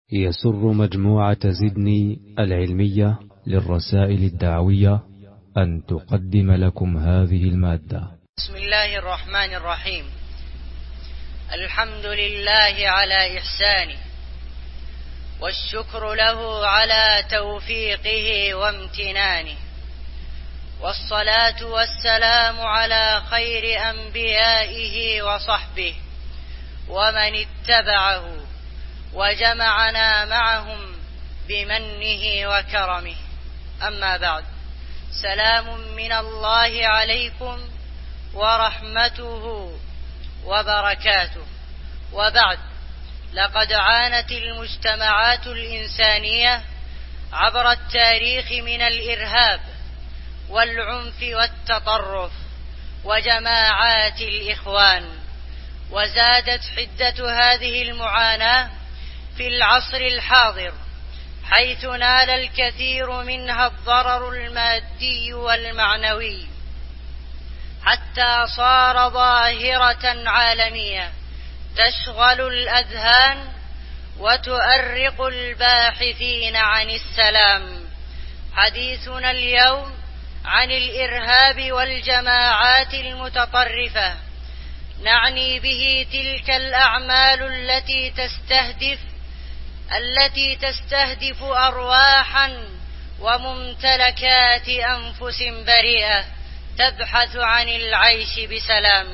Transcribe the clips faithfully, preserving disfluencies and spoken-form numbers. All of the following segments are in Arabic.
يسر مجموعة زدني العلمية للرسائل الدعوية أن تقدم لكم هذه المادة. بسم الله الرحمن الرحيم. الحمد لله على إحسانه، والشكر له على توفيقه وامتنانه، والصلاة والسلام على خير أنبيائه وصحبه ومن اتبعه وجمعنا معهم بمنه وكرمه. أما بعد، سلام من الله عليكم ورحمته وبركاته. وبعد، لقد عانت المجتمعات الإنسانية عبر التاريخ من الإرهاب والعنف والتطرف وجماعات الإخوان، وزادت حدة هذه المعاناة في العصر الحاضر، حيث نال الكثير منها الضرر المادي والمعنوي، حتى صار ظاهرة عالمية تشغل الأذهان وتؤرق الباحثين عن السلام. حديثنا اليوم عن الإرهاب والجماعات المتطرفة، نعني به تلك الأعمال التي تستهدف التي تستهدف أرواحا وممتلكات أنفس بريئة تبحث عن العيش بسلام.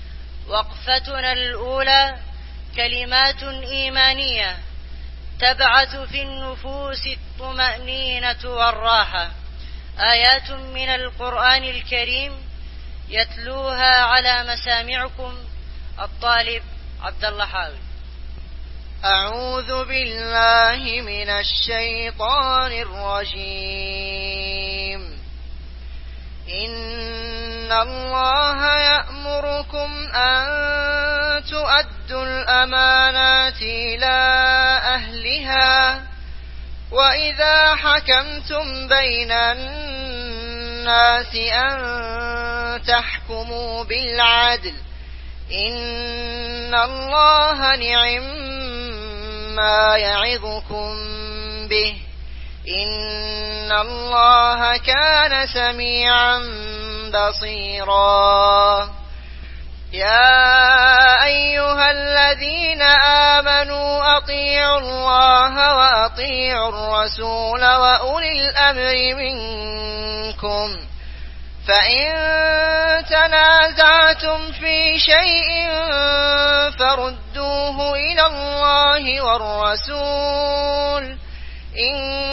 وقفتنا الأولى كلمات إيمانية تبعث في النفوس الطمأنينة والراحة، آيات من القرآن الكريم يتلوها على مسامعكم الطالب عبد الله حاوي. أعوذ بالله من الشيطان الرجيم. إن الله يأمركم أن تؤدوا الأمانات إلى أهلها، وإذا حكمتم بين الناس أن تحكموا بالعدل، إن الله نعم ما يعظكم به، إن الله كان سميعا بصيرا. يا أيها الذين آمنوا أطيعوا الله وأطيعوا الرسول وأولي الأمر منكم، فإن تنازعتم في شيء فردوه إلى الله والرسول إن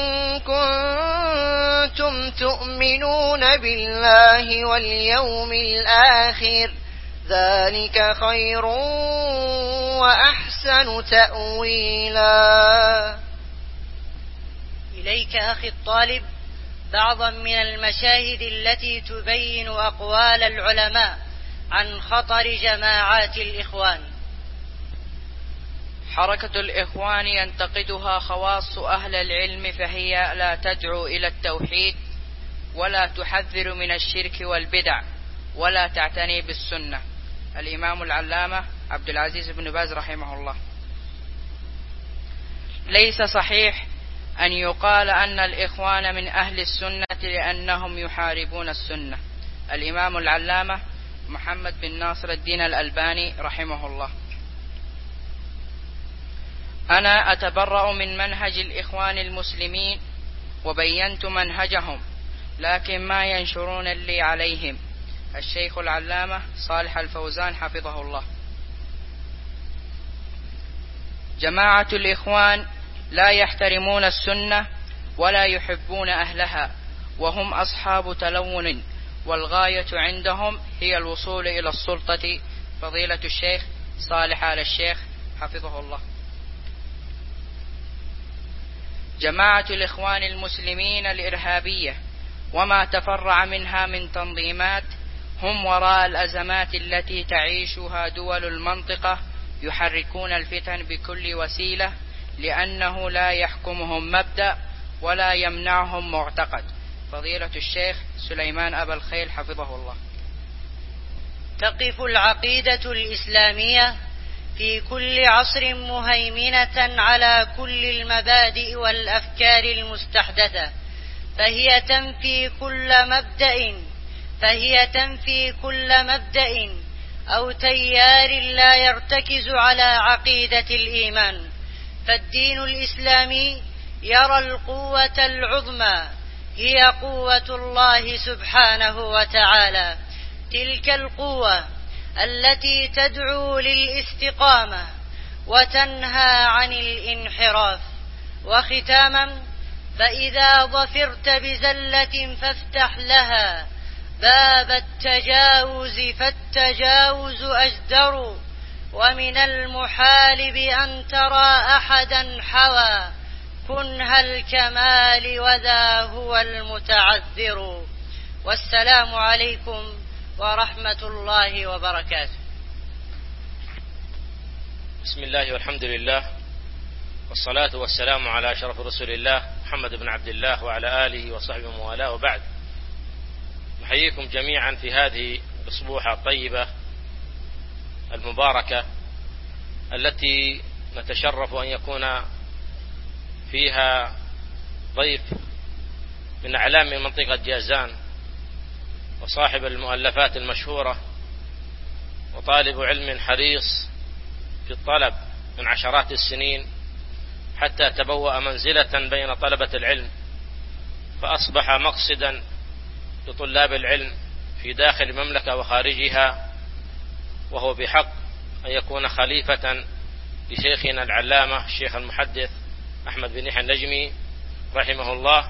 كنتم تؤمنون بالله واليوم الآخر، ذلك خير وأحسن تأويلا. إليك أخي الطالب بعضا من المشاهد التي تبين أقوال العلماء عن خطر جماعات الإخوان. حركة الإخوان ينتقدها خواص أهل العلم، فهي لا تدعو إلى التوحيد، ولا تحذر من الشرك والبدع، ولا تعتني بالسنة. الإمام العلامة عبد العزيز بن باز رحمه الله. ليس صحيح أن يقال أن الإخوان من أهل السنة لأنهم يحاربون السنة. الإمام العلامة محمد بن ناصر الدين الألباني رحمه الله. أنا أتبرأ من منهج الإخوان المسلمين، وبينت منهجهم، لكن ما ينشرون لي عليهم. الشيخ العلامة صالح الفوزان حفظه الله. جماعة الإخوان لا يحترمون السنة ولا يحبون أهلها، وهم أصحاب تلون، والغاية عندهم هي الوصول إلى السلطة. فضيلة الشيخ صالح آل الشيخ حفظه الله. جماعة الإخوان المسلمين الإرهابية وما تفرع منها من تنظيمات هم وراء الأزمات التي تعيشها دول المنطقة، يحركون الفتن بكل وسيلة، لأنه لا يحكمهم مبدأ ولا يمنعهم معتقد. فضيلة الشيخ سليمان أبا الخيل حفظه الله. تقف العقيدة الإسلامية في كل عصر مهيمنة على كل المبادئ والأفكار المستحدثة، فهي تنفي كل مبدأ فهي تنفي كل مبدأ أو تيار لا يرتكز على عقيدة الإيمان. فالدين الإسلامي يرى القوة العظمى هي قوة الله سبحانه وتعالى، تلك القوة التي تدعو للاستقامة وتنهى عن الانحراف. وختاما، فإذا ظفرت بزلة فافتح لها باب التجاوز، فالتجاوز أجدر، ومن المحال بأن ترى أحدا حوى كنه الكمال وذا هو المتعذر. والسلام عليكم ورحمة الله وبركاته. بسم الله والحمد لله، والصلاة والسلام على أشرف رسول الله محمد بن عبد الله وعلى آله وصحبه وموالاه، وبعد. نحييكم جميعا في هذه الأسبوع الطيبة المباركة التي نتشرف أن يكون فيها ضيف من أعلام منطقة جازان وصاحب المؤلفات المشهورة وطالب علم حريص في الطلب من عشرات السنين حتى تبوأ منزلة بين طلبة العلم، فأصبح مقصدا لطلاب العلم في داخل المملكة وخارجها، وهو بحق أن يكون خليفة لشيخنا العلامة الشيخ المحدث أحمد بن يحيى النجمي رحمه الله.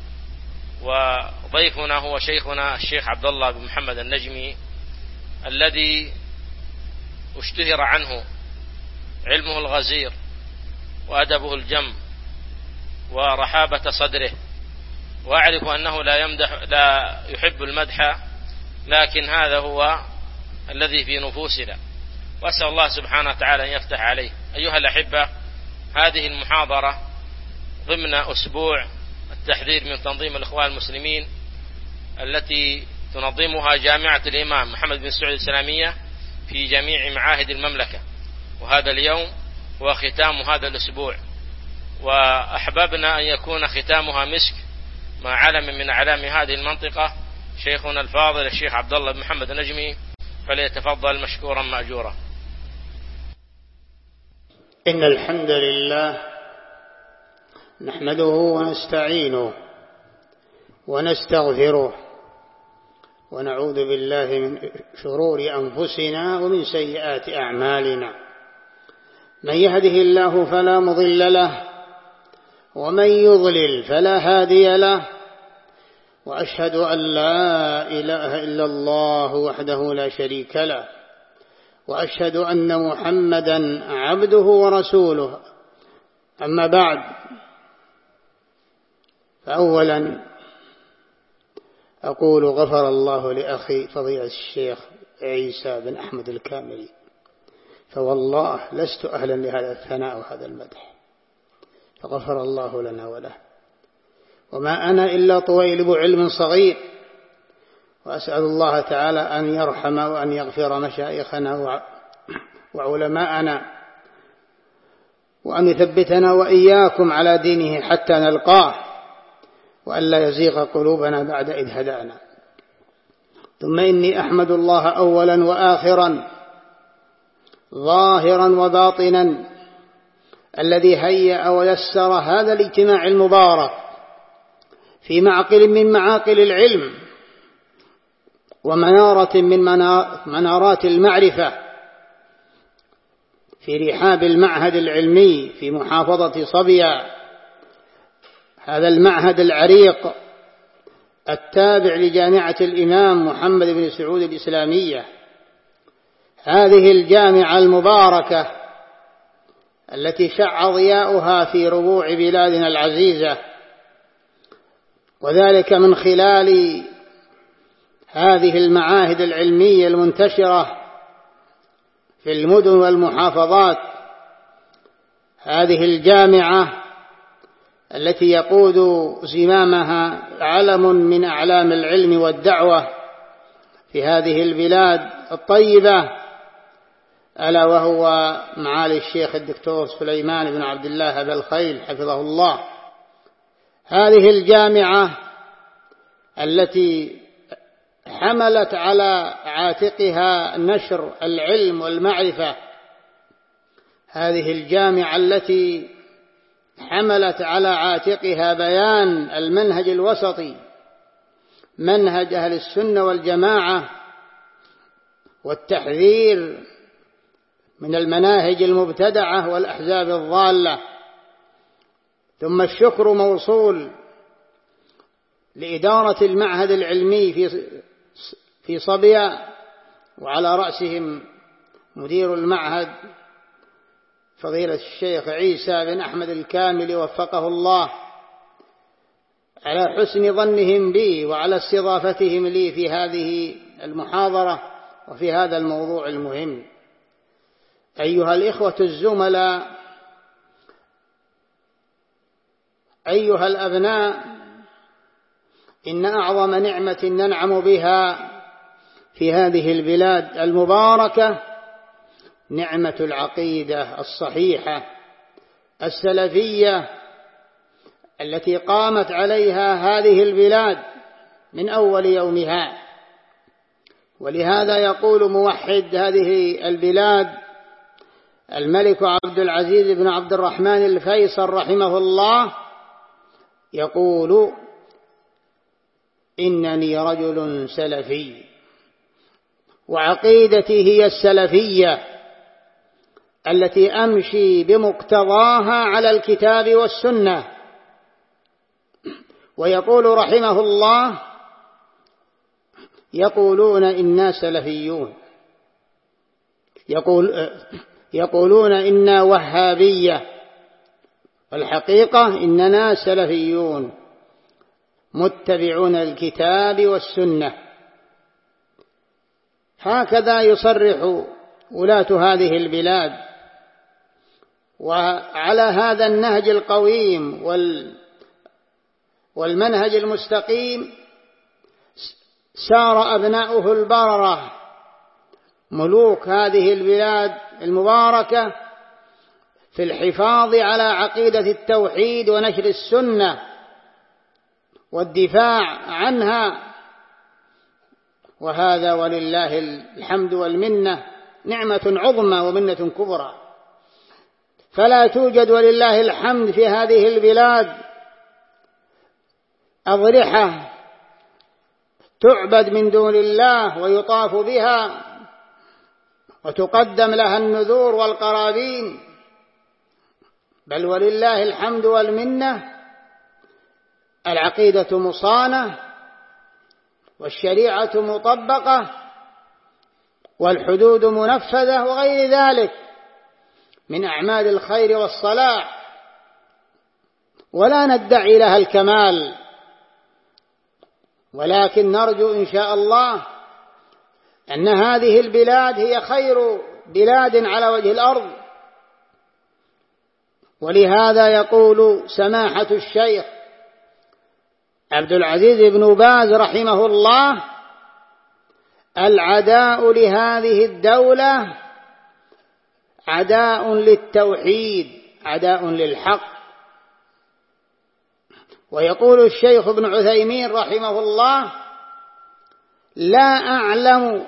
وضيفنا هو شيخنا الشيخ عبد الله بن محمد النجمي الذي اشتهر عنه علمه الغزير وأدبه الجم ورحابة صدره، وأعرف أنه لا يمدح لا يحب المدح، لكن هذا هو الذي في نفوسنا، وأسأل الله سبحانه وتعالى أن يفتح عليه. أيها الأحبة، هذه المحاضرة ضمن أسبوع التحذير من تنظيم الإخوان المسلمين التي تنظمها جامعة الإمام محمد بن سعود الإسلامية في جميع معاهد المملكة، وهذا اليوم هو ختام هذا الأسبوع، وأحببنا أن يكون ختامها مسك مع علم من أعلام هذه المنطقة شيخنا الفاضل الشيخ عبد الله بن محمد النجمي، فليتفضل مشكورا مأجورا. إن الحمد لله نحمده ونستعينه ونستغفره ونعوذ بالله من شرور أنفسنا ومن سيئات أعمالنا. من يهده الله فلا مضل له، ومن يضلل فلا هادي له، وأشهد أن لا إله إلا الله وحده لا شريك له، وأشهد أن محمدا عبده ورسوله. أما بعد، فأولا أقول غفر الله لأخي فضيلة الشيخ عيسى بن أحمد الكاملي، فوالله لست أهلا لهذا الثناء وهذا المدح، فغفر الله لنا وله، وما أنا إلا طويلب علم صغير، وأسأل الله تعالى أن يرحم وأن يغفر مشايخنا وعلماءنا، وأن يثبتنا وإياكم على دينه حتى نلقاه، وأن لا يزيغ قلوبنا بعد إذ هدانا. ثم إني أحمد الله أولا وآخرا ظاهرا وباطنا الذي هيأ ويسر هذا الاجتماع المبارك في معقل من معاقل العلم ومنارة من منارات المعرفة في رحاب المعهد العلمي في محافظة صبيا، هذا المعهد العريق التابع لجامعة الإمام محمد بن سعود الإسلامية، هذه الجامعة المباركة التي شع ضياؤها في ربوع بلادنا العزيزة، وذلك من خلال هذه المعاهد العلمية المنتشرة في المدن والمحافظات. هذه الجامعة التي يقود زمامها علم من أعلام العلم والدعوة في هذه البلاد الطيبة ألا وهو معالي الشيخ الدكتور سليمان بن عبد الله أبا الخيل حفظه الله. هذه الجامعة التي حملت على عاتقها نشر العلم والمعرفة، هذه الجامعة التي حملت على عاتقها بيان المنهج الوسطي، منهج أهل السنة والجماعة، والتحذير من المناهج المبتدعة والأحزاب الضالة. ثم الشكر موصول لإدارة المعهد العلمي في في صبيا، وعلى رأسهم مدير المعهد فضيلة الشيخ عيسى بن أحمد الكامل وفقه الله، على حسن ظنهم بي وعلى استضافتهم لي في هذه المحاضرة وفي هذا الموضوع المهم. أيها الإخوة الزملاء، أيها الأبناء، إن أعظم نعمة ننعم بها في هذه البلاد المباركة نعمة العقيدة الصحيحة السلفية التي قامت عليها هذه البلاد من أول يومها. ولهذا يقول موحد هذه البلاد الملك عبد العزيز بن عبد الرحمن الفيصل رحمه الله، يقول: إنني رجل سلفي وعقيدتي هي السلفية التي أمشي بمقتضاها على الكتاب والسنة. ويقول رحمه الله: يقولون إنا سلفيون، يقول يقولون إنا وهابية، والحقيقة إننا سلفيون متبعون الكتاب والسنة. هكذا يصرح ولاة هذه البلاد. وعلى هذا النهج القويم والمنهج المستقيم سار أبناؤه البررة ملوك هذه البلاد المباركة في الحفاظ على عقيدة التوحيد ونشر السنة والدفاع عنها. وهذا ولله الحمد والمنة نعمة عظمى ومنة كبرى. فلا توجد ولله الحمد في هذه البلاد أضرحة تعبد من دون الله ويطاف بها وتقدم لها النذور والقرابين، بل ولله الحمد والمنة العقيدة مصانة والشريعة مطبقة والحدود منفذة وغير ذلك من أعمال الخير والصلاح، ولا ندعي لها الكمال، ولكن نرجو إن شاء الله أن هذه البلاد هي خير بلاد على وجه الأرض. ولهذا يقول سماحة الشيخ عبد العزيز بن باز رحمه الله: العداء لهذه الدولة عداء للتوحيد، عداء للحق. ويقول الشيخ ابن عثيمين رحمه الله: لا أعلم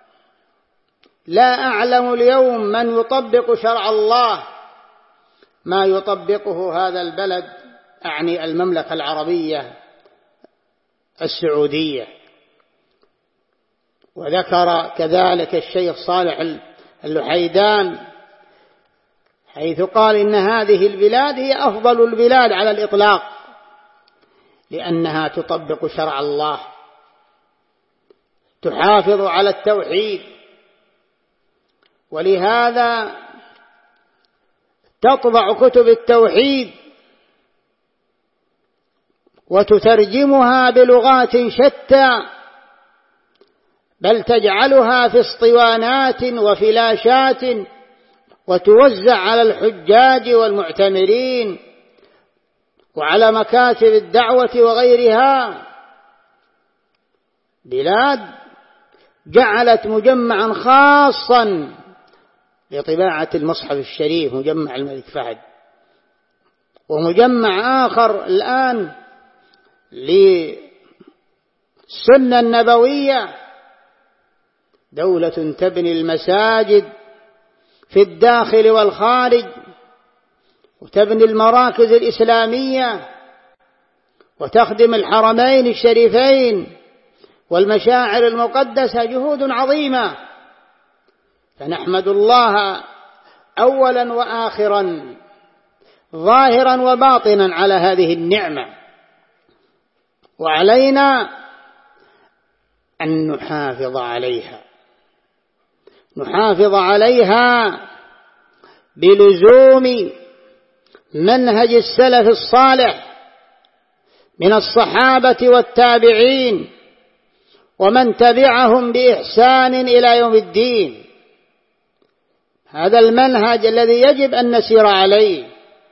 لا أعلم اليوم من يطبق شرع الله ما يطبقه هذا البلد، أعني المملكة العربية السعودية. وذكر كذلك الشيخ صالح اللحيدان حيث قال إن هذه البلاد هي أفضل البلاد على الإطلاق لأنها تطبق شرع الله، تحافظ على التوحيد، ولهذا تطبع كتب التوحيد وتترجمها بلغات شتى، بل تجعلها في اسطوانات وفلاشات وتوزع على الحجاج والمعتمرين وعلى مكاتب الدعوة وغيرها. بلاد جعلت مجمعا خاصا لطباعة المصحف الشريف مجمع الملك فهد، ومجمع آخر الآن للسنة النبوية، دولة تبني المساجد في الداخل والخارج، وتبني المراكز الإسلامية، وتخدم الحرمين الشريفين والمشاعر المقدسة، جهود عظيمة. فنحمد الله أولا وآخرا، ظاهرا وباطنا على هذه النعمة، وعلينا أن نحافظ عليها، نحافظ عليها بلزوم منهج السلف الصالح من الصحابة والتابعين ومن تبعهم بإحسان إلى يوم الدين. هذا المنهج الذي يجب أن نسير عليه.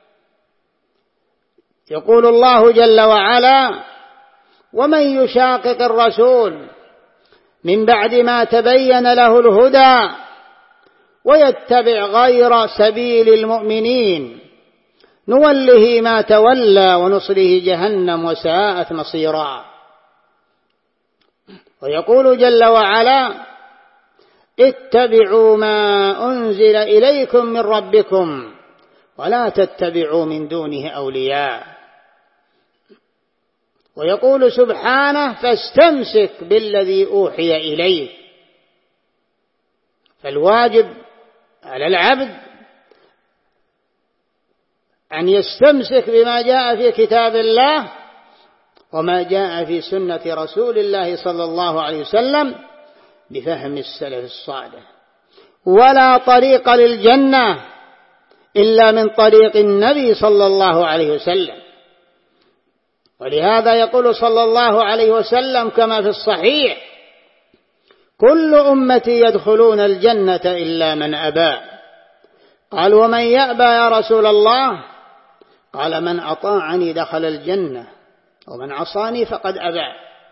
يقول الله جل وعلا: ومن يشاقق الرسول من بعد ما تبين له الهدى ويتبع غير سبيل المؤمنين نوله ما تولى ونصله جهنم وساءت مصيرا. ويقول جل وعلا: اتبعوا ما أنزل إليكم من ربكم ولا تتبعوا من دونه أولياء. ويقول سبحانه: فاستمسك بالذي أوحي إليك. فالواجب على العبد أن يستمسك بما جاء في كتاب الله وما جاء في سنة رسول الله صلى الله عليه وسلم بفهم السلف الصالح. ولا طريق للجنة إلا من طريق النبي صلى الله عليه وسلم. ولهذا يقول صلى الله عليه وسلم كما في الصحيح: كل أمتي يدخلون الجنة إلا من أبى. قال: ومن يأبى يا رسول الله؟ قال: من أطاعني دخل الجنة ومن عصاني فقد أبى.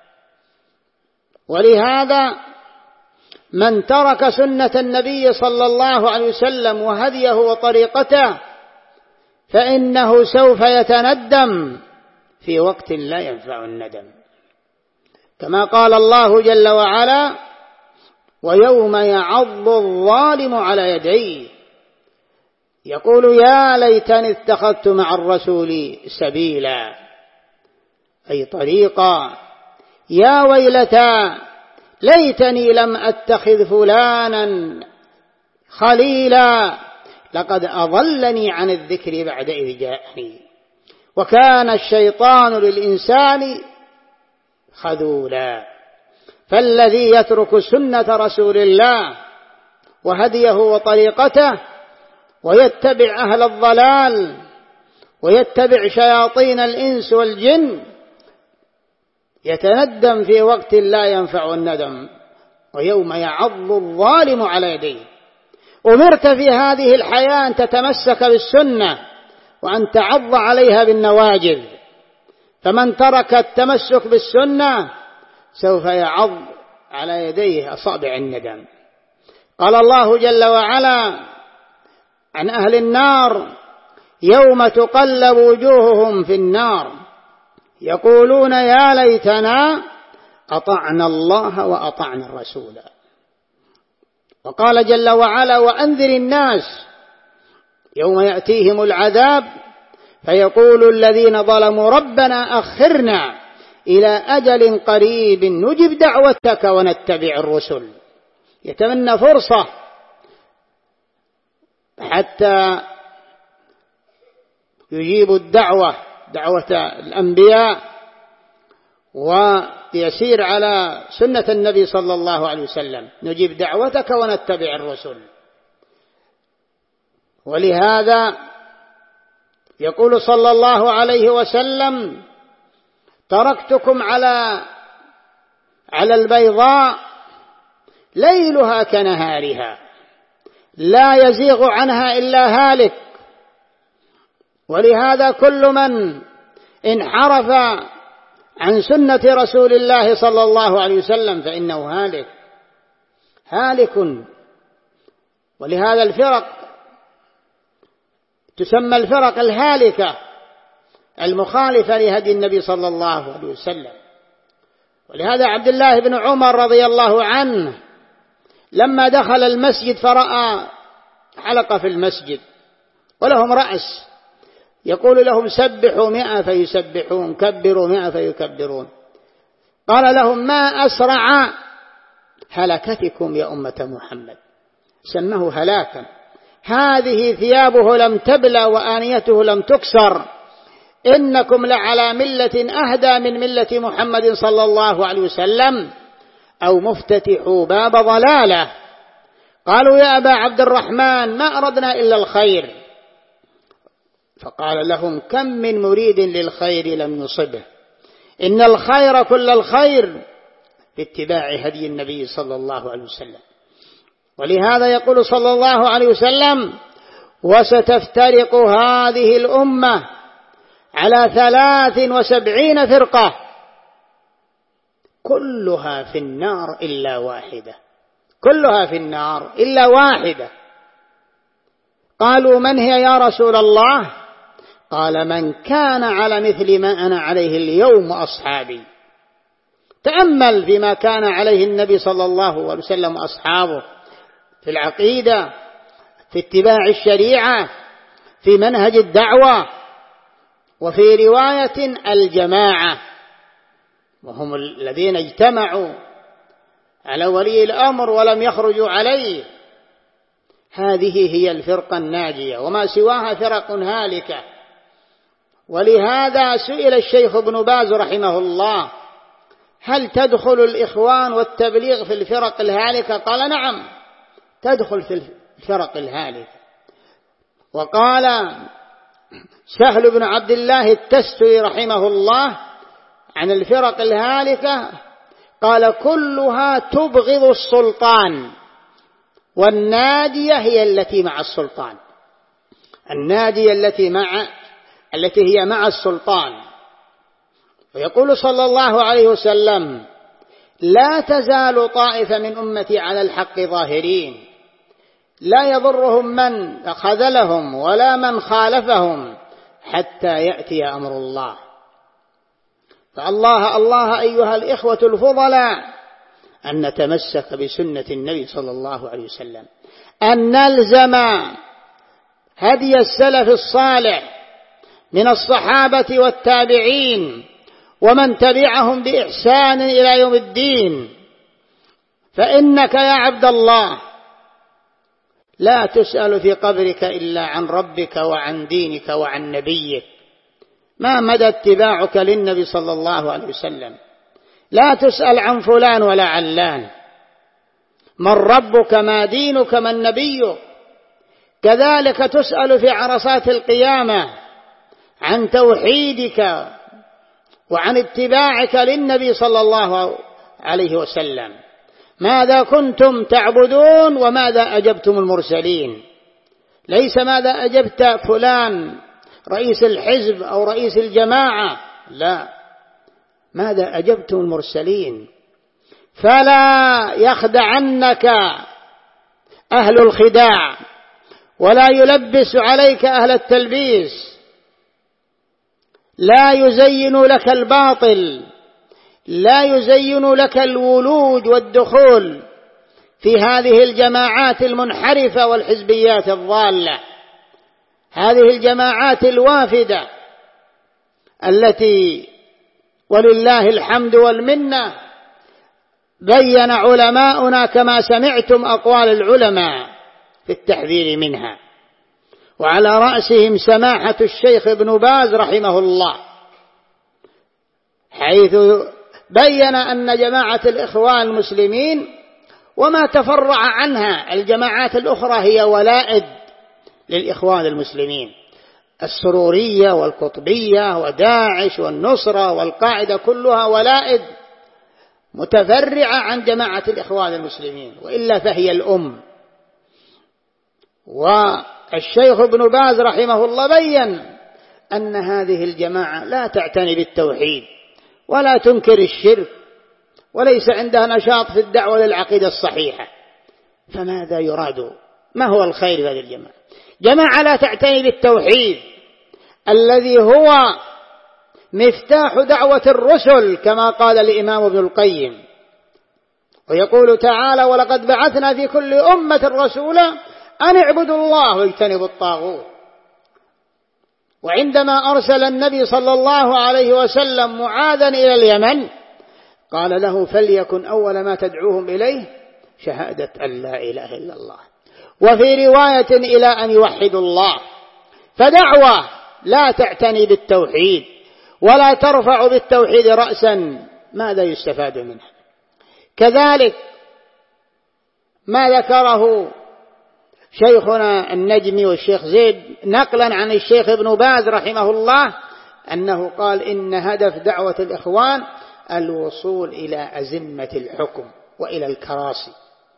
ولهذا من ترك سنة النبي صلى الله عليه وسلم وهديه وطريقته فإنه سوف يتندم في وقت لا ينفع الندم، كما قال الله جل وعلا: ويوم يعض الظالم على يديه يقول يا ليتني اتخذت مع الرسول سبيلا، أي طريقا. يا ويلتى ليتني لم أتخذ فلانا خليلا لقد أضلني عن الذكر بعد إذ جاءني وكان الشيطان للإنسان خذولا. فالذي يترك سنة رسول الله وهديه وطريقته ويتبع أهل الضلال ويتبع شياطين الإنس والجن يتندم في وقت لا ينفع الندم، ويوم يعض الظالم على يديه. أمرت في هذه الحياة أن تتمسك بالسنة وأن تعض عليها بالنواجذ، فمن ترك التمسك بالسنة سوف يعض على يديه أصابع الندم. قال الله جل وعلا عن أهل النار: يوم تقلب وجوههم في النار يقولون يا ليتنا أطعنا الله وأطعنا الرسول. وقال جل وعلا: وأنذر الناس يوم يأتيهم العذاب فيقول الذين ظلموا ربنا أخرنا إلى أجل قريب نجب دعوتك ونتبع الرسل. يتمنى فرصة حتى يجيب الدعوة دعوة الأنبياء ويسير على سنة النبي صلى الله عليه وسلم، نجيب دعوتك ونتبع الرسل. ولهذا يقول صلى الله عليه وسلم: تركتكم على على البيضاء ليلها كنهارها لا يزيغ عنها إلا هالك. ولهذا كل من انحرف عن سنة رسول الله صلى الله عليه وسلم فإنه هالك هالك ولهذا الفرق تسمى الفرق الهالكة المخالفة لهدي النبي صلى الله عليه وسلم. ولهذا عبد الله بن عمر رضي الله عنه لما دخل المسجد فرأى حلقة في المسجد ولهم رأس يقول لهم سبحوا مئة فيسبحون، كبروا مئة فيكبرون. قال لهم ما أسرع هلكتكم يا أمة محمد، سمه هلاكا. هذه ثيابه لم تبلى وآنيته لم تكسر، إنكم لعلى ملة أهدى من ملة محمد صلى الله عليه وسلم أو مفتتحوا باب ضلالة. قالوا يا أبا عبد الرحمن ما أردنا إلا الخير. فقال لهم كم من مريد للخير لم يصبه، إن الخير كل الخير في اتباع هدي النبي صلى الله عليه وسلم. ولهذا يقول صلى الله عليه وسلم وستفترق هذه الأمة على ثلاث وسبعين فرقة كلها في النار إلا واحدة، كلها في النار إلا واحدة. قالوا من هي يا رسول الله؟ قال من كان على مثل ما أنا عليه اليوم وأصحابي. تأمل فيما كان عليه النبي صلى الله عليه وسلم وأصحابه في العقيدة، في اتباع الشريعة، في منهج الدعوة، وفي رواية الجماعة، وهم الذين اجتمعوا على ولي الأمر ولم يخرجوا عليه. هذه هي الفرقة الناجية، وما سواها فرق هالكة. ولهذا سئل الشيخ ابن باز رحمه الله هل تدخل الإخوان والتبليغ في الفرق الهالكة؟ قال نعم تدخل في الفرق الهالكة. وقال سهل بن عبد الله التستري رحمه الله عن الفرق الهالكة قال كلها تبغض السلطان، والنادية هي التي مع السلطان، النادية التي مع التي هي مع السلطان. ويقول صلى الله عليه وسلم لا تزال طائفة من أمتي على الحق ظاهرين لا يضرهم من خذلهم ولا من خالفهم حتى يأتي أمر الله. فالله الله أيها الإخوة الفضلاء أن نتمسك بسنة النبي صلى الله عليه وسلم، أن نلزم هدي السلف الصالح من الصحابة والتابعين ومن تبعهم بإحسان إلى يوم الدين. فإنك يا عبد الله لا تسأل في قبرك إلا عن ربك وعن دينك وعن نبيك. ما مدى اتباعك للنبي صلى الله عليه وسلم؟ لا تسأل عن فلان ولا علان. من ربك؟ ما دينك؟ من نبيك؟ كذلك تسأل في عرصات القيامة عن توحيدك وعن اتباعك للنبي صلى الله عليه وسلم. ماذا كنتم تعبدون وماذا أجبتم المرسلين؟ ليس ماذا أجبت فلان رئيس الحزب أو رئيس الجماعة، لا، ماذا أجبتم المرسلين. فلا يخدعنك أهل الخداع ولا يلبس عليك أهل التلبيس، لا يزين لك الباطل، لا يزين لك الولوج والدخول في هذه الجماعات المنحرفة والحزبيات الضالة، هذه الجماعات الوافدة التي ولله الحمد والمنة بين علماؤنا كما سمعتم أقوال العلماء في التحذير منها، وعلى رأسهم سماحة الشيخ ابن باز رحمه الله، حيث بين أن جماعة الإخوان المسلمين وما تفرع عنها الجماعات الأخرى هي ولائد للإخوان المسلمين، السرورية والقطبية وداعش والنصرة والقاعدة كلها ولائد متفرعة عن جماعة الإخوان المسلمين، وإلا فهي الأم. والشيخ ابن باز رحمه الله بين أن هذه الجماعة لا تعتني بالتوحيد ولا تنكر الشرك وليس عندها نشاط في الدعوة للعقيدة الصحيحة، فماذا يراد ما هو الخير في هذه الجماعة؟ جماعة لا تعتني بالتوحيد الذي هو مفتاح دعوة الرسل كما قال الإمام ابن القيم، ويقول تعالى: ولقد بعثنا في كل أمة رسولا أن اعبدوا الله واجتنبوا الطاغوت. وعندما أرسل النبي صلى الله عليه وسلم معاذا إلى اليمن قال له: فليكن أول ما تدعوهم إليه شهادة أن لا إله إلا الله، وفي رواية إلى أن يوحدوا الله. فدعوة لا تعتني بالتوحيد ولا ترفع بالتوحيد رأسا ماذا يستفاد منها؟ كذلك ما ذكره شيخنا النجمي والشيخ زيد نقلا عن الشيخ ابن باز رحمه الله أنه قال: إن هدف دعوة الإخوان الوصول إلى أزمة الحكم وإلى الكراسي.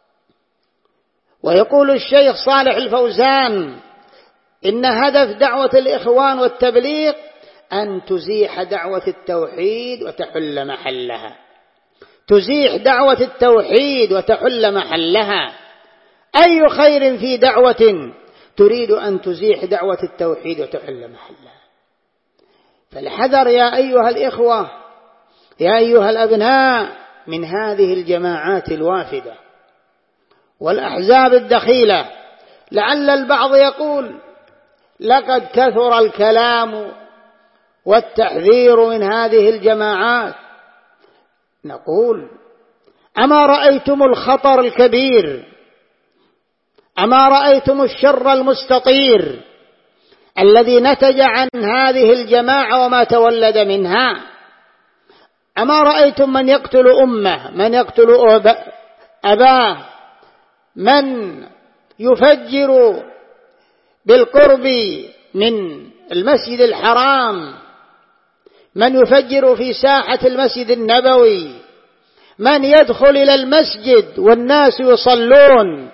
ويقول الشيخ صالح الفوزان: إن هدف دعوة الإخوان والتبليغ أن تزيح دعوة التوحيد وتحل محلها، تزيح دعوة التوحيد وتحل محلها. أي خير في دعوة تريد أن تزيح دعوة التوحيد وتحل محلها؟ فالحذر يا أيها الإخوة، يا أيها الأبناء، من هذه الجماعات الوافدة والأحزاب الدخيلة. لعل البعض يقول: لقد كثر الكلام والتحذير من هذه الجماعات. نقول: أما رأيتم الخطر الكبير؟ أما رأيتم الشر المستطير الذي نتج عن هذه الجماعة وما تولد منها؟ أما رأيتم من يقتل أمه، من يقتل أباه، من يفجر بالقرب من المسجد الحرام، من يفجر في ساحة المسجد النبوي، من يدخل إلى المسجد والناس يصلون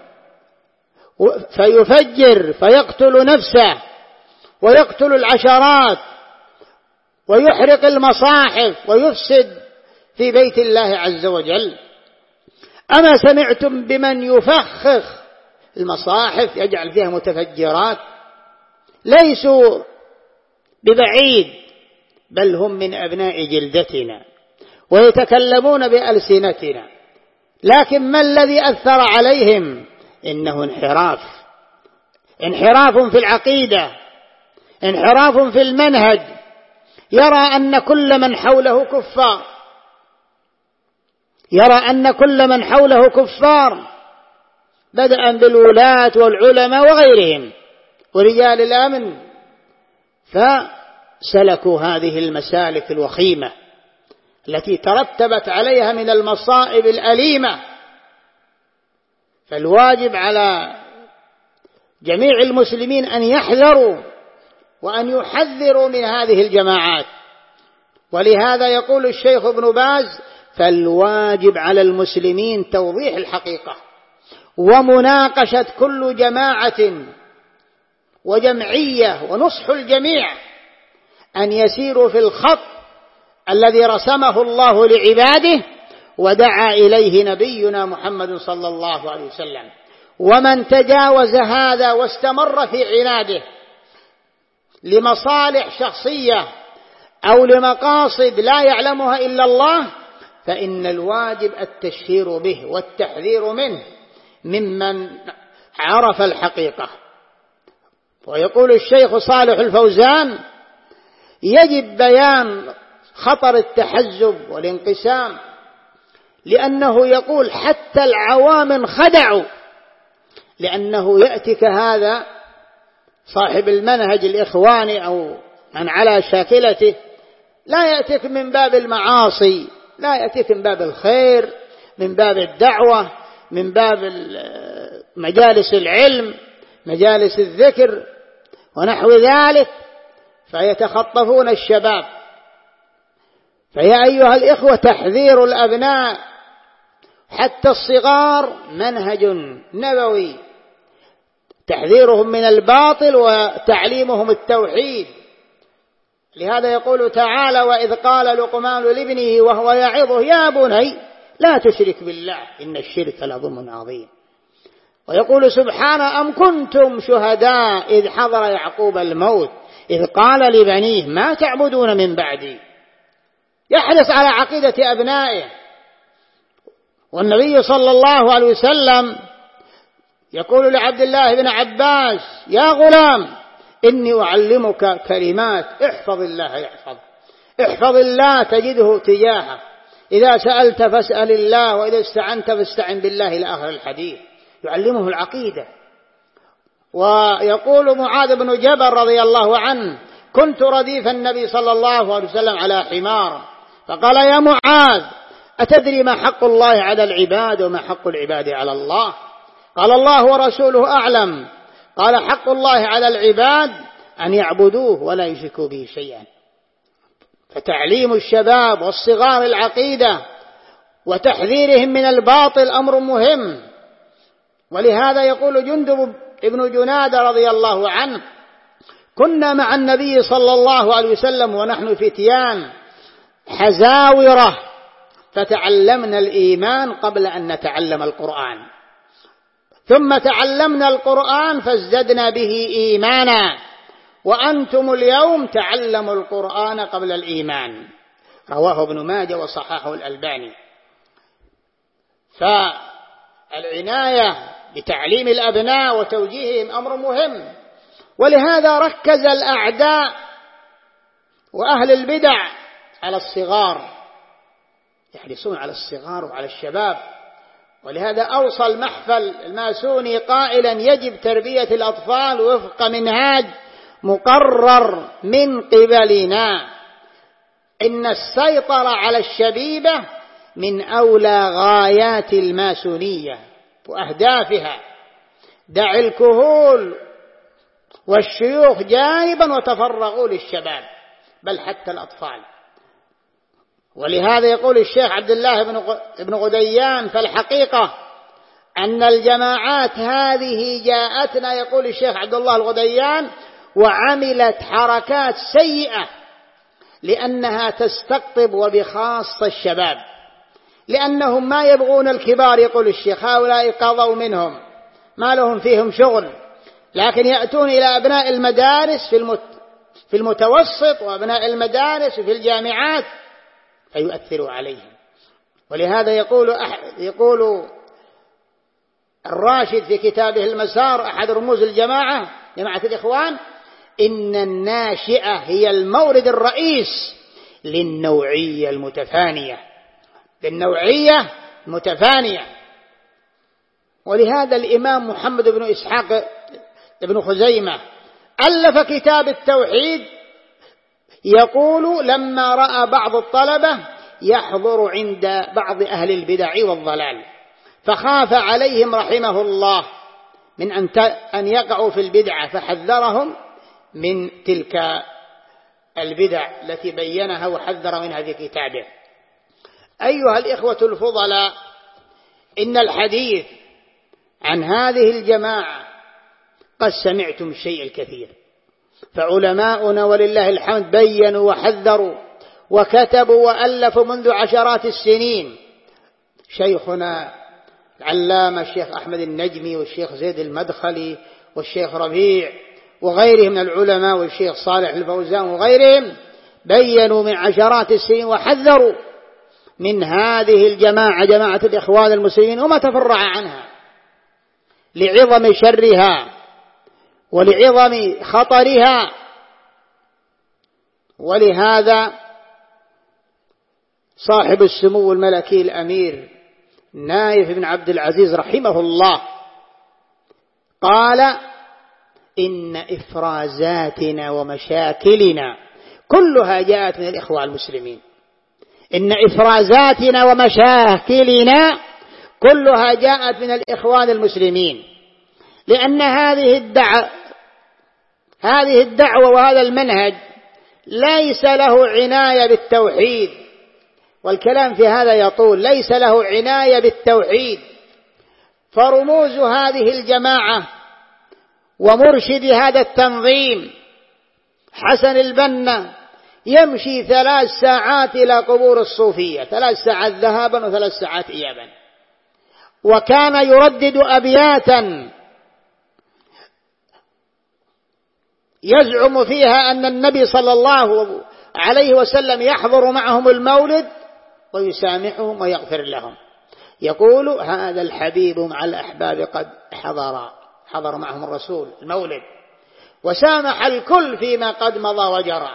فيفجر فيقتل نفسه ويقتل العشرات ويحرق المصاحف ويفسد في بيت الله عز وجل؟ أما سمعتم بمن يفخخ المصاحف يجعل فيها متفجرات؟ ليسوا ببعيد، بل هم من أبناء جلدتنا ويتكلمون بألسنتنا، لكن ما الذي أثر عليهم؟ إنه انحراف، انحراف في العقيدة، انحراف في المنهج. يرى أن كل من حوله كفار، يرى أن كل من حوله كفار، بدءا بالولاة والعلماء وغيرهم ورجال الأمن، فسلكوا هذه المسالك الوخيمة التي ترتبت عليها من المصائب الأليمة. فالواجب على جميع المسلمين أن يحذروا وأن يحذروا من هذه الجماعات. ولهذا يقول الشيخ ابن باز: فالواجب على المسلمين توضيح الحقيقة ومناقشة كل جماعة وجمعية، ونصح الجميع أن يسيروا في الخط الذي رسمه الله لعباده ودعا إليه نبينا محمد صلى الله عليه وسلم. ومن تجاوز هذا واستمر في عناده لمصالح شخصية أو لمقاصد لا يعلمها إلا الله، فإن الواجب التشهير به والتحذير منه ممن عرف الحقيقة. ويقول الشيخ صالح الفوزان: يجب بيان خطر التحزب والانقسام، لأنه يقول حتى العوام انخدعوا، لأنه يأتيك هذا صاحب المنهج الإخواني أو من على شاكلته، لا يأتيك من باب المعاصي، لا يأتيك من باب الخير، من باب الدعوة، من باب مجالس العلم، مجالس الذكر ونحو ذلك، فيتخطفون الشباب. فيا أيها الإخوة، تحذير الأبناء حتى الصغار منهج نبوي، تحذيرهم من الباطل وتعليمهم التوحيد. لهذا يقول تعالى: وإذ قال لقمان لابنه وهو يعظه يا بني لا تشرك بالله إن الشرك لظلم عظيم. ويقول سبحانه أم كنتم شهداء إذ حضر يعقوب الموت إذ قال لبنيه ما تعبدون من بعدي. يحرص على عقيدة أبنائه. والنبي صلى الله عليه وسلم يقول لعبد الله بن عباس يا غلام إني أعلمك كلمات احفظ الله يحفظ احفظ الله تجده تجاهك إذا سألت فاسأل الله وإذا استعنت فاستعن بالله إلى آخر الحديث. يعلمه العقيدة. ويقول معاذ بن جبل رضي الله عنه كنت رديف النبي صلى الله عليه وسلم على حمار فقال يا معاذ أتدري ما حق الله على العباد وما حق العباد على الله؟ قال الله ورسوله أعلم. قال حق الله على العباد أن يعبدوه ولا يشركوا به شيئا. فتعليم الشباب والصغار العقيدة وتحذيرهم من الباطل أمر مهم. ولهذا يقول جندب ابن جنادة رضي الله عنه كنا مع النبي صلى الله عليه وسلم ونحن فتيان حزاورة فتعلمنا الإيمان قبل أن نتعلم القرآن ثم تعلمنا القرآن فازددنا به إيمانا وأنتم اليوم تعلموا القرآن قبل الإيمان. رواه ابن ماجه وصححه الألباني. فالعناية بتعليم الأبناء وتوجيههم أمر مهم. ولهذا ركز الأعداء وأهل البدع على الصغار، يحرصون على الصغار وعلى الشباب. ولهذا أوصى المحفل الماسوني قائلا يجب تربية الأطفال وفق منهاج مقرر من قبلنا. إن السيطرة على الشبيبة من أولى غايات الماسونية وأهدافها. دع الكهول والشيوخ جانبا وتفرغوا للشباب بل حتى الأطفال. ولهذا يقول الشيخ عبد الله بن غديان فالحقيقة أن الجماعات هذه جاءتنا يقول الشيخ عبد الله الغديان وعملت حركات سيئة لأنها تستقطب وبخاصة الشباب لأنهم ما يبغون الكبار. يقول الشيخ هؤلاء قضوا منهم ما لهم فيهم شغل، لكن يأتون إلى أبناء المدارس في المتوسط وأبناء المدارس في الجامعات فيؤثروا عليهم. ولهذا يقول أح... يقول الراشد في كتابه المسار أحد رموز الجماعة جماعة الإخوان إن الناشئة هي المورد الرئيس للنوعية المتفانية للنوعية المتفانية. ولهذا الإمام محمد بن إسحاق بن خزيمة ألف كتاب التوحيد يقول لما رأى بعض الطلبة يحضر عند بعض أهل البدع والضلال فخاف عليهم رحمه الله من أن يقعوا في البدعة فحذرهم من تلك البدع التي بينها وحذر منها في كتابه. أيها الإخوة الفضلاء إن الحديث عن هذه الجماعة قد سمعتم الشيء الكثير، فعلماؤنا ولله الحمد بينوا وحذروا وكتبوا وألفوا منذ عشرات السنين. شيخنا العلامة الشيخ أحمد النجمي والشيخ زيد المدخلي والشيخ ربيع وغيرهم من العلماء والشيخ صالح الفوزان وغيرهم بينوا من عشرات السنين وحذروا من هذه الجماعة جماعة الإخوان المسلمين وما تفرع عنها لعظم شرها ولعظم خطرها. ولهذا صاحب السمو الملكي الأمير نايف بن عبد العزيز رحمه الله قال إن إفرازاتنا ومشاكلنا كلها جاءت من الإخوان المسلمين. إن إفرازاتنا ومشاكلنا كلها جاءت من الإخوان المسلمين، لأن هذه الدعوة هذه الدعوة وهذا المنهج ليس له عناية بالتوحيد، والكلام في هذا يطول، ليس له عناية بالتوحيد. فرموز هذه الجماعة ومرشد هذا التنظيم حسن البنا يمشي ثلاث ساعات إلى قبور الصوفية، ثلاث ساعات ذهابا وثلاث ساعات إيابا، وكان يردد أبياتا يزعم فيها أن النبي صلى الله عليه وسلم يحضر معهم المولد ويسامحهم ويغفر لهم. يقول هذا الحبيب مع الأحباب قد حضر حضر معهم الرسول المولد وسامح الكل فيما قد مضى وجرى.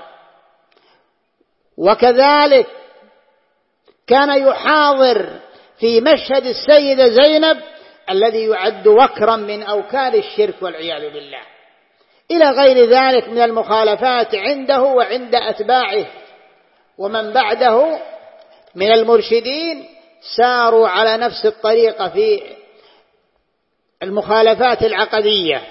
وكذلك كان يحاضر في مشهد السيدة زينب الذي يعد وكرا من أوكار الشرك والعياذ بالله، إلى غير ذلك من المخالفات عنده وعند أتباعه ومن بعده من المرشدين ساروا على نفس الطريقة في المخالفات العقدية.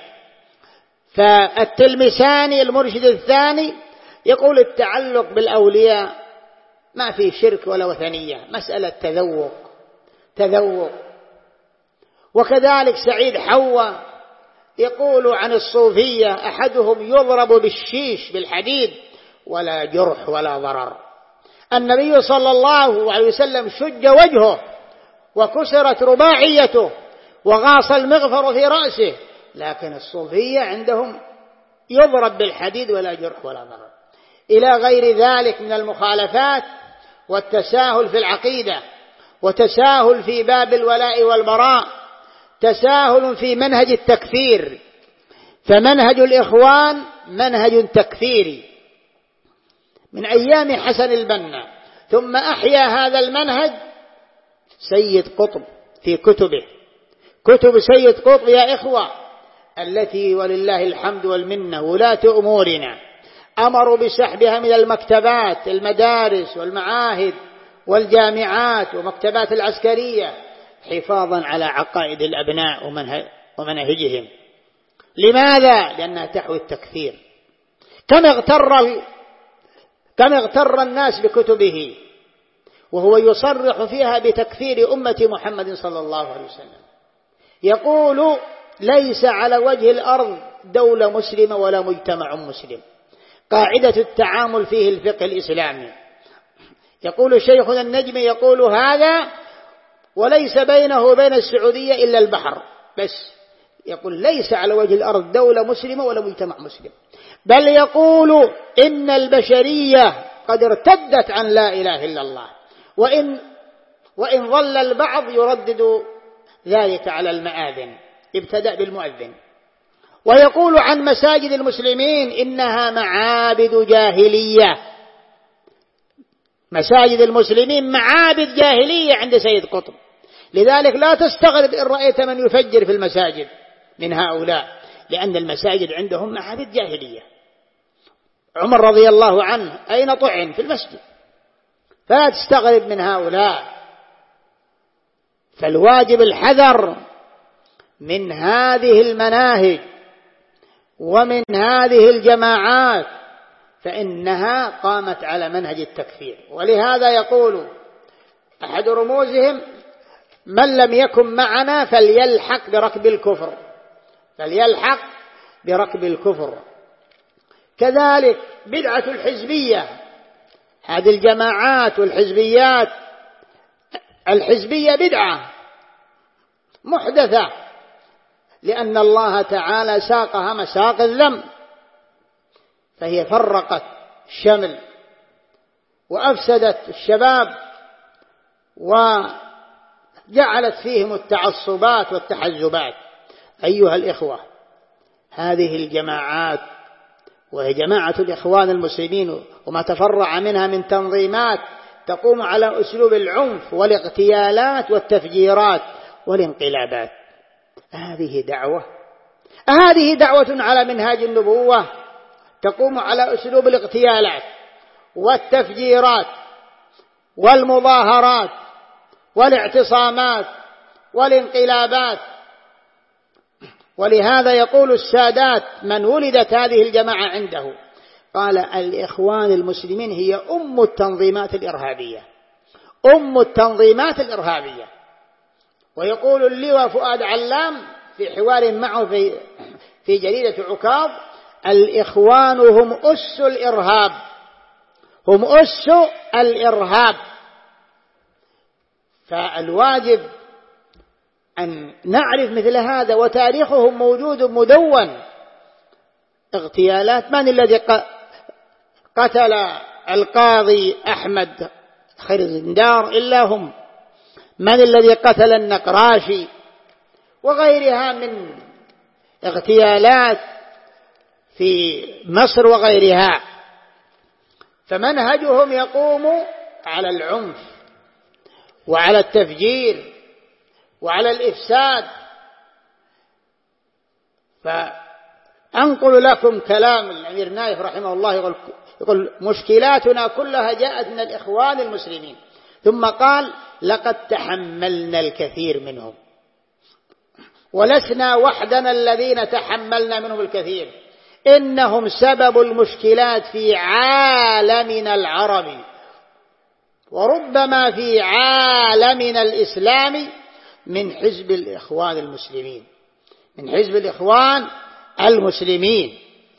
فالتلمساني المرشد الثاني يقول التعلق بالأولياء ما في شرك ولا وثنية، مسألة تذوق تذوق. وكذلك سعيد حوا يقول عن الصوفية أحدهم يضرب بالشيش بالحديد ولا جرح ولا ضرر. النبي صلى الله عليه وسلم شج وجهه وكسرت رباعيته وغاص المغفر في رأسه، لكن الصوفية عندهم يضرب بالحديد ولا جرح ولا ضرر. إلى غير ذلك من المخالفات والتساهل في العقيدة، وتساهل في باب الولاء والبراء، تساهل في منهج التكفير. فمنهج الإخوان منهج تكفيري من أيام حسن البنا، ثم أحيا هذا المنهج سيد قطب في كتبه. كتب سيد قطب يا إخوة التي ولله الحمد والمنة ولاة أمورنا أمروا بسحبها من المكتبات المدارس والمعاهد والجامعات ومكتبات العسكرية حفاظا على عقائد الأبناء ومناهجهم. لماذا؟ لأنها تحوي التكفير. كم اغتر كم اغتر الناس بكتبه وهو يصرح فيها بتكفير أمة محمد صلى الله عليه وسلم. يقول ليس على وجه الأرض دولة مسلمة ولا مجتمع مسلم، قاعدة التعامل فيه الفقه الإسلامي. يقول شيخنا النجمي يقول هذا وليس بينه وبين السعودية إلا البحر بس. يقول ليس على وجه الأرض دولة مسلمة ولا مجتمع مسلم، بل يقول إن البشرية قد ارتدت عن لا إله إلا الله، وإن, وإن ظل البعض يردد ذلك على المآذن، ابتدأ بالمؤذن. ويقول عن مساجد المسلمين إنها معابد جاهلية. مساجد المسلمين معابد جاهلية عند سيد قطب. لذلك لا تستغرب إن رأيت من يفجر في المساجد من هؤلاء، لأن المساجد عندهم معابد جاهلية. عمر رضي الله عنه أين طعن؟ في المسجد. فلا تستغرب من هؤلاء. فالواجب الحذر من هذه المناهج ومن هذه الجماعات، فإنها قامت على منهج التكفير. ولهذا يقول أحد رموزهم من لم يكن معنا فليلحق بركب الكفر، فليلحق بركب الكفر. كذلك بدعة الحزبية، هذه الجماعات والحزبيات. الحزبية بدعة محدثة، لأن الله تعالى ساقها مساق الذم، فهي فرقت الشمل وأفسدت الشباب وجعلت فيهم التعصبات والتحزبات. أيها الإخوة، هذه الجماعات وهي جماعة الإخوان المسلمين وما تفرع منها من تنظيمات تقوم على أسلوب العنف والاغتيالات والتفجيرات والانقلابات. هذه دعوة هذه دعوة على منهاج النبوة تقوم على أسلوب الاغتيالات والتفجيرات والمظاهرات والاعتصامات والانقلابات. ولهذا يقول السادات من ولدت هذه الجماعة عنده قال الإخوان المسلمين هي أم التنظيمات الإرهابية، أم التنظيمات الإرهابية. ويقول اللواء فؤاد علام في حوار معه في في جريدة عكاظ الإخوان هم أس الإرهاب، هم أس الإرهاب. فالواجب أن نعرف مثل هذا، وتاريخهم موجود مدون. اغتيالات، من الذي قتل القاضي أحمد خيرزندار إلا هم؟ من الذي قتل النقراشي وغيرها من اغتيالات في مصر وغيرها؟ فمنهجهم يقوم على العنف وعلى التفجير وعلى الإفساد. فأنقل لكم كلام الأمير نايف رحمه الله، يقول, يقول مشكلاتنا كلها جاءت من الإخوان المسلمين. ثم قال لقد تحملنا الكثير منهم، ولسنا وحدنا الذين تحملنا منهم الكثير، إنهم سبب المشكلات في عالمنا العربي، وربما في عالمنا الإسلامي، من حزب الإخوان المسلمين، من حزب الإخوان المسلمين.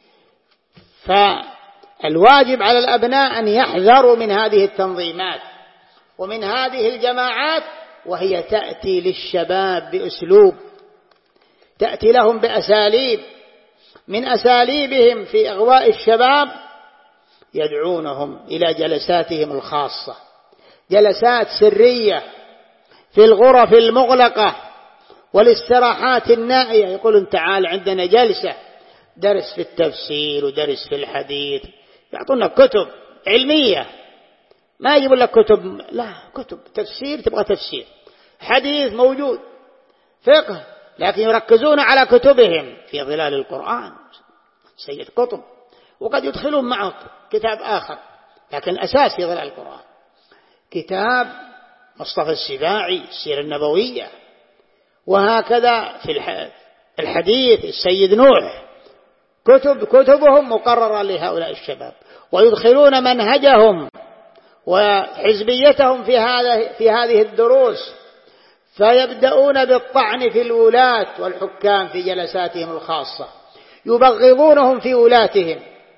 فالواجب على الأبناء أن يحذروا من هذه التنظيمات ومن هذه الجماعات، وهي تأتي للشباب بأسلوب، تأتي لهم بأساليب. من أساليبهم في إغواء الشباب يدعونهم إلى جلساتهم الخاصة، جلسات سرية في الغرف المغلقة والاستراحات النائية. يقولون تعال عندنا جلسة، درس في التفسير ودرس في الحديث، يعطونا كتب علمية، ما يجيب لك كتب، لا، كتب تفسير تبغى تفسير، حديث موجود، فقه، لكن يركزون على كتبهم في ظلال القرآن سيد قطب، وقد يدخلون معه كتاب آخر، لكن الأساس في ظلال القرآن كتاب مصطفى السباعي السيرة النبوية، وهكذا في الحديث السيد نوح، كتب كتبهم مقررة لهؤلاء الشباب، ويدخلون منهجهم وحزبيتهم في هذا في هذه الدروس، فيبدأون بالطعن في الولاة والحكام في جلساتهم الخاصة، يبغضونهم في ولاتهم،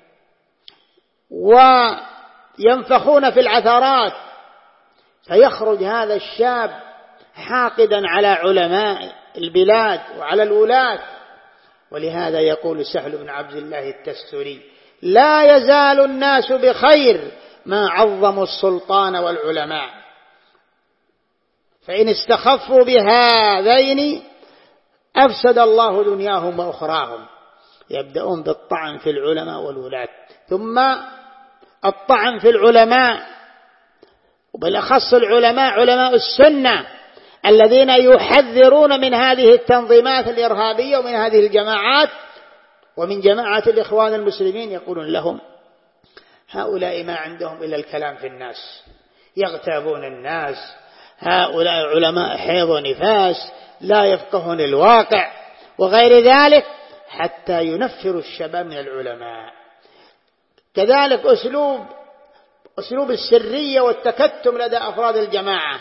وينفخون في العثرات، فيخرج هذا الشاب حاقدا على علماء البلاد وعلى الولاة. ولهذا يقول سهل بن عبد الله التستري: لا يزال الناس بخير ما عظموا السلطان والعلماء، فإن استخفوا بهذين أفسد الله دنياهم وأخراهم. يبدأون بالطعن في العلماء والولاة، ثم الطعن في العلماء، وبالأخص العلماء علماء السنة الذين يحذرون من هذه التنظيمات الإرهابية ومن هذه الجماعات ومن جماعة الإخوان المسلمين. يقولون لهم هؤلاء ما عندهم إلا الكلام في الناس، يغتابون الناس، هؤلاء علماء حيض ونفاس، لا يفقهون الواقع وغير ذلك، حتى ينفروا الشباب من العلماء. كذلك أسلوب أسلوب السرية والتكتم لدى أفراد الجماعة،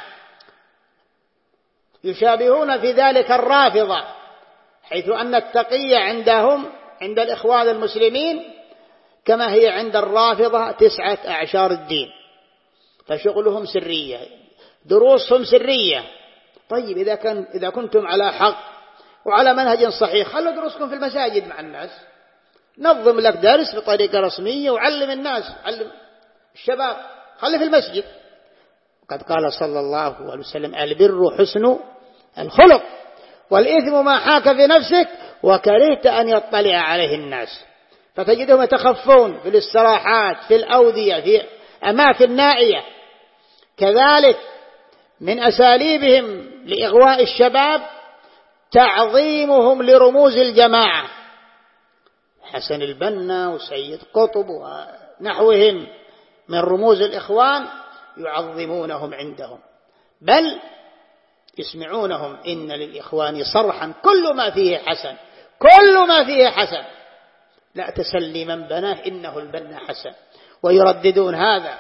يشابهون في ذلك الرافضة، حيث أن التقية عندهم عند الإخوان المسلمين كما هي عند الرافضة تسعة أعشار الدين، فشغلهم سرية، دروسهم سرية. طيب إذا كان إذا كنتم على حق وعلى منهج صحيح، خلوا دروسكم في المساجد مع الناس، نظم لك درس بطريقة رسمية وعلم الناس، علم الشباب، خلي في المسجد. وقد قال صلى الله عليه وسلم: البر حسن الخلق، والإثم ما حاك في نفسك وكرهت أن يطلع عليه الناس. فتجدهم يتخفون في الاستراحات، في الأودية، في أماكن نائية. كذلك من أساليبهم لإغواء الشباب تعظيمهم لرموز الجماعة، حسن البنا وسيد قطب ونحوهم من رموز الإخوان، يعظمونهم عندهم، بل يسمعونهم إن للإخوان صرحا كل ما فيه حسن، كل ما فيه حسن، لا تسلي من بناه إنه البنا حسن، ويرددون هذا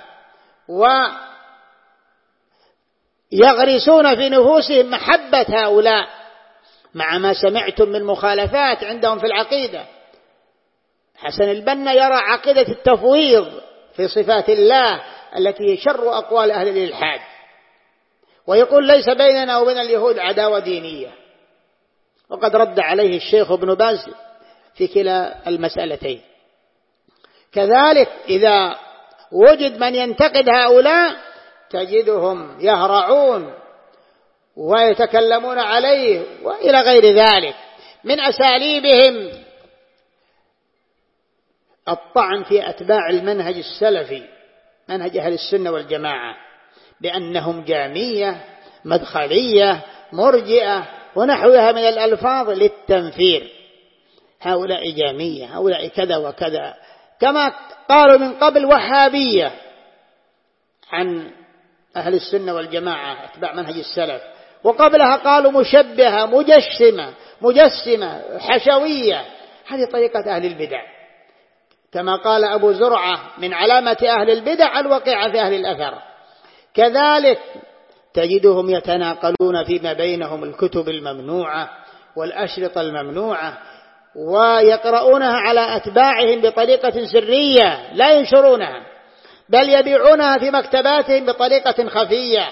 ويغرسون في نفوسهم محبة هؤلاء، مع ما سمعتم من مخالفات عندهم في العقيدة. حسن البنا يرى عقيدة التفويض في صفات الله التي شر أقوال أهل الإلحاد، ويقول ليس بيننا وبين اليهود عداوة دينية، وقد رد عليه الشيخ ابن باز في كلا المسألتين. كذلك إذا وجد من ينتقد هؤلاء تجدهم يهرعون ويتكلمون عليه وإلى غير ذلك. من أساليبهم الطعن في أتباع المنهج السلفي، منهج أهل السنة والجماعة، بأنهم جامية، مدخلية، مرجئة ونحوها من الألفاظ للتنفير. هؤلاء جامية، هؤلاء كذا وكذا، كما قالوا من قبل وهابية عن أهل السنة والجماعة أتباع منهج السلف، وقبلها قالوا مشبهة، مجسمة مجسمة حشوية. هذه طريقة أهل البدع، كما قال أبو زرعة من علامة أهل البدع الوقيعة في أهل الأثر. كذلك تجدهم يتناقلون فيما بينهم الكتب الممنوعة والأشرطة الممنوعة، ويقرؤونها على أتباعهم بطريقة سرية لا ينشرونها، بل يبيعونها في مكتباتهم بطريقة خفية.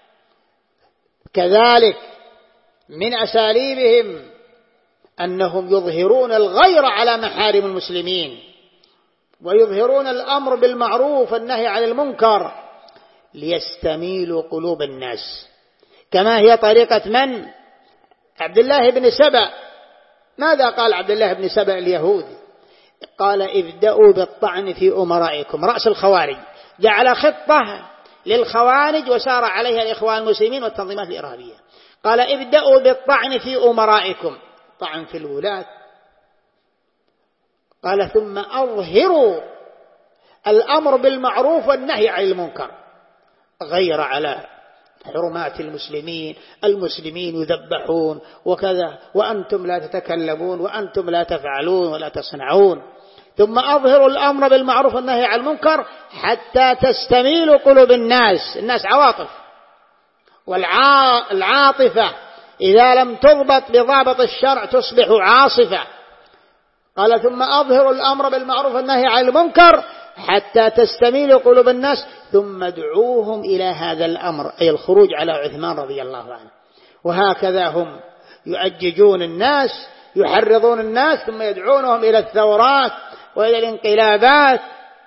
كذلك من أساليبهم أنهم يظهرون الغير على محارم المسلمين، ويظهرون الأمر بالمعروف والنهي عن المنكر ليستميلوا قلوب الناس، كما هي طريقة من؟ عبد الله بن سبأ. ماذا قال عبد الله بن سبأ اليهودي؟ قال ابدأوا بالطعن في أمرائكم، رأس الخوارج، جعل خطة للخوارج وسار عليها الإخوان المسلمين والتنظيمات الإرهابية. قال ابدأوا بالطعن في أمرائكم، طعن في الولاة. قال ثم أظهروا الأمر بالمعروف والنهي عن المنكر، غير على حرمات المسلمين، المسلمين يذبحون وكذا، وأنتم لا تتكلمون وأنتم لا تفعلون ولا تصنعون. ثم أظهروا الأمر بالمعروف والنهي عن المنكر حتى تستميل قلوب الناس. الناس عواطف، والعاطفة إذا لم تضبط بضابط الشرع تصبح عاصفة. قال ثم أظهروا الأمر بالمعروف والنهي عن المنكر حتى تستميل قلوب الناس ثم ادعوهم إلى هذا الأمر، أي الخروج على عثمان رضي الله عنه. وهكذا هم يؤججون الناس، يحرضون الناس، ثم يدعونهم إلى الثورات وإلى الانقلابات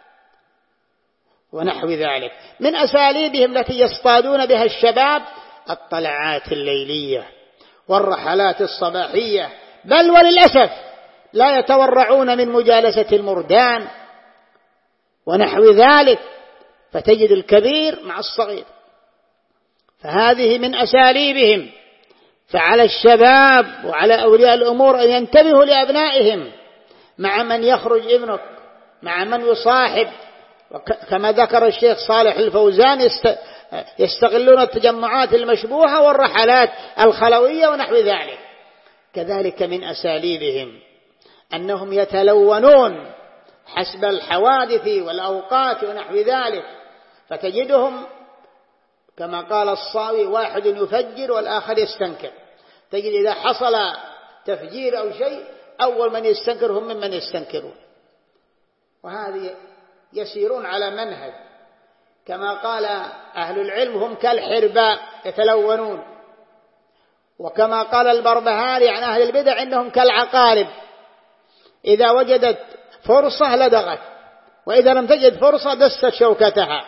ونحو ذلك. من أساليبهم التي يصطادون بها الشباب الطلعات الليلية والرحلات الصباحية، بل وللأسف لا يتورعون من مجالسة المردان ونحو ذلك، فتجد الكبير مع الصغير. فهذه من أساليبهم. فعلى الشباب وعلى أولياء الأمور أن ينتبهوا لأبنائهم، مع من يخرج ابنك، مع من يصاحب. كما ذكر الشيخ صالح الفوزان يستغلون التجمعات المشبوهة والرحلات الخلوية ونحو ذلك. كذلك من أساليبهم أنهم يتلونون حسب الحوادث والأوقات ونحو ذلك، فتجدهم كما قال الصاوي واحد يفجر والآخر يستنكر. تجد إذا حصل تفجير أو شيء أول من يستنكر هم ممن يستنكرون، وهذه يسيرون على منهج كما قال أهل العلم هم كالحرباء يتلونون، وكما قال البربهاري عن أهل البدع إنهم كالعقارب إذا وجدت فرصة لدغت، وإذا لم تجد فرصة دست شوكتها.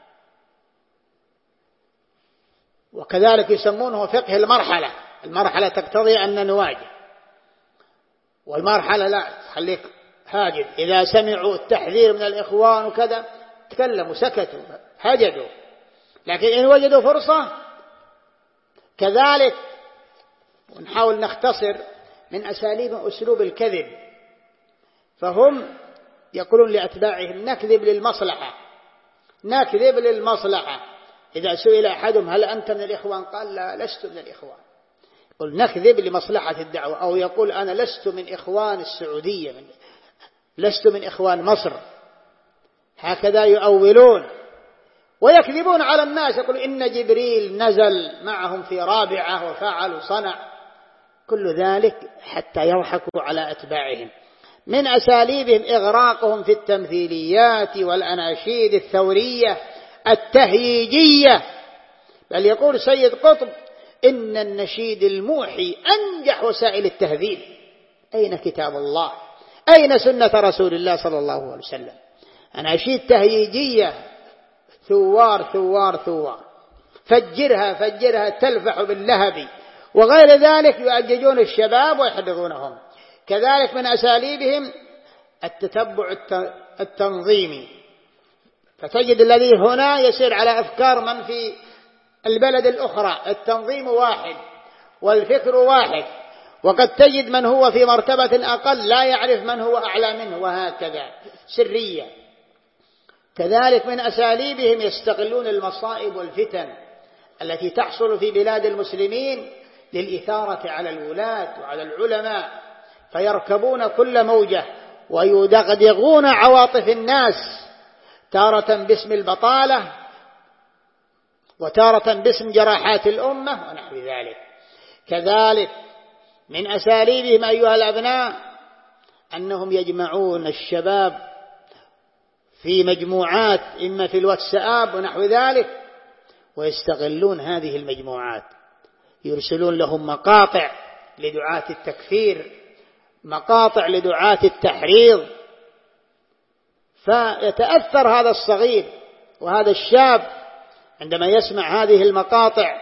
وكذلك يسمونه فقه المرحلة. المرحلة تقتضي أن نواجه، والمرحلة لا تخليك هاجد. إذا سمعوا التحذير من الإخوان وكذا تكلموا سكتوا هجدوا، لكن إن وجدوا فرصة كذلك. ونحاول نختصر من أساليب أسلوب الكذب. فهم يقولون لأتباعهم نكذب للمصلحة، نكذب للمصلحة. إذا سئل أحدهم هل أنت من الإخوان؟ قال لا، لست من الإخوان. يقول نكذب لمصلحة الدعوة. أو يقول أنا لست من إخوان السعودية، من لست من إخوان مصر. هكذا يؤولون ويكذبون على الناس. يقول إن جبريل نزل معهم في رابعة وفعل وصنع، كل ذلك حتى يضحكوا على أتباعهم. من أساليبهم إغراقهم في التمثيليات والأناشيد الثورية التهييجية. بل يقول سيد قطب إن النشيد الموحي أنجح وسائل التهذيب. أين كتاب الله؟ أين سنة رسول الله صلى الله عليه وسلم؟ أناشيد تهييجية ثوار ثوار ثوار، فجرها فجرها تلفح باللهب وغير ذلك، يؤججون الشباب ويحرضونهم. كذلك من أساليبهم التتبع التنظيمي، فتجد الذي هنا يسير على أفكار من في البلد الأخرى، التنظيم واحد والفكر واحد، وقد تجد من هو في مرتبة أقل لا يعرف من هو أعلى منه، وهكذا سرية. كذلك من أساليبهم يستغلون المصائب والفتن التي تحصل في بلاد المسلمين للإثارة على الولاة وعلى العلماء، فيركبون كل موجة ويدغدغون عواطف الناس، تارة باسم البطالة وتارة باسم جراحات الأمة ونحو ذلك. كذلك من أساليبهم أيها الأبناء أنهم يجمعون الشباب في مجموعات، إما في الواتساب ونحو ذلك، ويستغلون هذه المجموعات، يرسلون لهم مقاطع لدعاة التكفير، مقاطع لدعاة التحريض، فيتأثر هذا الصغير وهذا الشاب عندما يسمع هذه المقاطع.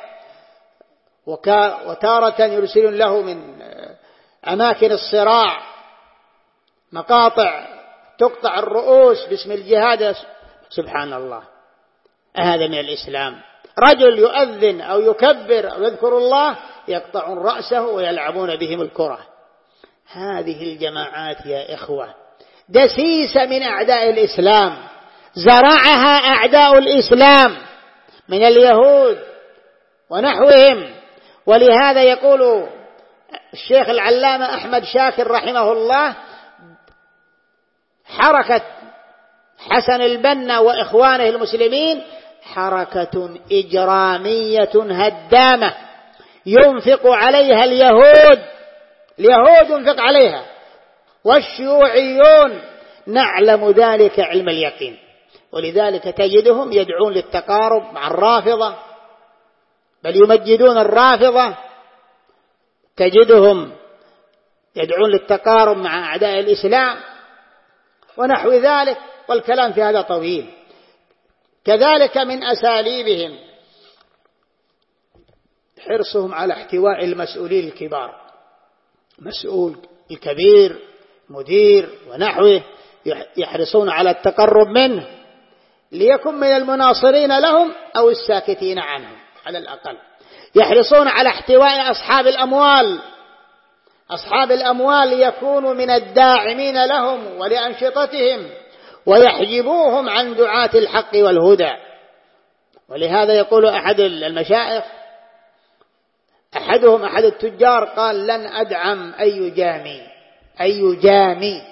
وتارة يرسلون له من أماكن الصراع مقاطع تقطع الرؤوس باسم الجهاد. سبحان الله، هذا من الإسلام؟ رجل يؤذن أو يكبر أو يذكر الله يقطعون رأسه ويلعبون بهم الكرة. هذه الجماعات يا إخوة دسيسة من أعداء الإسلام، زرعها أعداء الإسلام من اليهود ونحوهم. ولهذا يقول الشيخ العلامة أحمد شاكر رحمه الله: حركة حسن البنا وإخوانه المسلمين حركة إجرامية هدامة ينفق عليها اليهود، اليهود ينفق عليها، والشيوعيون نعلم ذلك علم اليقين. ولذلك تجدهم يدعون للتقارب مع الرافضة، بل يمجدون الرافضة، تجدهم يدعون للتقارب مع أعداء الإسلام ونحو ذلك، والكلام في هذا طويل. كذلك من أساليبهم حرصهم على احتواء المسؤولين الكبار، مسؤول الكبير مدير ونحوه، يحرصون على التقرب منه ليكن من المناصرين لهم أو الساكتين عنهم على الأقل. يحرصون على احتواء أصحاب الأموال، أصحاب الأموال يكونوا من الداعمين لهم ولأنشطتهم، ويحجبوهم عن دعاة الحق والهدى. ولهذا يقول أحد المشايخ، أحدهم أحد التجار قال: لن أدعم أي جامي أي جامي.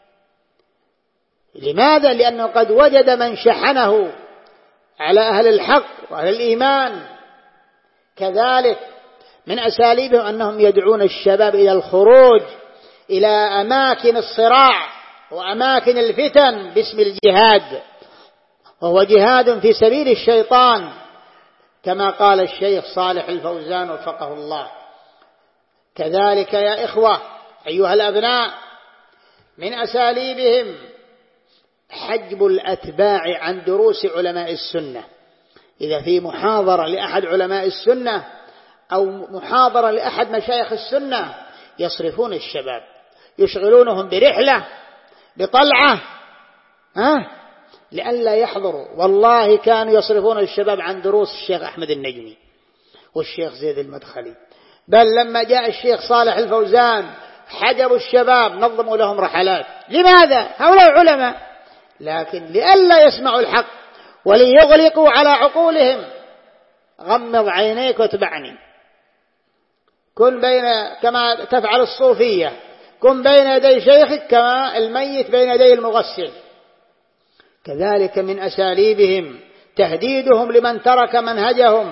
لماذا؟ لأنه قد وجد من شحنه على أهل الحق وأهل الإيمان. كذلك من أساليبهم أنهم يدعون الشباب إلى الخروج إلى أماكن الصراع وأماكن الفتن باسم الجهاد، وهو جهاد في سبيل الشيطان كما قال الشيخ صالح الفوزان وفقه الله. كذلك يا إخوة أيها الأبناء من أساليبهم حجب الأتباع عن دروس علماء السنة. إذا في محاضرة لأحد علماء السنة أو محاضرة لأحد مشايخ السنة يصرفون الشباب، يشغلونهم برحلة بطلعة ها لئلا يحضروا. والله كانوا يصرفون الشباب عن دروس الشيخ أحمد النجمي والشيخ زيد المدخلي، بل لما جاء الشيخ صالح الفوزان حجبوا الشباب، نظموا لهم رحلات. لماذا؟ هؤلاء علماء، لكن لئلا يسمعوا الحق وليغلقوا على عقولهم. غمض عينيك واتبعني، كن بين كما تفعل الصوفية، كن بين يدي شيخك كما الميت بين يدي المغسل. كذلك من أساليبهم تهديدهم لمن ترك منهجهم،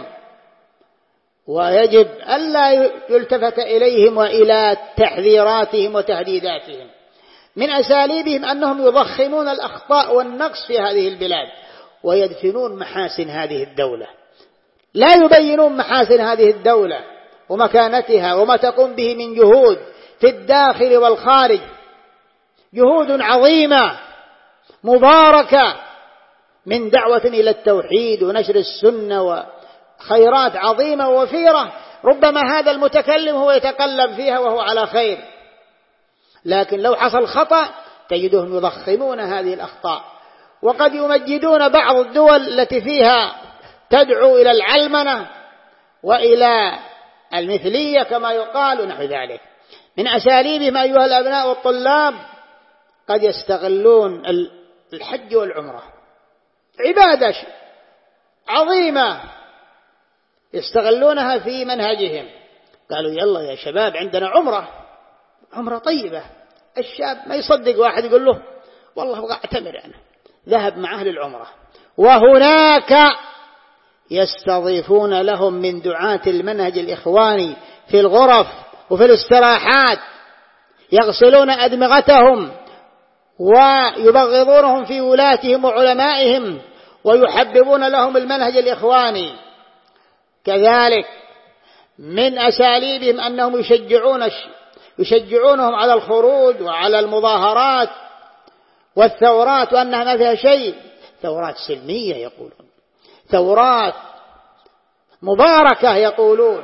ويجب ألا يلتفت إليهم وإلى تحذيراتهم وتهديداتهم. من أساليبهم أنهم يضخمون الأخطاء والنقص في هذه البلاد ويدفنون محاسن هذه الدولة. لا يبينون محاسن هذه الدولة ومكانتها وما تقوم به من جهود في الداخل والخارج، جهود عظيمة مباركة من دعوة إلى التوحيد ونشر السنة وخيرات عظيمة ووفيرة، ربما هذا المتكلم هو يتقلب فيها وهو على خير، لكن لو حصل خطأ تجدهم يضخمون هذه الأخطاء، وقد يمجدون بعض الدول التي فيها تدعو إلى العلمنة وإلى المثلية كما يقال ونحو ذلك. من أساليبهم أيها الأبناء والطلاب قد يستغلون الحج والعمرة، عبادة عظيمة يستغلونها في منهجهم. قالوا يلا يا شباب عندنا عمرة، عمرة طيبة. الشاب ما يصدق واحد يقول له والله أبغى أعتمر أنا، ذهب معه للعمرة، وهناك يستضيفون لهم من دعاة المنهج الإخواني في الغرف وفي الاستراحات، يغسلون أدمغتهم ويبغضونهم في ولاتهم وعلمائهم ويحببون لهم المنهج الإخواني. كذلك من أساليبهم أنهم يشجعون يشجعونهم على الخروج وعلى المظاهرات والثورات، وأنها ما فيها شيء، ثورات سلمية يقولون، ثورات مباركة يقولون.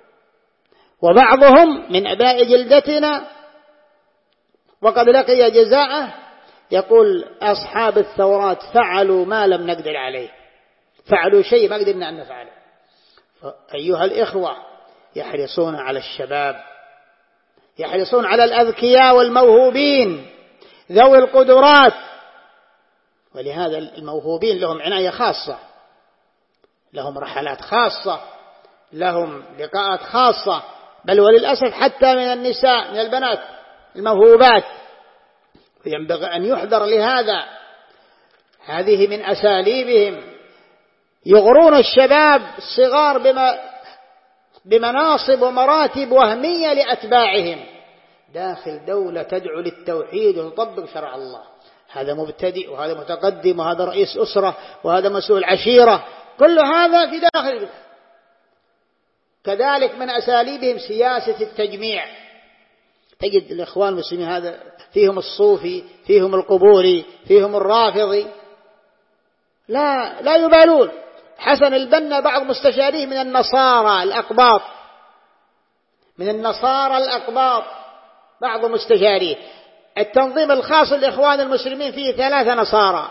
وبعضهم من أبناء جلدتنا وقد لقي جزاءه يقول أصحاب الثورات فعلوا ما لم نقدر عليه، فعلوا شيء ما قدرنا أن نفعله. أيها الإخوة يحرصون على الشباب، يحرصون على الأذكياء والموهوبين ذوي القدرات، ولهذا الموهوبين لهم عناية خاصة، لهم رحلات خاصة، لهم لقاءات خاصة، بل وللأسف حتى من النساء من البنات الموهوبات، وينبغي أن يحذر لهذا. هذه من أساليبهم، يغرون الشباب الصغار بما بمناصب ومراتب وهمية لأتباعهم داخل دولة تدعو للتوحيد وتطبق شرع الله. هذا مبتدئ وهذا متقدم وهذا رئيس أسرة وهذا مسؤول عشيرة، كل هذا في داخل. كذلك من أساليبهم سياسة التجميع، تجد الإخوان المسلمين هذا فيهم الصوفي، فيهم القبوري، فيهم الرافضي، لا لا يبالون. حسن البنا بعض مستشاريه من النصارى الأقباط، من النصارى الأقباط بعض مستشاريه. التنظيم الخاص للإخوان المسلمين فيه ثلاثة نصارى.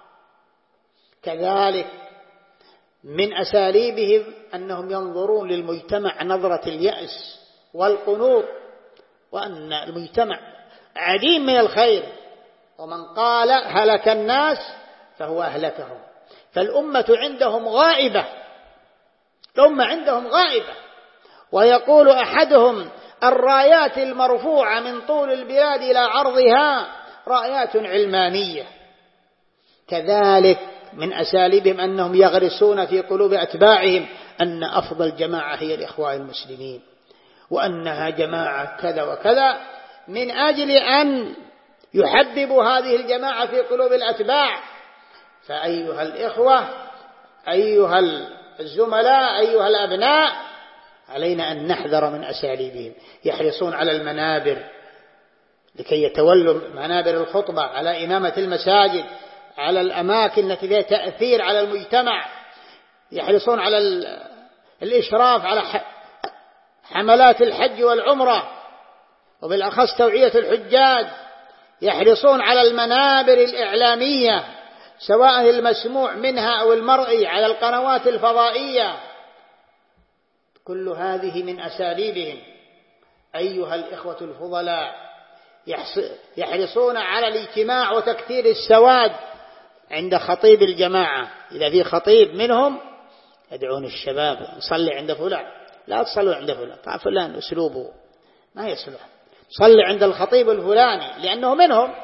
كذلك من أساليبهم أنهم ينظرون للمجتمع نظرة اليأس والقنوط، وأن المجتمع عديم من الخير، ومن قال هلك الناس فهو أهلكهم. فالأمة عندهم غائبة، الأمة عندهم غائبة. ويقول أحدهم الرايات المرفوعة من طول البلاد إلى عرضها رايات علمانية. كذلك من أساليبهم أنهم يغرسون في قلوب أتباعهم أن أفضل جماعة هي الإخوان المسلمين، وأنها جماعة كذا وكذا، من أجل أن يحببوا هذه الجماعة في قلوب الأتباع. فأيها الإخوة، أيها الزملاء، أيها الأبناء، علينا أن نحذر من أساليبهم. يحرصون على المنابر لكي يتولوا منابر الخطبة، على إمامة المساجد، على الأماكن التي فيها تأثير على المجتمع. يحرصون على الإشراف على حملات الحج والعمرة، وبالأخص توعية الحجاج. يحرصون على المنابر الإعلامية سواء المسموع منها أو المرئي على القنوات الفضائية. كل هذه من أساليبهم. أيها الإخوة الفضلاء، يحرصون على الاجتماع وتكثير السواد عند خطيب الجماعة. إذا في خطيب منهم يدعون الشباب نصلي عند فلان، لا تصلوا عند فلان، طبعا فلان أسلوبه ما يصلح، صلي عند الخطيب الفلاني، لأنه منهم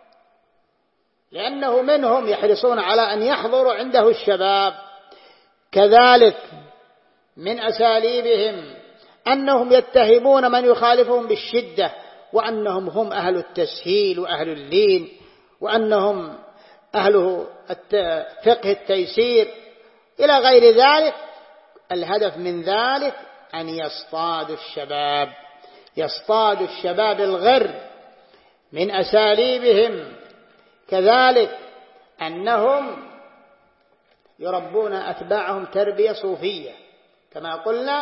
لأنه منهم يحرصون على أن يحضروا عنده الشباب. كذلك من أساليبهم أنهم يتهمون من يخالفهم بالشدة، وأنهم هم أهل التسهيل وأهل اللين، وأنهم أهل فقه التيسير إلى غير ذلك. الهدف من ذلك أن يصطادوا الشباب، يصطادوا الشباب الغر. من أساليبهم كذلك أنهم يربون أتباعهم تربية صوفية، كما قلنا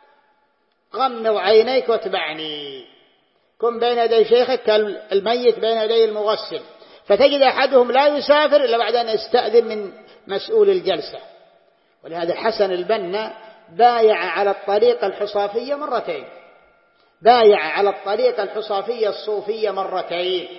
غمض عينيك واتبعني، كن بين يدي شيخك كالميت بين يدي المغسل. فتجد أحدهم لا يسافر إلا بعد أن يستأذن من مسؤول الجلسة. ولهذا حسن البنا بايع على الطريقة الحصافية مرتين، بايع على الطريقة الحصافية الصوفية مرتين.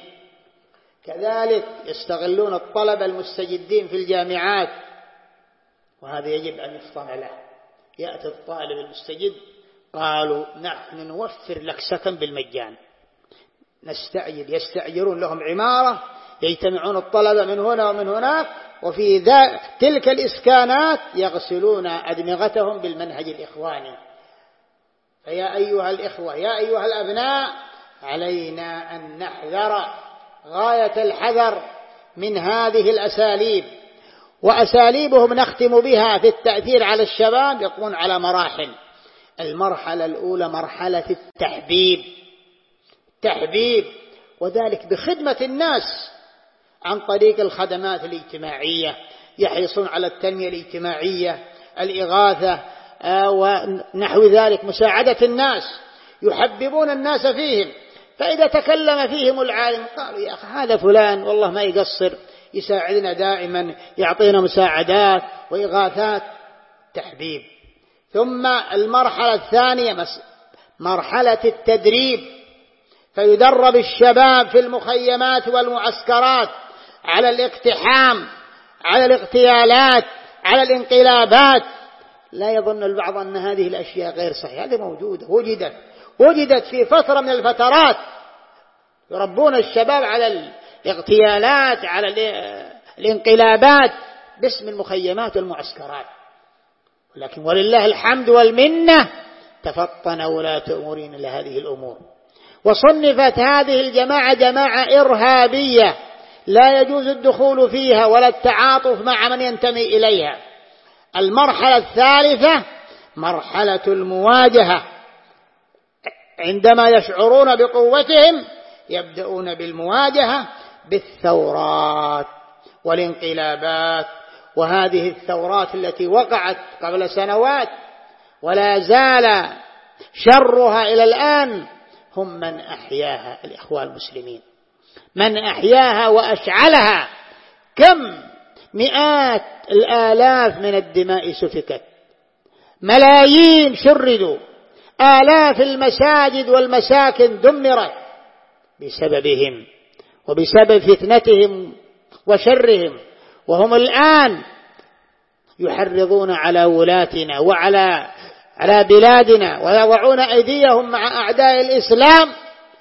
كذلك يستغلون الطلبة المستجدين في الجامعات، وهذا يجب أن يفطن له. يأتي الطالب المستجد قالوا نحن نوفر لك سكن بالمجان، نستعجل، يستأجرون لهم عمارة، يجتمعون الطلبة من هنا ومن هناك، وفي ذا تلك الإسكانات يغسلون أدمغتهم بالمنهج الإخواني. فيا أيها الإخوة، يا أيها الأبناء، علينا أن نحذر غاية الحذر من هذه الأساليب. وأساليبهم نختم بها في التأثير على الشباب يكون على مراحل. المرحلة الأولى مرحلة التحبيب، تحبيب، وذلك بخدمة الناس عن طريق الخدمات الاجتماعية، يحرصون على التنمية الاجتماعية، الإغاثة ونحو ذلك، مساعدة الناس، يحببون الناس فيهم. فإذا تكلم فيهم العالم قالوا يا أخي هذا فلان والله ما يقصر، يساعدنا دائما، يعطينا مساعدات وإغاثات، تحبيب. ثم المرحلة الثانية مرحلة التدريب، فيدرب الشباب في المخيمات والمعسكرات على الاقتحام، على الاغتيالات، على الانقلابات. لا يظن البعض أن هذه الأشياء غير صحيحة، هذه موجودة، وجدت وجدت في فترة من الفترات، يربون الشباب على الاغتيالات، على الانقلابات باسم المخيمات والمعسكرات. ولكن ولله الحمد والمنة تفطن ولاة أمورنا لهذه الأمور، وصنفت هذه الجماعة جماعة إرهابية لا يجوز الدخول فيها ولا التعاطف مع من ينتمي إليها. المرحلة الثالثة مرحلة المواجهة، عندما يشعرون بقوتهم يبدأون بالمواجهة بالثورات والانقلابات. وهذه الثورات التي وقعت قبل سنوات ولا زال شرها إلى الآن هم من أحياها، الإخوان المسلمين، من أحياها وأشعلها. كم مئات الآلاف من الدماء سفكت، ملايين شردوا، آلاف المساجد والمساكن دمرت بسببهم وبسبب فتنتهم وشرهم. وهم الآن يحرضون على ولاتنا وعلى على بلادنا ويضعون أيديهم مع أعداء الإسلام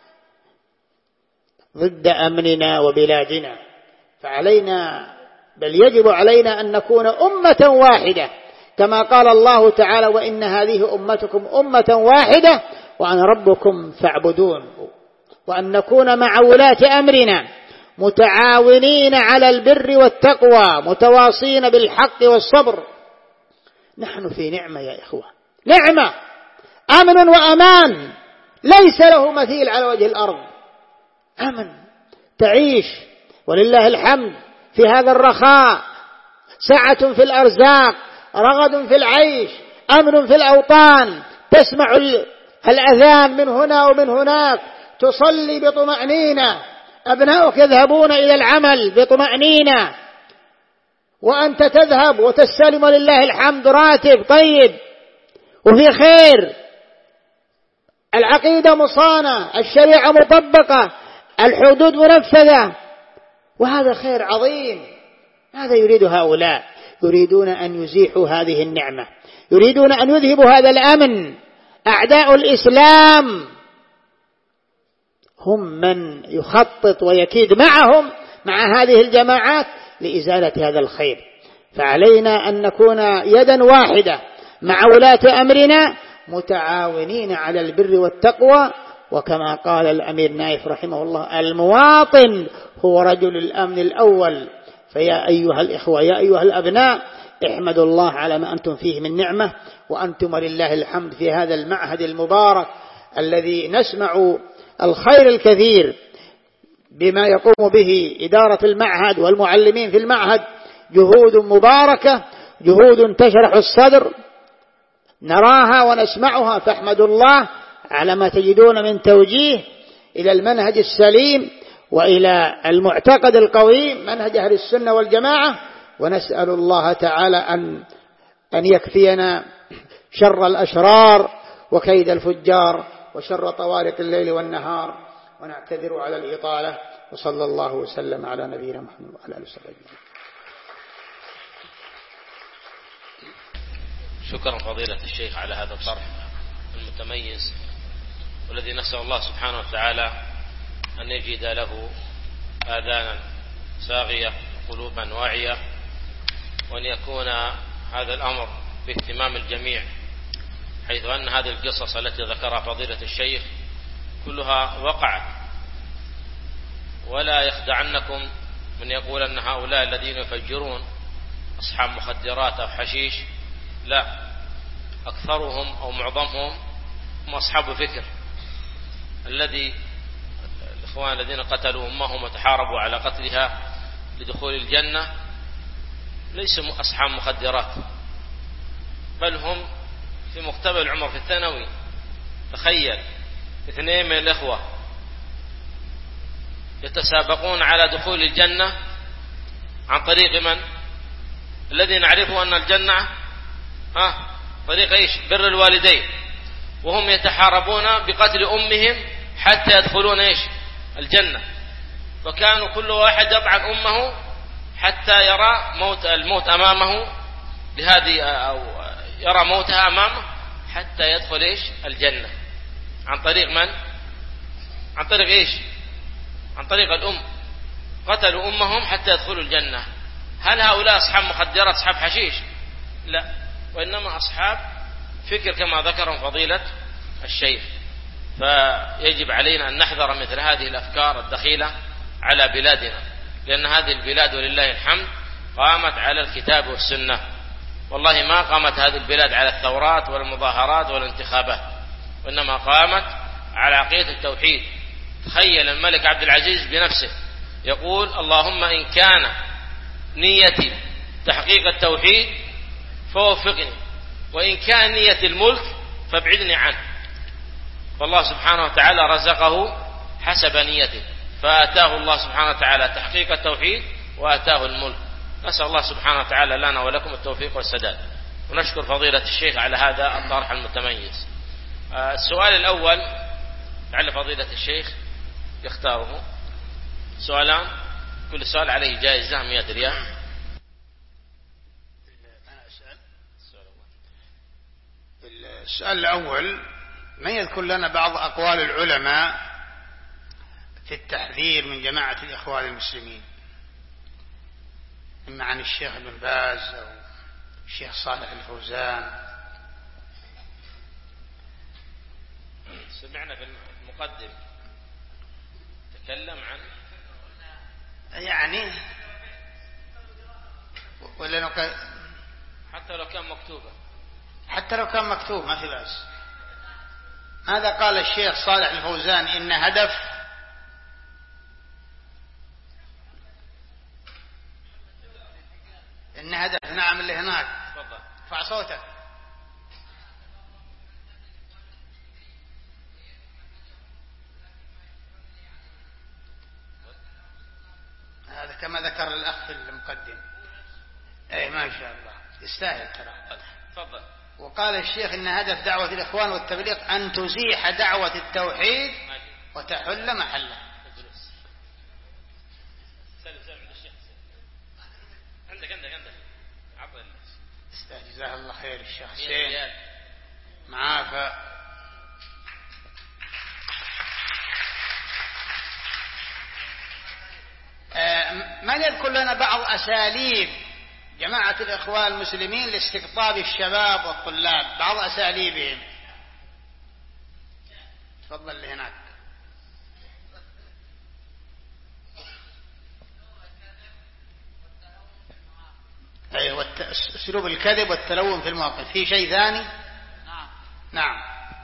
ضد أمننا وبلادنا. فعلينا، بل يجب علينا أن نكون أمة واحدة، كما قال الله تعالى وإن هذه أمتكم أمة واحدة وأنا ربكم فاعبدون. وأن نكون مع ولاة أمرنا متعاونين على البر والتقوى، متواصين بالحق والصبر. نحن في نعمة يا إخوة، نعمة، أمن وأمان ليس له مثيل على وجه الأرض. أمن، تعيش ولله الحمد في هذا الرخاء، سعة في الأرزاق، رغد في العيش، أمن في الأوطان، تسمع الأذان من هنا ومن هناك، تصلي بطمأنينة، أبنائك يذهبون إلى العمل بطمأنينة، وأنت تذهب وتستلم لله الحمد راتب طيب وفي خير، العقيدة مصانة، الشريعة مطبقة، الحدود منفذة، وهذا خير عظيم. هذا يريد هؤلاء، يريدون أن يزيحوا هذه النعمة، يريدون أن يذهبوا هذا الأمن. أعداء الإسلام هم من يخطط ويكيد معهم مع هذه الجماعات لإزالة هذا الخير. فعلينا أن نكون يدا واحدة مع ولاة أمرنا متعاونين على البر والتقوى. وكما قال الأمير نايف رحمه الله: المواطن هو رجل الأمن الأول، فيا أيها الإخوة يا أيها الأبناء احمدوا الله على ما أنتم فيه من نعمة، وأنتم لله الحمد في هذا المعهد المبارك الذي نسمع الخير الكثير بما يقوم به إدارة المعهد والمعلمين في المعهد، جهود مباركة، جهود تشرح الصدر نراها ونسمعها، فاحمدوا الله على ما تجدون من توجيه إلى المنهج السليم وإلى المعتقد القويم منهج أهل السنة والجماعة. ونسأل الله تعالى أن أن يكفينا شر الأشرار وكيد الفجار وشر طوارق الليل والنهار، ونعتذر على الإطالة، وصلى الله وسلم على نبينا محمد وعلى آله وصحبه أجمعين. شكرا فضيلة الشيخ على هذا الطرح المتميز، والذي نسأل الله سبحانه وتعالى أن يجد له آذانا صاغية وقلوبا واعية، وأن يكون هذا الأمر باهتمام الجميع، حيث أن هذه القصص التي ذكرها فضيلة الشيخ كلها وقعت. ولا يخدعنكم من يقول أن هؤلاء الذين يفجرون أصحاب مخدرات أو حشيش، لا، أكثرهم أو معظمهم هم أصحاب فكر. الذي الإخوان الذين قتلوا أمهم وتحاربوا على قتلها لدخول الجنة ليسوا أصحاب مخدرات، بل هم في مقتبل العمر في الثانوي. تخيل اثنين من الإخوة يتسابقون على دخول الجنة عن طريق من؟ الذي نعرفه أن الجنة ها طريق إيش؟ بر الوالدين، وهم يتحاربون بقتل أمهم حتى يدخلون إيش؟ الجنة. فكانوا كل واحد يطعن أمه حتى يرى موت الموت أمامه لهذه، أو يرى موتها أمامه حتى يدخل إيش؟ الجنة. عن طريق من؟ عن طريق إيش؟ عن طريق الأم. قتلوا أمهم حتى يدخلوا الجنة. هل هؤلاء أصحاب مخدرات أصحاب حشيش؟ لا، وإنما أصحاب فكر كما ذكرهم فضيلة الشيخ. فيجب علينا أن نحذر مثل هذه الأفكار الدخيلة على بلادنا، لأن هذه البلاد ولله الحمد قامت على الكتاب والسنة. والله ما قامت هذه البلاد على الثورات والمظاهرات والانتخابات، وإنما قامت على عقيدة التوحيد. تخيل الملك عبد العزيز بنفسه يقول: اللهم إن كان نيتي تحقيق التوحيد فوفقني، وإن كان نية الملك فابعدني عنه. فالله سبحانه وتعالى رزقه حسب نيته، فآتاه الله سبحانه وتعالى تحقيق التوحيد وآتاه الملك. نسأل الله سبحانه وتعالى لنا ولكم التوفيق والسداد، ونشكر فضيلة الشيخ على هذا الطرح المتميز. السؤال الأول لعل فضيلة الشيخ يختاره. سؤالان، كل سؤال عليه جائزة مئة ريال. السؤال الأول: من يذكر لنا بعض أقوال العلماء في التحذير من جماعة الإخوان المسلمين، إما عن الشيخ ابن باز أو الشيخ صالح الفوزان؟ سمعنا في المقدم تكلم عن يعني ولا نك... حتى لو كان مكتوبة، حتى لو كان مكتوب ما في بأس. هذا قال الشيخ صالح الفوزان إن هدف إن هدف نعم اللي هناك. تفضل ارفع صوتك. هذا كما ذكر الأخ في المقدم. اي ما شاء الله يستاهل ترى. تفضل. وقال الشيخ إن هدف دعوة الإخوان والتبليغ أن تزيح دعوة التوحيد وتحل محله. عندك عندك عندك عطل. جزاه الله خير الشيخ حسين معافى. من يذكر لنا بعض أساليب جماعة الإخوان المسلمين لاستقطاب الشباب والطلاب، بعض أساليبهم؟ تفضل اللي هناك. أيوة، أسلوب الكذب والتلون في المواقف. في شيء ثاني؟ نعم. نعم.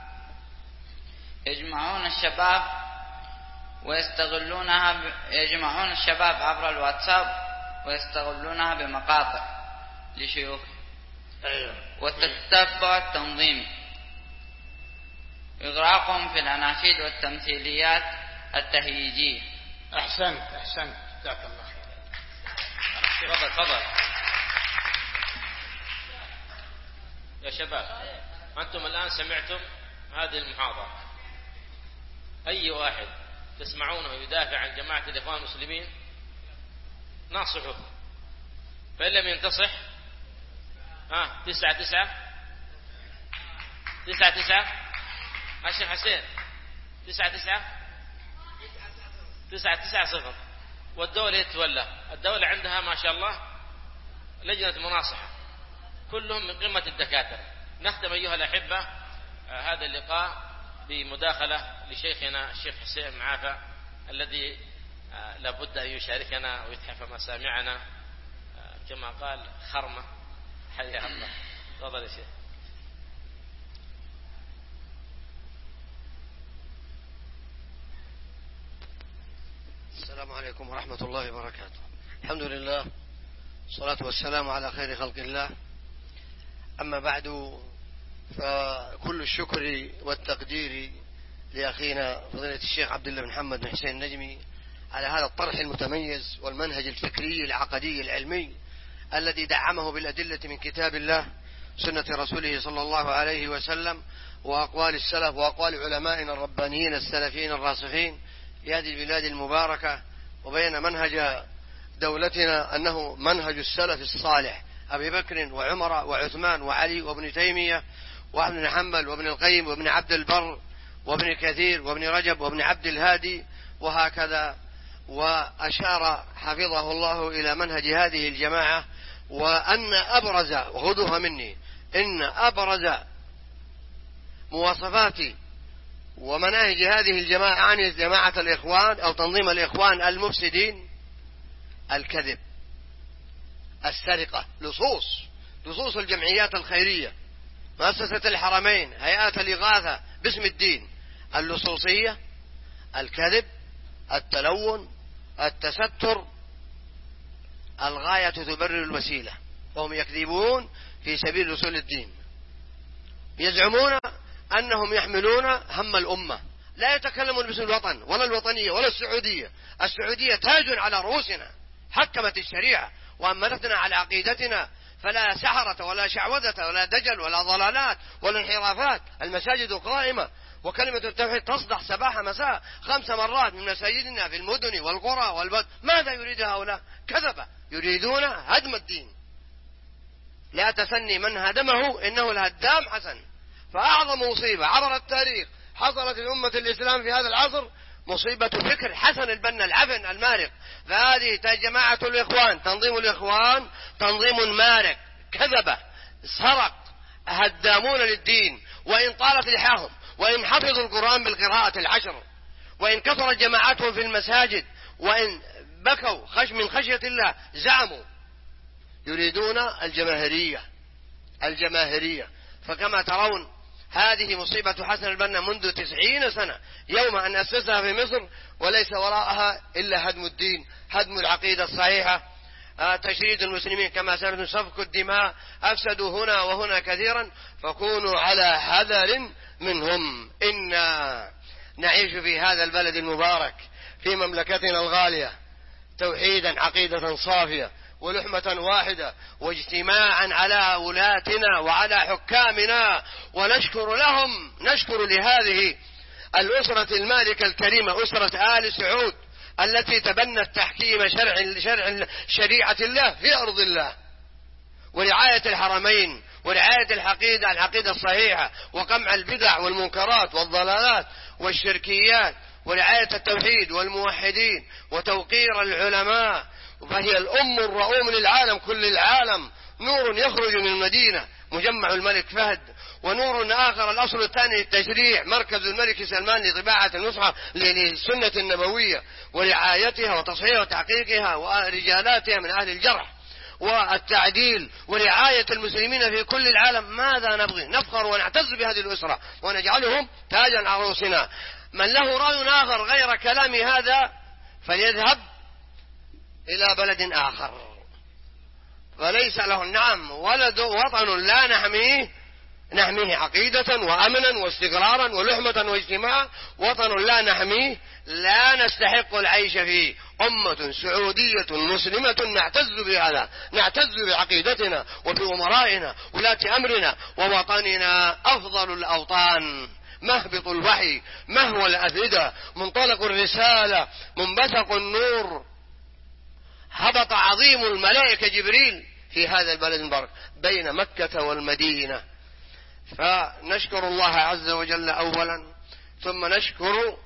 يجمعون الشباب ويستغلونها ب... يجمعون الشباب عبر الواتساب ويستغلونها بمقاطع لشيوخ. أيوة. والتتبع التنظيمي إغراقهم في الأناشيد والتمثيليات التهييجية. أحسنت أحسنت جزاك الله خير. تفضل تفضل يا شباب. أنتم الآن سمعتم هذه المحاضرة، أي واحد تسمعونه يدافع عن جماعة الإخوان المسلمين ناصحه، فإن لم ينتصح ها تسعة تسعة تسعة تسعة الشيخ حسين تسعة تسعة تسعة تسعة صفر. والدولة يتولى، الدولة عندها ما شاء الله لجنة مناصحة كلهم من قمة الدكاترة. نختم أيها الأحبة هذا اللقاء بمداخلة لشيخنا الشيخ حسين معافى الذي لابد أن يشاركنا ويتحف مسامعنا كما قال خرمة. حيا الله. تفضل يا شيخ. السلام عليكم ورحمة الله وبركاته. الحمد لله والصلاة والسلام على خير خلق الله. أما بعد، فكل الشكر والتقدير لأخينا فضيلة الشيخ عبد الله بن محمد بن حسين النجمي على هذا الطرح المتميز والمنهج الفكري العقدي العلمي الذي دعمه بالأدلة من كتاب الله سنة رسوله صلى الله عليه وسلم وأقوال السلف وأقوال علمائنا الربانيين السلفيين الراسخين في هذه البلاد المباركة، وبين منهج دولتنا أنه منهج السلف الصالح أبي بكر وعمر وعثمان وعلي وابن تيمية وابن حنبل وابن القيم وابن عبد البر وابن كثير وابن رجب وابن عبد الهادي وهكذا. وأشار حفظه الله إلى منهج هذه الجماعة، وأن أبرز وخذوها مني إن أبرز مواصفات ومناهج هذه الجماعة عن جماعة الإخوان أو تنظيم الإخوان المفسدين الكذب، السرقة، لصوص لصوص الجمعيات الخيرية، مؤسسة الحرمين، هيئات الإغاثة باسم الدين، اللصوصية، الكذب، التلون، التستر، الغاية تبرر الوسيلة، وهم يكذبون في سبيل وصول الدين. يزعمون أنهم يحملون هم الأمة، لا يتكلمون باسم الوطن ولا الوطنية ولا السعودية. السعودية تاج على رؤوسنا، حكمت الشريعة وأمنتنا على عقيدتنا، فلا سحرة ولا شعوذة ولا دجل ولا ضلالات ولا انحرافات. المساجد قائمة وكلمة التوحيد تصدح صباح مساء خمس مرات من مساجدنا في المدن والقرى والبلد. ماذا يريد هؤلاء؟ كذبة، يريدون هدم الدين. لا تسني من هدمه إنه الهدام حسن. فأعظم مصيبة عبر التاريخ حصلت لأمة الإسلام في هذا العصر مصيبة فكر حسن البنا العفن المارق. فهذه جماعة الإخوان، تنظيم الإخوان تنظيم مارق، كذبة، سرق، هدامون للدين. وإن طالت لحاهم، وإن حفظوا القرآن بالقراءة العشر، وإن كثرت جماعاتهم في المساجد، وإن بكوا خش من خشية الله، زعموا يريدون الجماهيرية الجماهيرية. فكما ترون هذه مصيبة حسن البنا منذ تسعين سنة يوم أن أسسها في مصر، وليس وراءها إلا هدم الدين، هدم العقيدة الصحيحة، تشريد المسلمين كما سنة سفك الدماء، أفسدوا هنا وهنا كثيرا. فكونوا على حذر منهم. إنا نعيش في هذا البلد المبارك في مملكتنا الغالية توحيدا، عقيدة صافية، ولحمة واحدة، واجتماعا على ولاتنا وعلى حكامنا، ونشكر لهم، نشكر لهذه الأسرة المالكة الكريمة أسرة آل سعود التي تبنت تحكيم شرع شرع شريعة الله في أرض الله، ورعاية الحرمين، ورعاية العقيدة العقيدة الصحيحة، وقمع البدع والمنكرات والضلالات والشركيات، ورعاية التوحيد والموحدين، وتوقير العلماء. فهي الأم الرؤوم للعالم كل العالم. نور يخرج من المدينة مجمع الملك فهد، ونور آخر الأصل الثاني التشريع مركز الملك سلمان لطباعة المصحف للسنة النبوية ورعايتها وتصحيح وتحقيقها ورجالاتها من أهل الجرح والتعديل ورعاية المسلمين في كل العالم. ماذا نبغي؟ نفخر ونعتز بهذه الأسرة ونجعلهم تاجا على رؤوسنا. من له رأي آخر غير كلام هذا فليذهب إلى بلد آخر، فليس له. نعم، ولد وطن لا نحميه نحميه عقيدة وأمنا واستقرارا ولحمة واجتماعا، وطن لا نحميه لا نستحق العيش فيه. أمة سعودية مسلمة نعتز بهذا، نعتز بعقيدتنا وفي أمرائنا ولاة أمرنا، ووطننا أفضل الأوطان، مهبط الوحي، مهوى الأفئدة، منطلق الرسالة، منبثق النور. هبط عظيم الملائكة جبريل في هذا البلد المبارك بين مكة والمدينة. فنشكر الله عز وجل أولا، ثم نشكر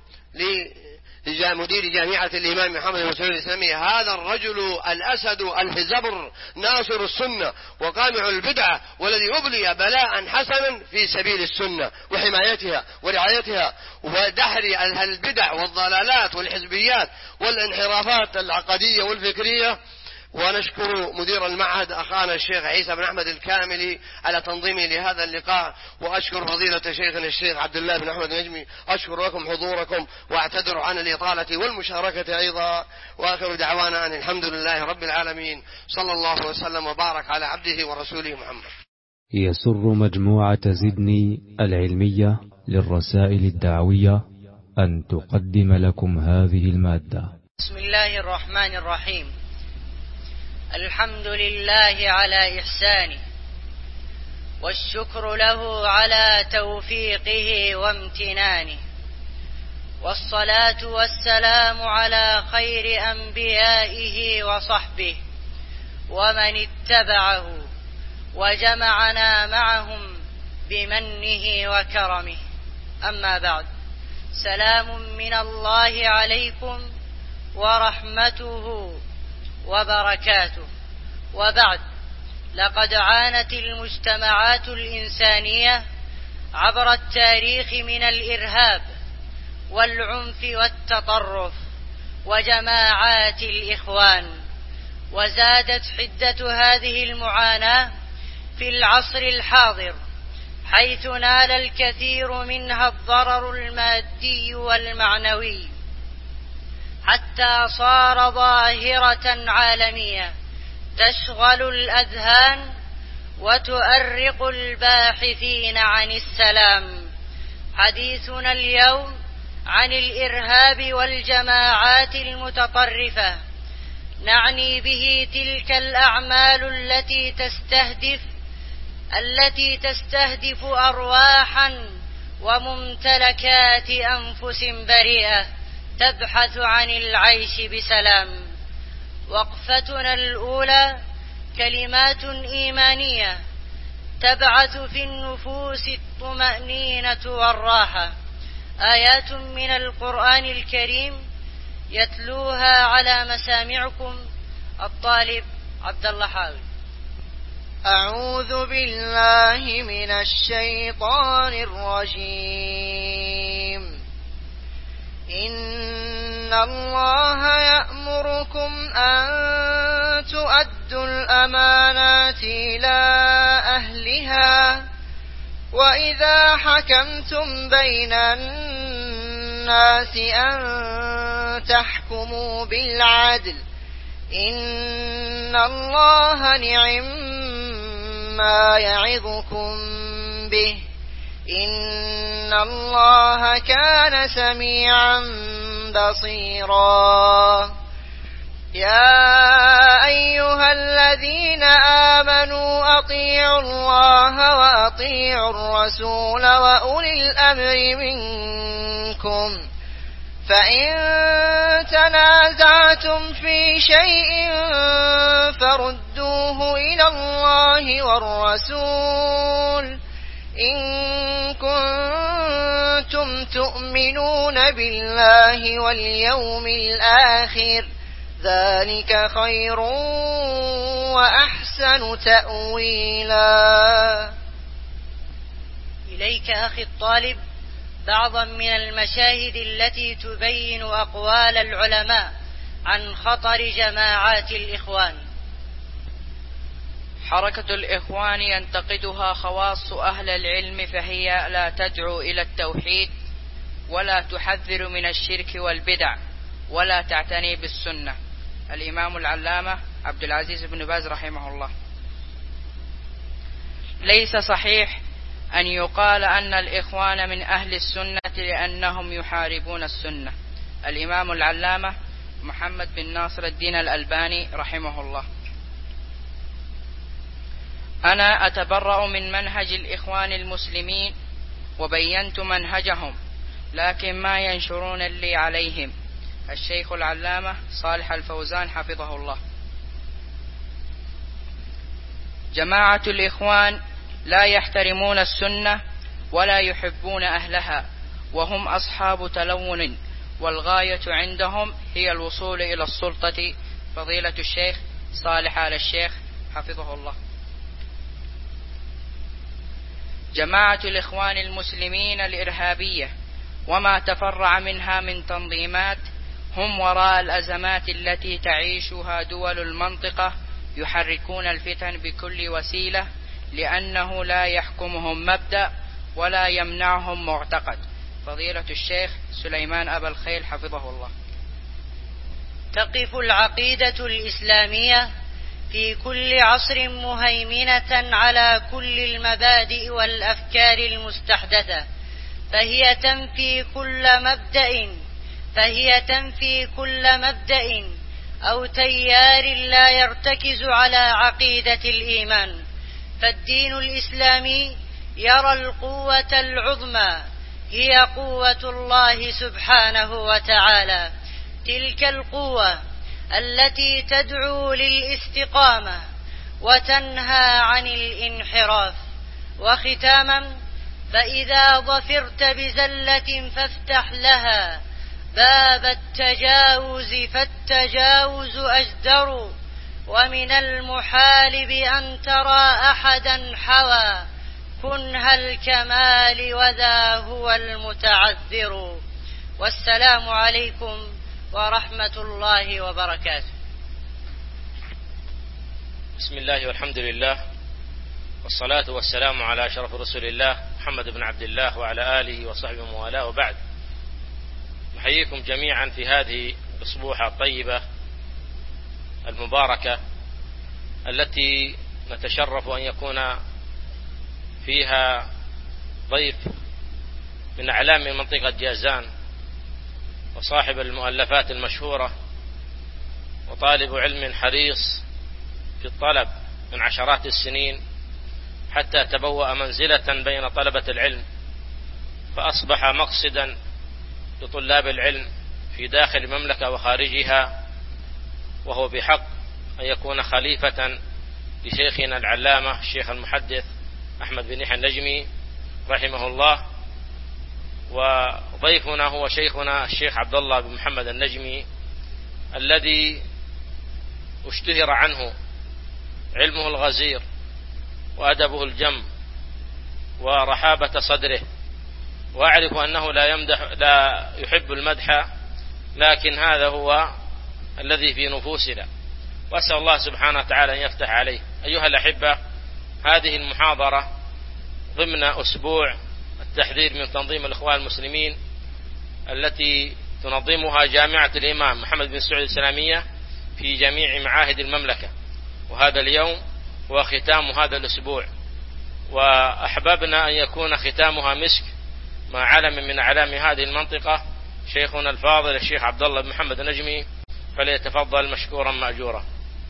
لمدير جامعة الإمام محمد بن سعود الإسلامية، هذا الرجل الأسد الهزبر ناصر السنة وقامع البدعة، والذي أبلي بلاء حسنا في سبيل السنة وحمايتها ورعايتها ودحر البدع والضلالات والحزبيات والانحرافات العقدية والفكرية. ونشكر مدير المعهد أخانا الشيخ عيسى بن أحمد الكاملي على تنظيمه لهذا اللقاء، وأشكر فضيلة شيخنا الشيخ عبد الله بن أحمد النجمي. أشكر لكم حضوركم وأعتذر عن الإطالة والمشاركة أيضا، وآخر دعوانا أن الحمد لله رب العالمين، صلى الله وسلم وبارك على عبده ورسوله محمد. يسر مجموعة زدني العلمية للرسائل الدعوية أن تقدم لكم هذه المادة. بسم الله الرحمن الرحيم. الحمد لله على إحسانه، والشكر له على توفيقه وامتنانه، والصلاة والسلام على خير أنبيائه وصحبه ومن اتبعه وجمعنا معهم بمنه وكرمه. أما بعد، سلام من الله عليكم ورحمته وبركاته. وبعد، لقد عانت المجتمعات الإنسانية عبر التاريخ من الإرهاب والعنف والتطرف وجماعات الإخوان، وزادت حدة هذه المعاناة في العصر الحاضر، حيث نال الكثير منها الضرر المادي والمعنوي، حتى صار ظاهرة عالمية تشغل الأذهان وتؤرق الباحثين عن السلام. حديثنا اليوم عن الإرهاب والجماعات المتطرفة، نعني به تلك الأعمال التي تستهدف التي تستهدف أرواحا وممتلكات أنفس بريئة تبحث عن العيش بسلام. وقفتنا الأولى كلمات إيمانية تبعث في النفوس الطمأنينة والراحة، آيات من القرآن الكريم يتلوها على مسامعكم الطالب عبد الله حاوي. أعوذ بالله من الشيطان الرجيم. إن الله يأمركم أن تؤدوا الأمانات إلى أهلها، وإذا حكمتم بين الناس أن تحكموا بالعدل، إن الله نعم ما يعظكم به، إن الله كان سميعا بصيرا. يا أيها الذين آمنوا أطيعوا الله وأطيعوا الرسول وأولي الأمر منكم، فإن تنازعتم في شيء فردوه إلى الله والرسول إن كنتم تؤمنون بالله واليوم الآخر، ذلك خير وأحسن تأويلا. إليك أخي الطالب بعضا من المشاهد التي تبين أقوال العلماء عن خطر جماعات الإخوان. حركة الإخوان ينتقدها خواص أهل العلم، فهي لا تدعو إلى التوحيد ولا تحذر من الشرك والبدع ولا تعتني بالسنة. الإمام العلامة عبد العزيز بن باز رحمه الله. ليس صحيح أن يقال أن الإخوان من أهل السنة لأنهم يحاربون السنة. الإمام العلامة محمد بن ناصر الدين الألباني رحمه الله. أنا أتبرأ من منهج الإخوان المسلمين وبينت منهجهم، لكن ما ينشرون اللي عليهم. الشيخ العلامة صالح الفوزان حفظه الله. جماعة الإخوان لا يحترمون السنة ولا يحبون أهلها، وهم أصحاب تلون، والغاية عندهم هي الوصول إلى السلطة. فضيلة الشيخ صالح آل الشيخ حفظه الله. جماعة الإخوان المسلمين الإرهابية وما تفرع منها من تنظيمات هم وراء الأزمات التي تعيشها دول المنطقة، يحركون الفتن بكل وسيلة، لأنه لا يحكمهم مبدأ ولا يمنعهم معتقد. فضيلة الشيخ سليمان أبا الخيل حفظه الله. تقف العقيدة الإسلامية في كل عصر مهيمنة على كل المبادئ والأفكار المستحدثة، فهي تنفي كل مبدأ فهي تنفي كل مبدأ أو تيار لا يرتكز على عقيدة الإيمان. فالدين الإسلامي يرى القوة العظمى هي قوة الله سبحانه وتعالى، تلك القوة التي تدعو للاستقامة وتنهى عن الانحراف. وختاما، فإذا ظفرت بزلة فافتح لها باب التجاوز، فالتجاوز أجدر، ومن المحال بأن ترى أحدا حوى كنه الكمال وذا هو المتعذر. والسلام عليكم ورحمة الله وبركاته. بسم الله والحمد لله، والصلاة والسلام على أشرف رسول الله محمد بن عبد الله وعلى آله وصحبه وموالاه، وبعد. نحييكم جميعا في هذه الأسبوع الطيبة المباركة التي نتشرف أن يكون فيها ضيف من أعلام منطقة جازان وصاحب المؤلفات المشهورة وطالب علم حريص في الطلب من عشرات السنين، حتى تبوأ منزلة بين طلبة العلم، فأصبح مقصدا لطلاب العلم في داخل المملكة وخارجها، وهو بحق أن يكون خليفة لشيخنا العلامة الشيخ المحدث أحمد بن يحيى النجمي رحمه الله. وضيفنا هو شيخنا الشيخ عبد الله بن محمد النجمي، الذي اشتهر عنه علمه الغزير وأدبه الجم ورحابة صدره، وأعرف أنه لا يمدح لا يحب المدح، لكن هذا هو الذي في نفوسنا، وأسأل الله سبحانه وتعالى أن يفتح عليه. أيها الأحبة، هذه المحاضرة ضمن أسبوع التحذير من تنظيم الإخوان المسلمين التي تنظمها جامعة الإمام محمد بن سعود الإسلامية في جميع معاهد المملكة، وهذا اليوم هو ختام هذا الأسبوع، وأحببنا أن يكون ختامها مسك مع علم من أعلام هذه المنطقة شيخنا الفاضل الشيخ عبد الله بن محمد النجمي، فليتفضل مشكورا مأجورا.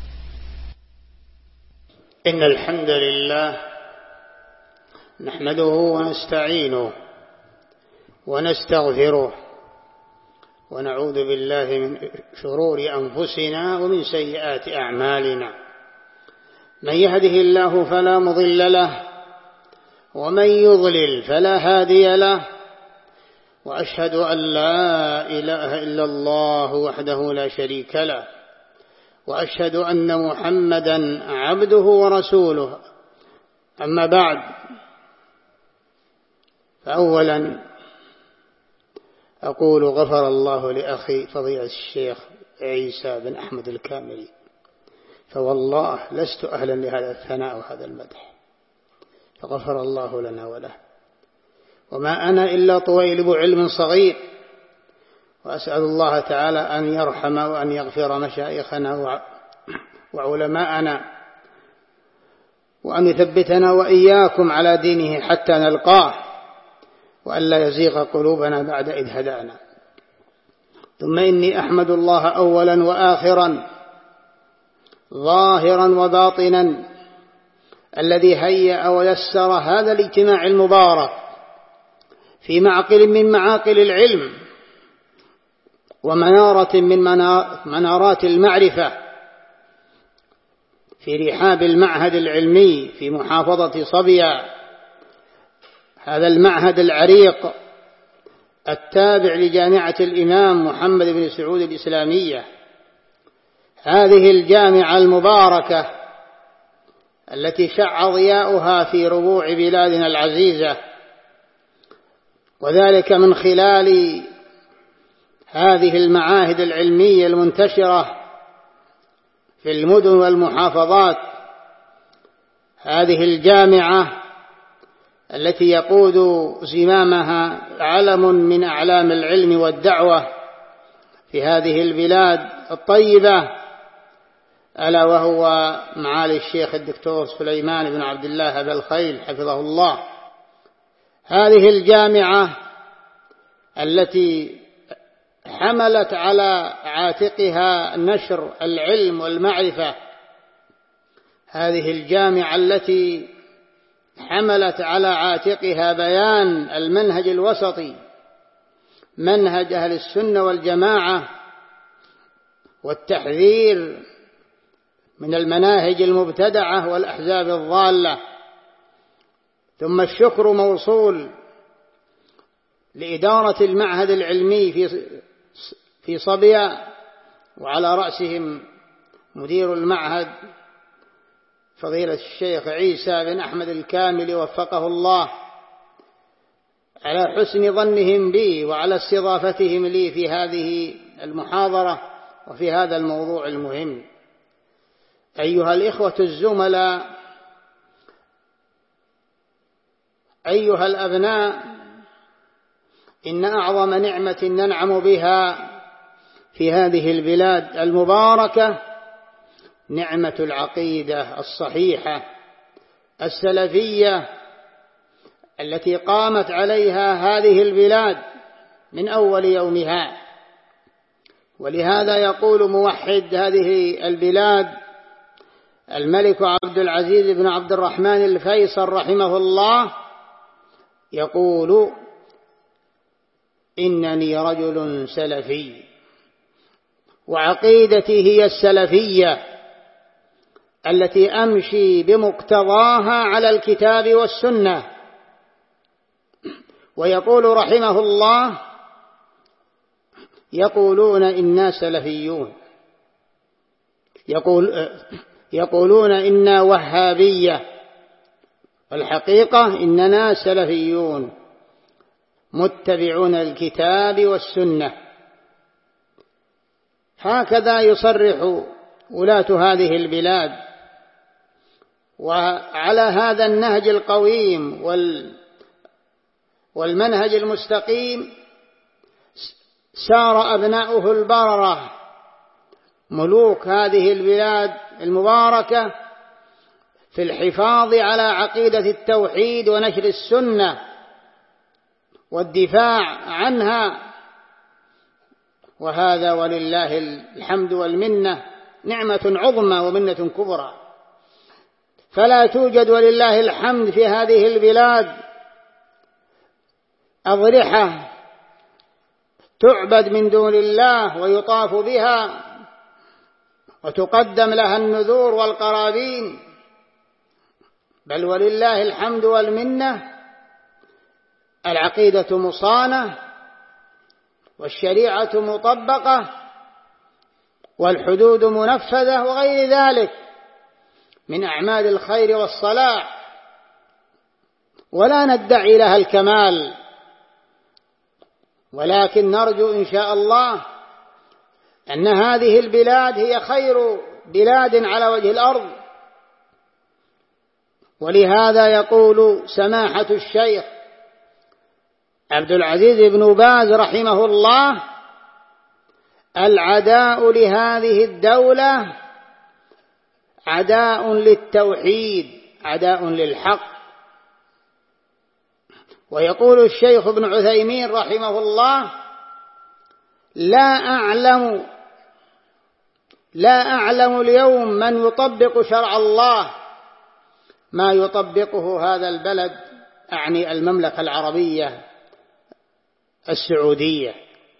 إن الحمد لله نحمده ونستعينه ونستغفره ونعوذ بالله من شرور أنفسنا ومن سيئات أعمالنا. من يهده الله فلا مضل له، ومن يضلل فلا هادي له، وأشهد أن لا إله إلا الله وحده لا شريك له، وأشهد أن محمدا عبده ورسوله. أما بعد، فأولا أقول غفر الله لأخي فضيلة الشيخ عيسى بن أحمد الكاملي فوالله لست أهلا لهذا الثناء وهذا المدح، فغفر الله لنا وله. وما أنا إلا طويلب علم صغير، وأسأل الله تعالى أن يرحم وأن يغفر مشايخنا وعلماءنا، وأن يثبتنا وإياكم على دينه حتى نلقاه، وأن لا يزيغ قلوبنا بعد إذ هدانا. ثم إني أحمد الله أولا وآخرا ظاهرا وباطنا الذي هيأ ويسر هذا الاجتماع المبارك في معقل من معاقل العلم ومنارة من منارات المعرفة في رحاب المعهد العلمي في محافظة صبيا، هذا المعهد العريق التابع لجامعة الإمام محمد بن سعود الإسلامية، هذه الجامعة المباركة التي شع ضياؤها في ربوع بلادنا العزيزة، وذلك من خلال هذه المعاهد العلمية المنتشرة في المدن والمحافظات. هذه الجامعة التي يقود زمامها علم من أعلام العلم والدعوة في هذه البلاد الطيبة، ألا وهو معالي الشيخ الدكتور سليمان بن عبد الله أبا الخيل حفظه الله. هذه الجامعة التي حملت على عاتقها نشر العلم والمعرفة، هذه الجامعة التي حملت على عاتقها بيان المنهج الوسطي، منهج أهل السنة والجماعة، والتحذير من المناهج المبتدعة والأحزاب الضالة. ثم الشكر موصول لإدارة المعهد العلمي في في صبيا، وعلى رأسهم مدير المعهد فضيلة الشيخ عيسى بن أحمد الكامل وفقه الله، على حسن ظنهم بي وعلى استضافتهم لي في هذه المحاضرة وفي هذا الموضوع المهم. أيها الإخوة الزملاء، أيها الأبناء، إن أعظم نعمة ننعم بها في هذه البلاد المباركة نعمة العقيدة الصحيحة السلفية التي قامت عليها هذه البلاد من أول يومها. ولهذا يقول موحد هذه البلاد الملك عبد العزيز بن عبد الرحمن الفيصل رحمه الله، يقول: إنني رجل سلفي وعقيدتي هي السلفية التي أمشي بمقتضاها على الكتاب والسنة. ويقول رحمه الله: يقولون إنا سلفيون، يقول يقولون إنا وهابية، والحقيقة إننا سلفيون متبعون الكتاب والسنة. هكذا يصرح ولاة هذه البلاد. وعلى هذا النهج القويم والمنهج المستقيم سار أبناؤه البررة ملوك هذه البلاد المباركة في الحفاظ على عقيدة التوحيد ونشر السنة والدفاع عنها. وهذا ولله الحمد والمنة نعمة عظمى ومنة كبرى. فلا توجد ولله الحمد في هذه البلاد أضرحة تعبد من دون الله ويطاف بها وتقدم لها النذور والقرابين، بل ولله الحمد والمنة العقيدة مصانة والشريعة مطبقة والحدود منفذة وغير ذلك من أعمال الخير والصلاح، ولا ندعي لها الكمال، ولكن نرجو إن شاء الله أن هذه البلاد هي خير بلاد على وجه الأرض. ولهذا يقول سماحة الشيخ عبد العزيز بن باز رحمه الله: العداء لهذه الدولة عداء للتوحيد، عداء للحق. ويقول الشيخ ابن عثيمين رحمه الله: لا أعلم لا أعلم اليوم من يطبق شرع الله ما يطبقه هذا البلد، أعني المملكة العربية السعودية.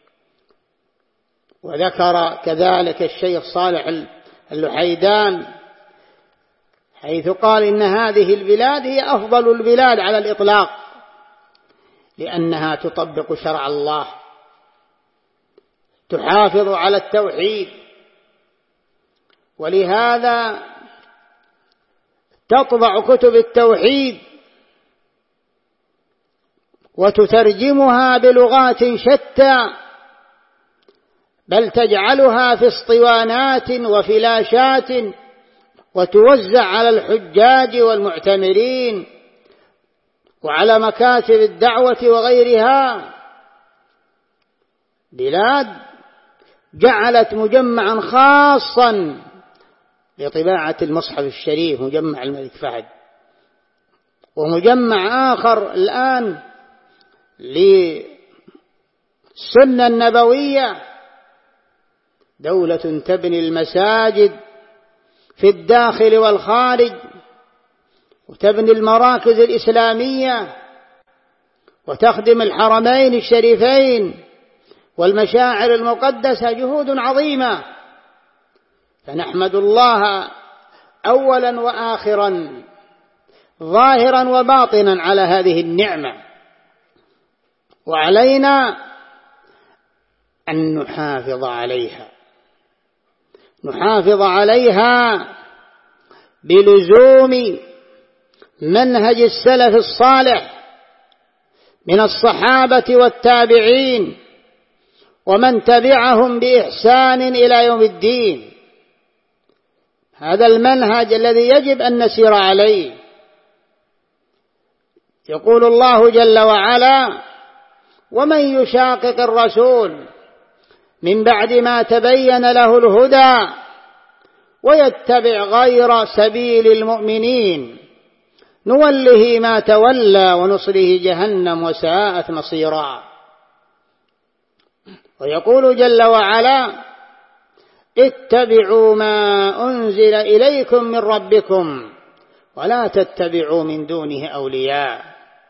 وذكر كذلك الشيخ صالح اللحيدان حيث قال إن هذه البلاد هي أفضل البلاد على الإطلاق، لأنها تطبق شرع الله، تحافظ على التوحيد، ولهذا تطبع كتب التوحيد وتترجمها بلغات شتى، بل تجعلها في اسطوانات وفلاشات وتوزع على الحجاج والمعتمرين وعلى مكاتب الدعوة وغيرها. بلاد جعلت مجمعا خاصا لطباعة المصحف الشريف، مجمع الملك فهد، ومجمع آخر الآن للسنة النبوية. دولة تبني المساجد في الداخل والخارج، وتبني المراكز الإسلامية، وتخدم الحرمين الشريفين والمشاعر المقدسة، جهود عظيمة. فنحمد الله أولا وآخرا، ظاهرا وباطنا على هذه النعمة، وعلينا أن نحافظ عليها نحافظ عليها بلزوم منهج السلف الصالح من الصحابة والتابعين ومن تبعهم بإحسان إلى يوم الدين. هذا المنهج الذي يجب أن نسير عليه. يقول الله جل وعلا: ومن يشاقق الرسول من بعد ما تبين له الهدى ويتبع غير سبيل المؤمنين نوله ما تولى ونصله جهنم وساءت مصيرا. ويقول جل وعلا: اتبعوا ما أنزل إليكم من ربكم ولا تتبعوا من دونه أولياء.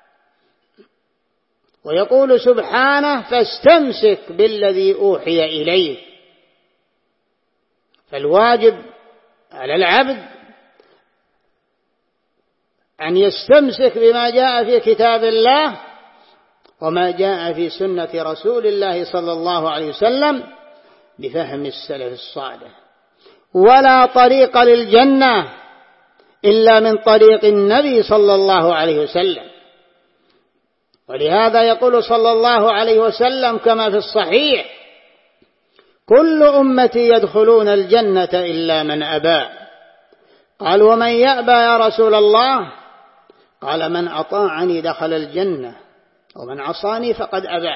ويقول سبحانه: فاستمسك بالذي أوحي إليك. فالواجب على العبد أن يستمسك بما جاء في كتاب الله وما جاء في سنة رسول الله صلى الله عليه وسلم بفهم السلف الصالح. ولا طريق للجنة إلا من طريق النبي صلى الله عليه وسلم. ولهذا يقول صلى الله عليه وسلم كما في الصحيح: كل أمتي يدخلون الجنة إلا من أبى. قال: ومن يأبى يا رسول الله؟ قال: من أطاعني دخل الجنة ومن عصاني فقد أبى.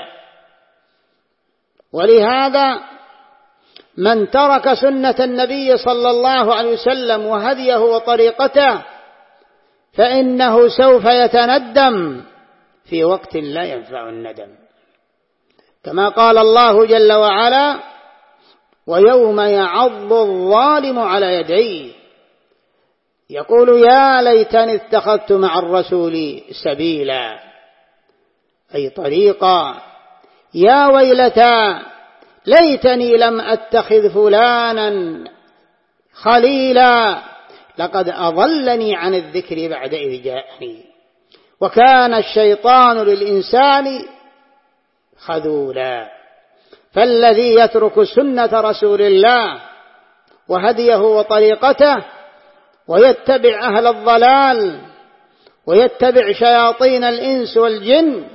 ولهذا من ترك سنة النبي صلى الله عليه وسلم وهديه وطريقته فإنه سوف يتندم في وقت لا ينفع الندم، كما قال الله جل وعلا: ويوم يعض الظالم على يديه يقول يا ليتني اتخذت مع الرسول سبيلا، أي طريقا. يا ويلتى ليتني لم أتخذ فلانا خليلا لقد أضلني عن الذكر بعد إذ جاءني وكان الشيطان للإنسان خذولا. فالذي يترك سنة رسول الله وهديه وطريقته ويتبع أهل الضلال ويتبع شياطين الإنس والجن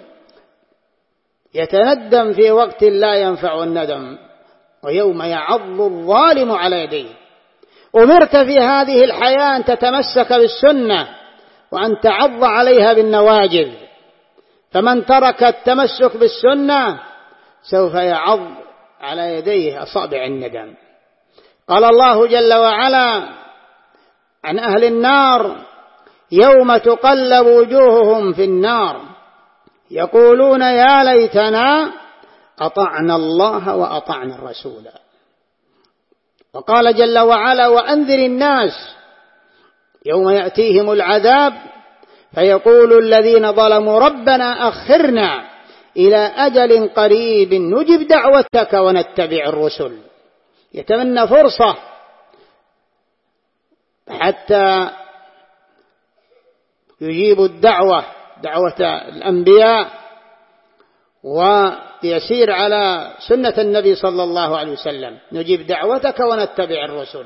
يتندم في وقت لا ينفع الندم، ويوم يعض الظالم على يديه. أمرت في هذه الحياة أن تتمسك بالسنة وأن تعض عليها بالنواجذ، فمن ترك التمسك بالسنة سوف يعض على يديه أصابع الندم. قال الله جل وعلا عن أهل النار: يوم تقلب وجوههم في النار يقولون يا ليتنا أطعنا الله وأطعنا الرسول. وقال جل وعلا: وأنذر الناس يوم يأتيهم العذاب فيقول الذين ظلموا ربنا أخرنا إلى أجل قريب نجب دعوتك ونتبع الرسل. يتمنى فرصة حتى يجيب الدعوة دعوة الأنبياء ويسير على سنة النبي صلى الله عليه وسلم، نجيب دعوتك ونتبع الرسل.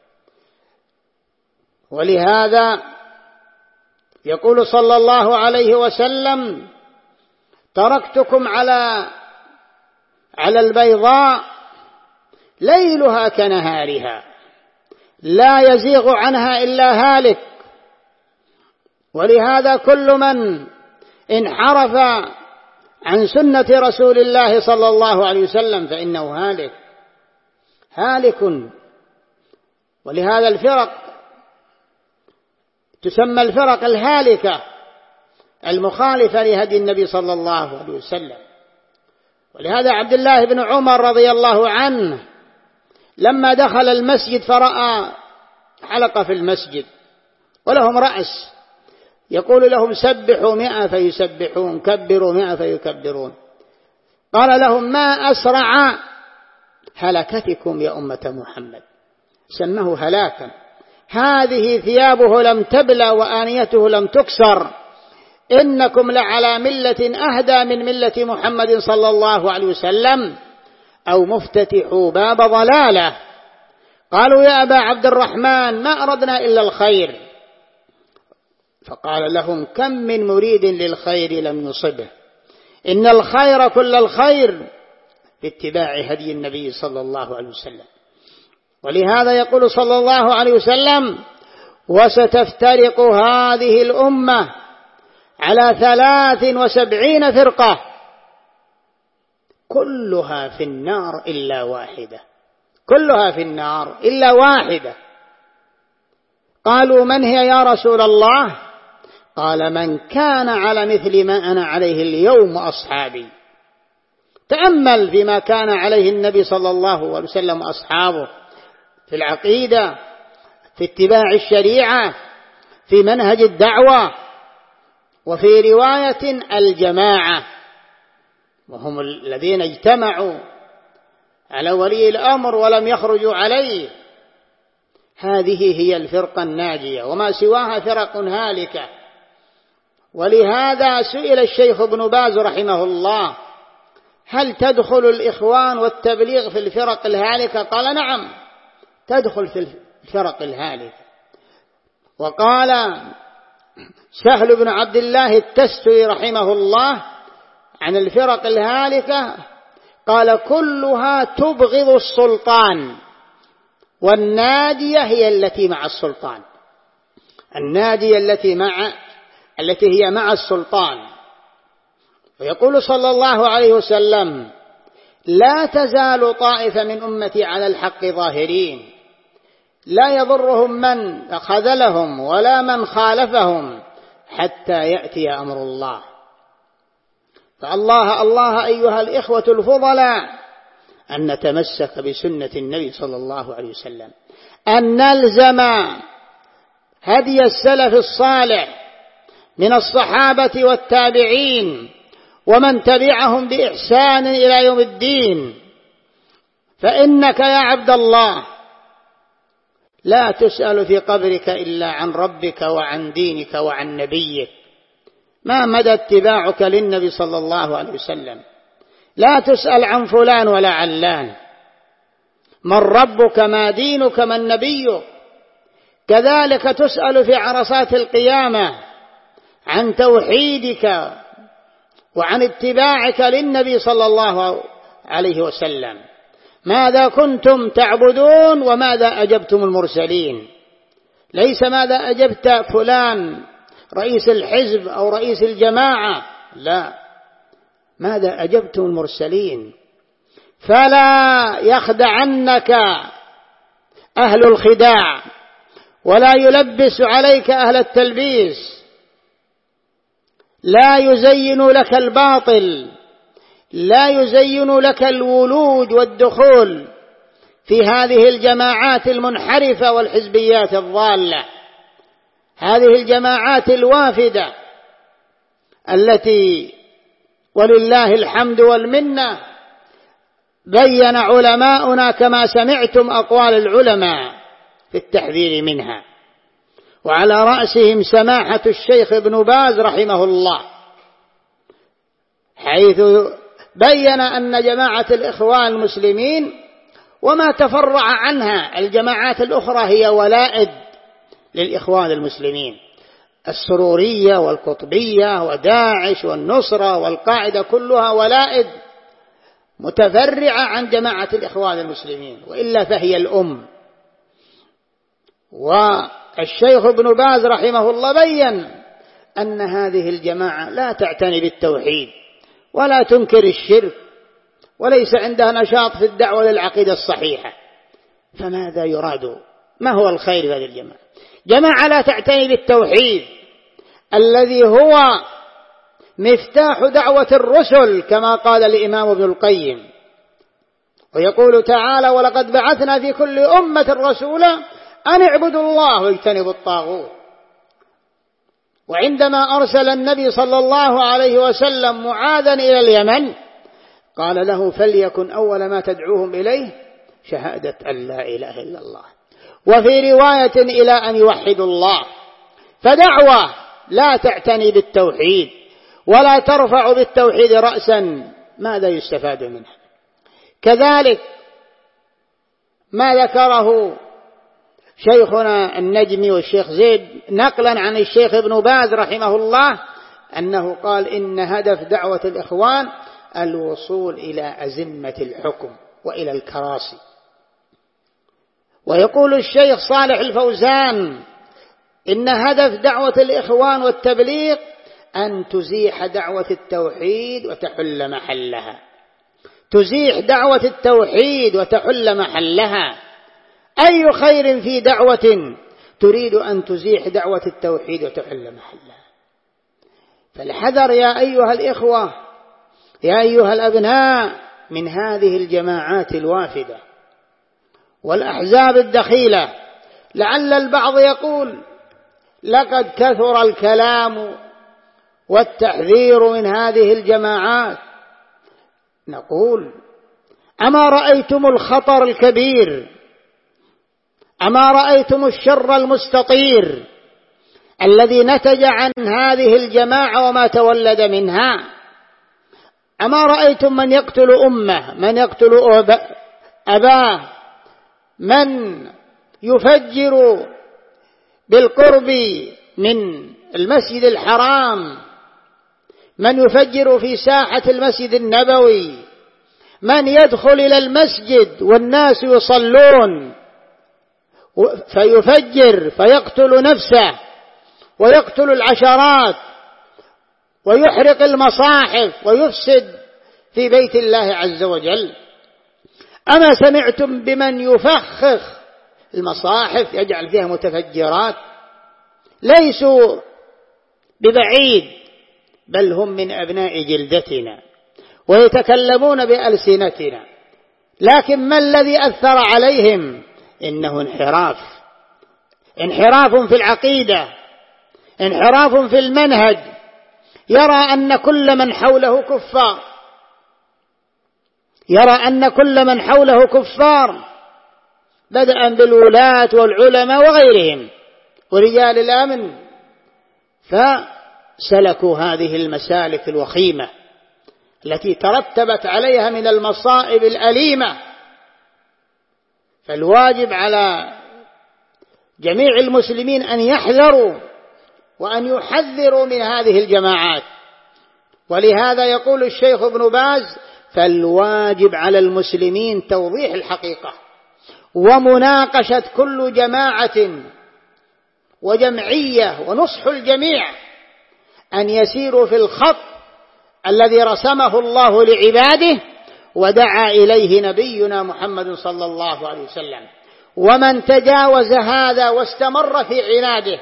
ولهذا يقول صلى الله عليه وسلم: تركتكم على على البيضاء ليلها كنهارها لا يزيغ عنها إلا هالك. ولهذا كل من انحرف عن سنة رسول الله صلى الله عليه وسلم فإنه هالك هالك. ولهذا الفرق تسمى الفرق الهالكة المخالفة لهدي النبي صلى الله عليه وسلم. ولهذا عبد الله بن عمر رضي الله عنه لما دخل المسجد فرأى حلقة في المسجد ولهم رأس، يقول لهم: سبحوا مئة فيسبحون، كبروا مئة فيكبرون. قال لهم: ما أسرع هلكتكم يا أمة محمد. سمه هلاكا. هذه ثيابه لم تبلى وآنيته لم تكسر، إنكم لعلى ملة أهدى من ملة محمد صلى الله عليه وسلم أو مفتتحوا باب ضلالة. قالوا: يا أبا عبد الرحمن ما أردنا إلا الخير. فقال لهم: كم من مريد للخير لم يصبه، إن الخير كل الخير باتباع هدي النبي صلى الله عليه وسلم. ولهذا يقول صلى الله عليه وسلم: وستفترق هذه الأمة على ثلاث وسبعين فرقة كلها في النار إلا واحدة، كلها في النار إلا واحدة. قالوا: من هي يا رسول الله؟ قال: من كان على مثل ما أنا عليه اليوم وأصحابي. تأمل فيما كان عليه النبي صلى الله عليه وسلم وأصحابه في العقيدة، في اتباع الشريعة، في منهج الدعوة، وفي رواية الجماعة، وهم الذين اجتمعوا على ولي الأمر ولم يخرجوا عليه. هذه هي الفرقة الناجية، وما سواها فرق هالكة. ولهذا سئل الشيخ ابن باز رحمه الله: هل تدخل الإخوان والتبليغ في الفرق الهالكة؟ قال: نعم، تدخل في الفرق الهالكة. وقال سهل بن عبد الله التستري رحمه الله عن الفرق الهالكة: قال: كلها تبغض السلطان، والنادية هي التي مع السلطان، النادية التي مع التي هي مع السلطان. ويقول صلى الله عليه وسلم: لا تزال طائفة من أمتي على الحق ظاهرين، لا يضرهم من خذلهم ولا من خالفهم حتى يأتي أمر الله. فالله الله أيها الإخوة الفضلاء أن نتمسك بسنة النبي صلى الله عليه وسلم، أن نلزم هدي السلف الصالح من الصحابة والتابعين ومن تبعهم بإحسان إلى يوم الدين. فإنك يا عبد الله لا تسأل في قبرك إلا عن ربك وعن دينك وعن نبيك. ما مدى اتباعك للنبي صلى الله عليه وسلم؟ لا تسأل عن فلان ولا علان. من ربك؟ ما دينك؟ من نبيك؟ كذلك تسأل في عرصات القيامة عن توحيدك وعن اتباعك للنبي صلى الله عليه وسلم. ماذا كنتم تعبدون وماذا أجبتم المرسلين، ليس ماذا أجبت فلان رئيس الحزب أو رئيس الجماعة، لا، ماذا أجبتم المرسلين. فلا يخدعنك أهل الخداع ولا يلبس عليك أهل التلبيس، لا يزين لك الباطل، لا يزين لك الولوج والدخول في هذه الجماعات المنحرفة والحزبيات الضالة، هذه الجماعات الوافدة التي ولله الحمد والمنة بين علماؤنا كما سمعتم أقوال العلماء في التحذير منها، وعلى رأسهم سماحة الشيخ ابن باز رحمه الله، حيث بين أن جماعة الإخوان المسلمين وما تفرع عنها الجماعات الأخرى هي ولائد للإخوان المسلمين، السرورية والقطبية وداعش والنصرة والقاعدة كلها ولائد متفرعة عن جماعة الإخوان المسلمين، وإلا فهي الأم. والشيخ ابن باز رحمه الله بين أن هذه الجماعة لا تعتني بالتوحيد ولا تنكر الشرك وليس عندها نشاط في الدعوة للعقيدة الصحيحة، فماذا يراد؟ ما هو الخير في هذه الجماعة؟ جماعة لا تعتني بالتوحيد الذي هو مفتاح دعوة الرسل كما قال الإمام ابن القيم، ويقول تعالى: ولقد بعثنا في كل أمة رسولا أن اعبدوا الله واجتنبوا الطاغوت. وعندما أرسل النبي صلى الله عليه وسلم معاذا إلى اليمن قال له: فليكن أول ما تدعوهم إليه شهادة أن لا إله إلا الله، وفي رواية إلى أن يوحدوا الله. فدعوة لا تعتني بالتوحيد ولا ترفع بالتوحيد رأسا ماذا يستفاد منها؟ كذلك ما ذكره شيخنا النجمي والشيخ زيد نقلا عن الشيخ ابن باز رحمه الله أنه قال: إن هدف دعوة الإخوان الوصول إلى أزمة الحكم وإلى الكراسي. ويقول الشيخ صالح الفوزان: إن هدف دعوة الإخوان والتبليغ أن تزيح دعوة التوحيد وتحل محلها، تزيح دعوة التوحيد وتحل محلها. أي خير في دعوة تريد أن تزيح دعوة التوحيد وتحل محلها؟ فالحذر يا أيها الإخوة، يا أيها الأبناء، من هذه الجماعات الوافدة والأحزاب الدخيلة. لعل البعض يقول: لقد كثر الكلام والتحذير من هذه الجماعات. نقول: أما رأيتم الخطر الكبير؟ أما رأيتم الشر المستطير الذي نتج عن هذه الجماعة وما تولد منها؟ أما رأيتم من يقتل أمه، من يقتل أباه، من يفجر بالقرب من المسجد الحرام، من يفجر في ساحة المسجد النبوي، من يدخل إلى المسجد والناس يصلون فيفجر فيقتل نفسه ويقتل العشرات ويحرق المصاحف ويفسد في بيت الله عز وجل؟ أما سمعتم بمن يفخخ المصاحف يجعل فيها متفجرات؟ ليسوا ببعيد، بل هم من أبناء جلدتنا ويتكلمون بألسنتنا، لكن ما الذي أثر عليهم؟ إنه انحراف، انحراف في العقيدة، انحراف في المنهج. يرى أن كل من حوله كفار، يرى أن كل من حوله كفار، بدءا بالولاة والعلماء وغيرهم ورجال الأمن، فسلكوا هذه المسالك الوخيمة التي ترتبت عليها من المصائب الأليمة. فالواجب على جميع المسلمين أن يحذروا وأن يحذروا من هذه الجماعات. ولهذا يقول الشيخ ابن باز: فالواجب على المسلمين توضيح الحقيقة ومناقشة كل جماعة وجمعية ونصح الجميع أن يسيروا في الخط الذي رسمه الله لعباده ودعا إليه نبينا محمد صلى الله عليه وسلم. ومن تجاوز هذا واستمر في عناده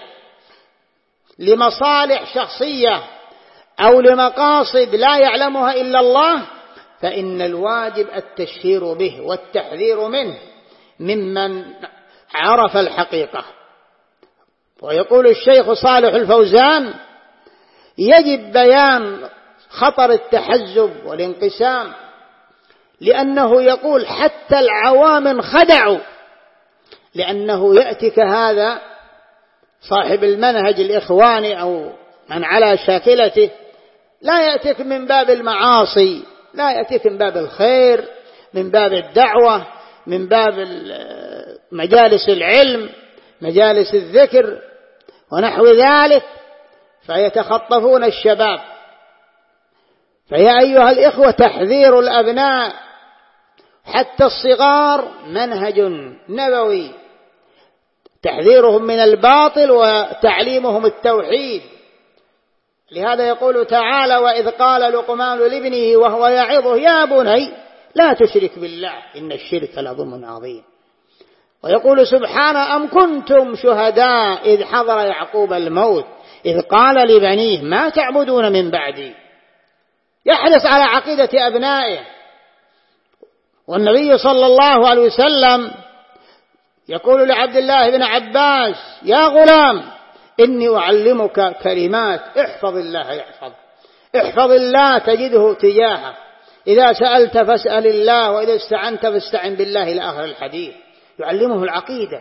لمصالح شخصية أو لمقاصد لا يعلمها إلا الله فإن الواجب التشهير به والتحذير منه ممن عرف الحقيقة. ويقول الشيخ صالح الفوزان: يجب بيان خطر التحزب والانقسام، لأنه يقول حتى العوام انخدعوا، لأنه يأتيك هذا صاحب المنهج الإخواني أو من على شاكلته لا يأتيك من باب المعاصي، لا يأتيك من باب الخير، من باب الدعوة، من باب مجالس العلم، مجالس الذكر ونحو ذلك، فيتخطفون الشباب. فيا أيها الإخوة تحذير الأبناء حتى الصغار منهج نبوي، تحذيرهم من الباطل وتعليمهم التوحيد. لهذا يقول تعالى: وإذ قال لقمان لابنه وهو يعظه يا بني لا تشرك بالله إن الشرك لظلم عظيم. ويقول سبحانه: أم كنتم شهداء إذ حضر يعقوب الموت إذ قال لبنيه ما تعبدون من بعدي. يحرص على عقيدة أبنائه. والنبي صلى الله عليه وسلم يقول لعبد الله بن عباس: يا غلام إني أعلمك كلمات احفظ الله يحفظ احفظ الله تجده تجاهك، إذا سألت فاسأل الله وإذا استعنت فاستعن بالله إلى آخر الحديث. يعلمه العقيدة.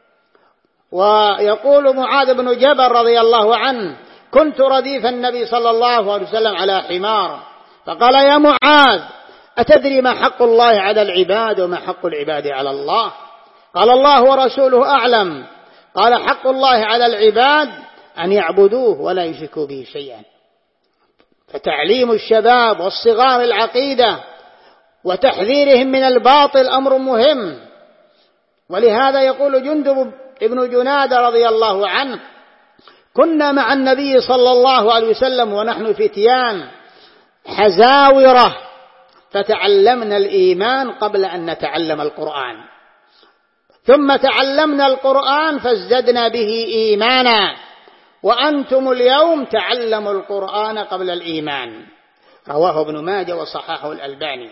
ويقول معاذ بن جبل رضي الله عنه: كنت رديف النبي صلى الله عليه وسلم على حمار فقال: يا معاذ أتدري ما حق الله على العباد وما حق العباد على الله؟ قال: الله ورسوله أعلم. قال: حق الله على العباد أن يعبدوه ولا يشركوا به شيئا. فتعليم الشباب والصغار العقيدة وتحذيرهم من الباطل أمر مهم. ولهذا يقول جندب ابن جنادة رضي الله عنه: كنا مع النبي صلى الله عليه وسلم ونحن فتيان حزاورة فتعلمنا الإيمان قبل أن نتعلم القرآن، ثم تعلمنا القرآن فازددنا به إيمانا، وأنتم اليوم تعلموا القرآن قبل الإيمان. رواه ابن ماجه وصححه الألباني.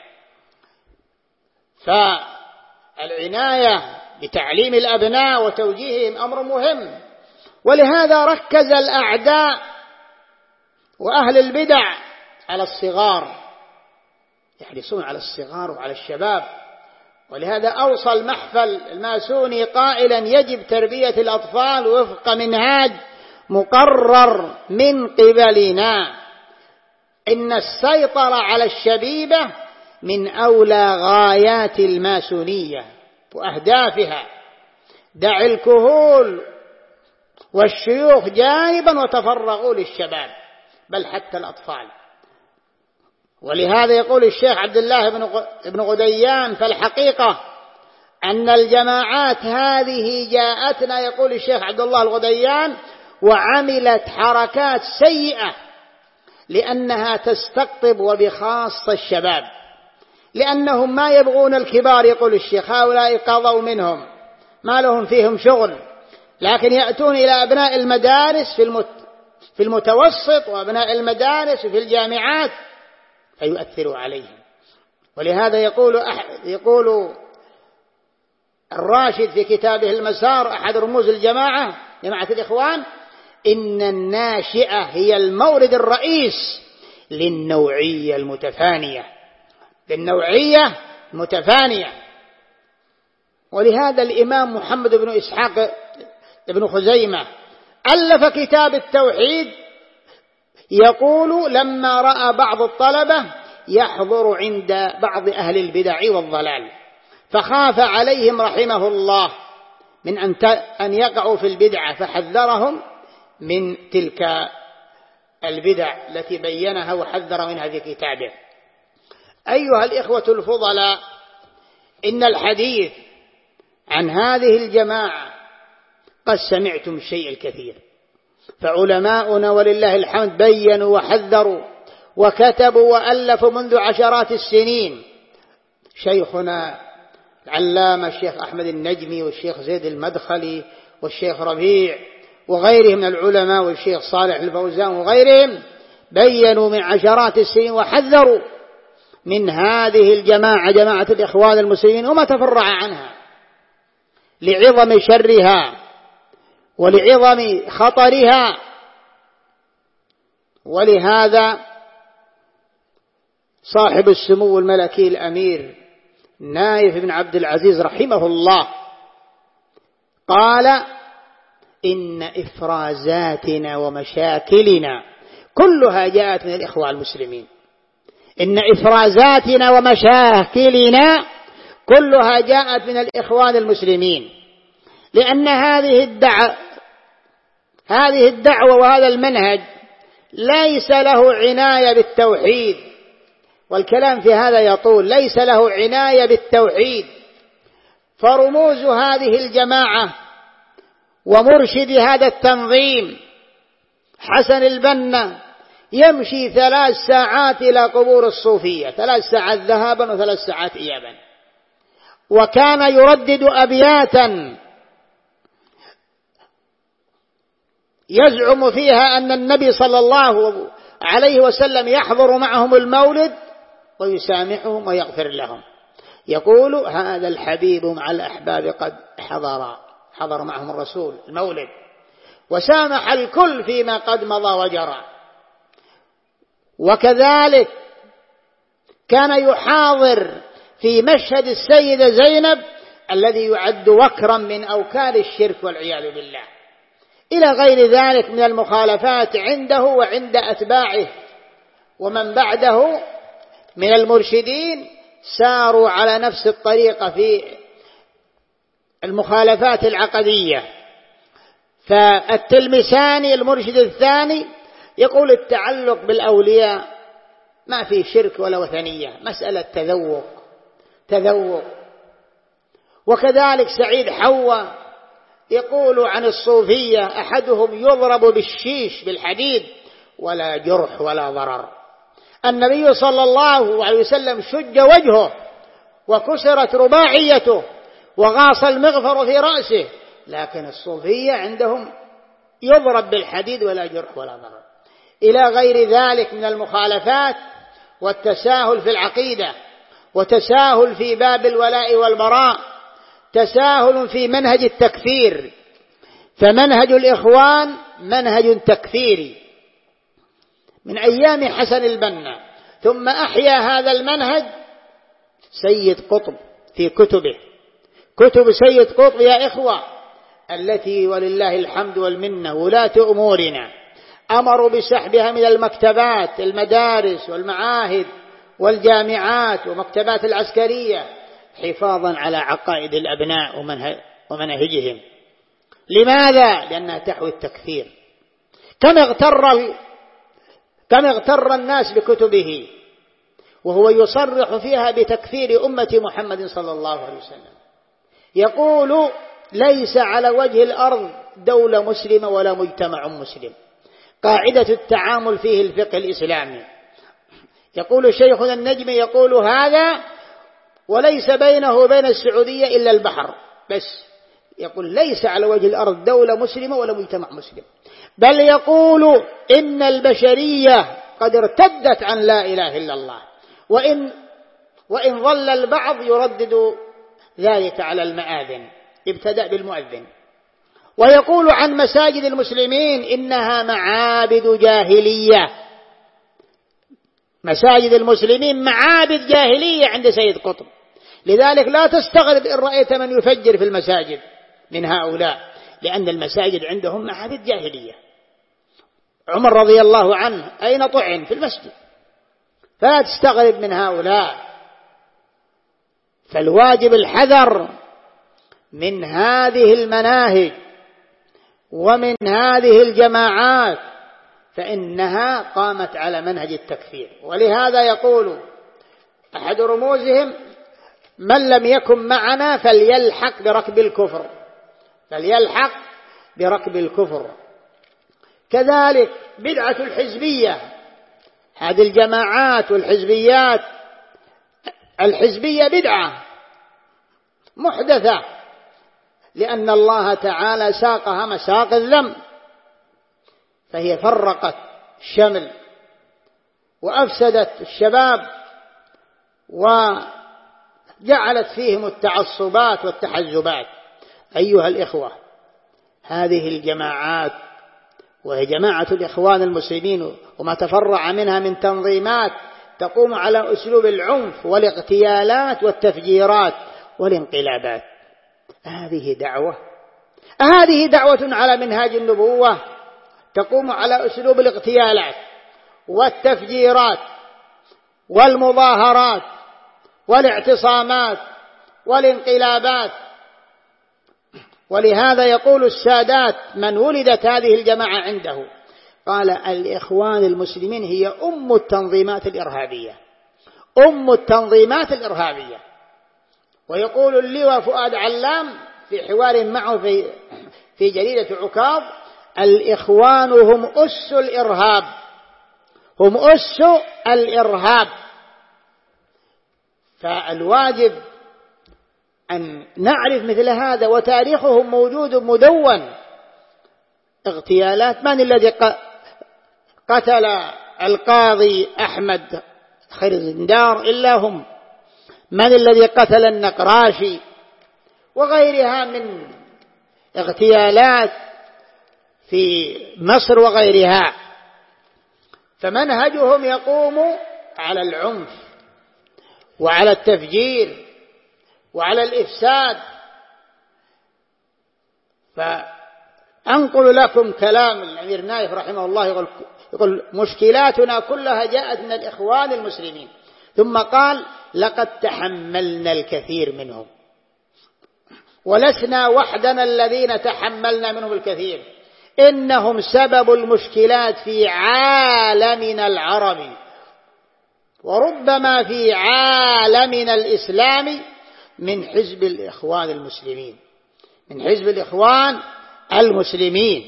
فالعناية بتعليم الأبناء وتوجيههم أمر مهم. ولهذا ركز الأعداء وأهل البدع على الصغار، يحرصون على الصغار وعلى الشباب. ولهذا أوصى المحفل الماسوني قائلا: يجب تربية الأطفال وفق منهاج مقرر من قبلنا، إن السيطرة على الشبيبة من أولى غايات الماسونية وأهدافها. دع الكهول والشيوخ جانبا وتفرغوا للشباب، بل حتى الأطفال. ولهذا يقول الشيخ عبد الله بن غديان: فالحقيقة أن الجماعات هذه جاءتنا، يقول الشيخ عبد الله الغديان، وعملت حركات سيئة لأنها تستقطب وبخاصة الشباب، لأنهم ما يبغون الكبار. يقول الشيخ: هؤلاء قضوا منهم ما لهم فيهم شغل، لكن يأتون إلى أبناء المدارس في المتوسط وأبناء المدارس في الجامعات فيؤثروا عليهم. ولهذا يقول أح... يقول الراشد في كتابه المسار، أحد رموز الجماعة جماعة الإخوان: إن الناشئة هي المورد الرئيس للنوعية المتفانية للنوعية المتفانية. ولهذا الإمام محمد بن إسحاق بن خزيمة ألف كتاب التوحيد، يقول: لما رأى بعض الطلبة يحضر عند بعض أهل البدع والضلال فخاف عليهم رحمه الله من أن يقعوا في البدعة، فحذرهم من تلك البدع التي بينها وحذر منها في كتابه. أيها الإخوة الفضلاء، إن الحديث عن هذه الجماعة قد سمعتم الشيء الكثير، فعلماؤنا ولله الحمد بيّنوا وحذروا وكتبوا وألفوا منذ عشرات السنين. شيخنا العلامة الشيخ أحمد النجمي والشيخ زيد المدخلي والشيخ ربيع وغيرهم من العلماء والشيخ صالح الفوزان وغيرهم بيّنوا من عشرات السنين وحذروا من هذه الجماعة، جماعة الإخوان المسلمين، وما تفرع عنها لعظم شرها ولعظم خطرها. ولهذا صاحب السمو الملكي الأمير نايف بن عبد العزيز رحمه الله قال: إن إفرازاتنا ومشاكلنا كلها جاءت من الإخوان المسلمين. إن إفرازاتنا ومشاكلنا كلها جاءت من الإخوان المسلمين، لأن هذه الدعوة هذه الدعوة وهذا المنهج ليس له عناية بالتوحيد، والكلام في هذا يطول، ليس له عناية بالتوحيد. فرموز هذه الجماعة ومرشد هذا التنظيم حسن البنا يمشي ثلاث ساعات إلى قبور الصوفية، ثلاث ساعات ذهابا وثلاث ساعات إيابا، وكان يردد أبياتا يزعم فيها أن النبي صلى الله عليه وسلم يحضر معهم المولد ويسامحهم ويغفر لهم. يقول: هذا الحبيب مع الأحباب قد حضر حضر معهم الرسول المولد وسامح الكل فيما قد مضى وجرى. وكذلك كان يحاضر في مشهد السيدة زينب الذي يعد وكرا من أوكار الشرك والعياذ بالله، إلى غير ذلك من المخالفات عنده وعند أتباعه ومن بعده من المرشدين ساروا على نفس الطريقة في المخالفات العقدية. فالتلمساني المرشد الثاني يقول: التعلق بالأولياء ما في شرك ولا وثنية، مسألة تذوق تذوق. وكذلك سعيد حوا يقول عن الصوفية: أحدهم يضرب بالشيش بالحديد ولا جرح ولا ضرر. النبي صلى الله عليه وسلم شج وجهه وكسرت رباعيته وغاص المغفر في رأسه، لكن الصوفية عندهم يضرب بالحديد ولا جرح ولا ضرر. إلى غير ذلك من المخالفات والتساهل في العقيدة، وتساهل في باب الولاء والبراء، تساهل في منهج التكفير. فمنهج الإخوان منهج تكفيري من أيام حسن البنا، ثم أحيا هذا المنهج سيد قطب في كتبه. كتب سيد قطب يا إخوة التي ولله الحمد والمنة ولاة أمورنا أمروا بسحبها من المكتبات، المدارس والمعاهد والجامعات ومكتبات العسكرية حفاظا على عقائد الأبناء ومناهجهم. لماذا؟ لأنها تحوي التكفير. كم اغتر كم اغتر الناس بكتبه وهو يصرح فيها بتكفير أمة محمد صلى الله عليه وسلم. يقول: ليس على وجه الأرض دولة مسلمة ولا مجتمع مسلم، قاعدة التعامل فيه الفقه الإسلامي. يقول شيخنا النجمي يقول هذا: وليس بينه وبين السعودية إلا البحر بس. يقول: ليس على وجه الأرض دولة مسلمة ولا مجتمع مسلم، بل يقول إن البشرية قد ارتدت عن لا إله إلا الله، وإن, وإن ظل البعض يردد ذلك على المآذن، ابتدأ بالمؤذن. ويقول عن مساجد المسلمين إنها معابد جاهلية. مساجد المسلمين معابد جاهلية عند سيد قطب. لذلك لا تستغرب إن رأيت من يفجر في المساجد من هؤلاء، لأن المساجد عندهم معابد جاهلية. عمر رضي الله عنه أين طعن؟ في المسجد. فلا تستغرب من هؤلاء. فالواجب الحذر من هذه المناهج ومن هذه الجماعات، فإنها قامت على منهج التكفير. ولهذا يقول أحد رموزهم من لم يكن معنا فليلحق بركب الكفر، فليلحق بركب الكفر. كذلك بدعة الحزبية، هذه الجماعات والحزبيات، الحزبية بدعة محدثة، لأن الله تعالى ساقها مساق الذم، فهي فرقت الشمل وأفسدت الشباب وجعلت فيهم التعصبات والتحزبات. أيها الإخوة، هذه الجماعات وهي جماعة الإخوان المسلمين وما تفرع منها من تنظيمات تقوم على أسلوب العنف والاغتيالات والتفجيرات والانقلابات، هذه دعوة هذه دعوة على منهاج النبوة تقوم على أسلوب الاغتيالات والتفجيرات والمظاهرات والاعتصامات والانقلابات. ولهذا يقول السادات من ولدت هذه الجماعة عنده قال الإخوان المسلمين هي أم التنظيمات الإرهابية، أم التنظيمات الإرهابية. ويقول اللواء فؤاد علام في حوار معه في في جريدة عكاظ الإخوان هم أس الإرهاب، هم أس الإرهاب. فالواجب أن نعرف مثل هذا، وتاريخهم موجود مدون. اغتيالات، من الذي قتل القاضي أحمد خير الزندار إلا هم؟ من الذي قتل النقراشي وغيرها من اغتيالات في مصر وغيرها؟ فمنهجهم يقوم على العنف وعلى التفجير وعلى الإفساد. فأنقل لكم كلام الأمير نايف رحمه الله، يقول, يقول مشكلاتنا كلها جاءت من الإخوان المسلمين، ثم قال لقد تحملنا الكثير منهم ولسنا وحدنا الذين تحملنا منهم الكثير، إنهم سبب المشكلات في عالمنا العربي وربما في عالمنا الإسلامي من حزب الإخوان المسلمين، من حزب الإخوان المسلمين.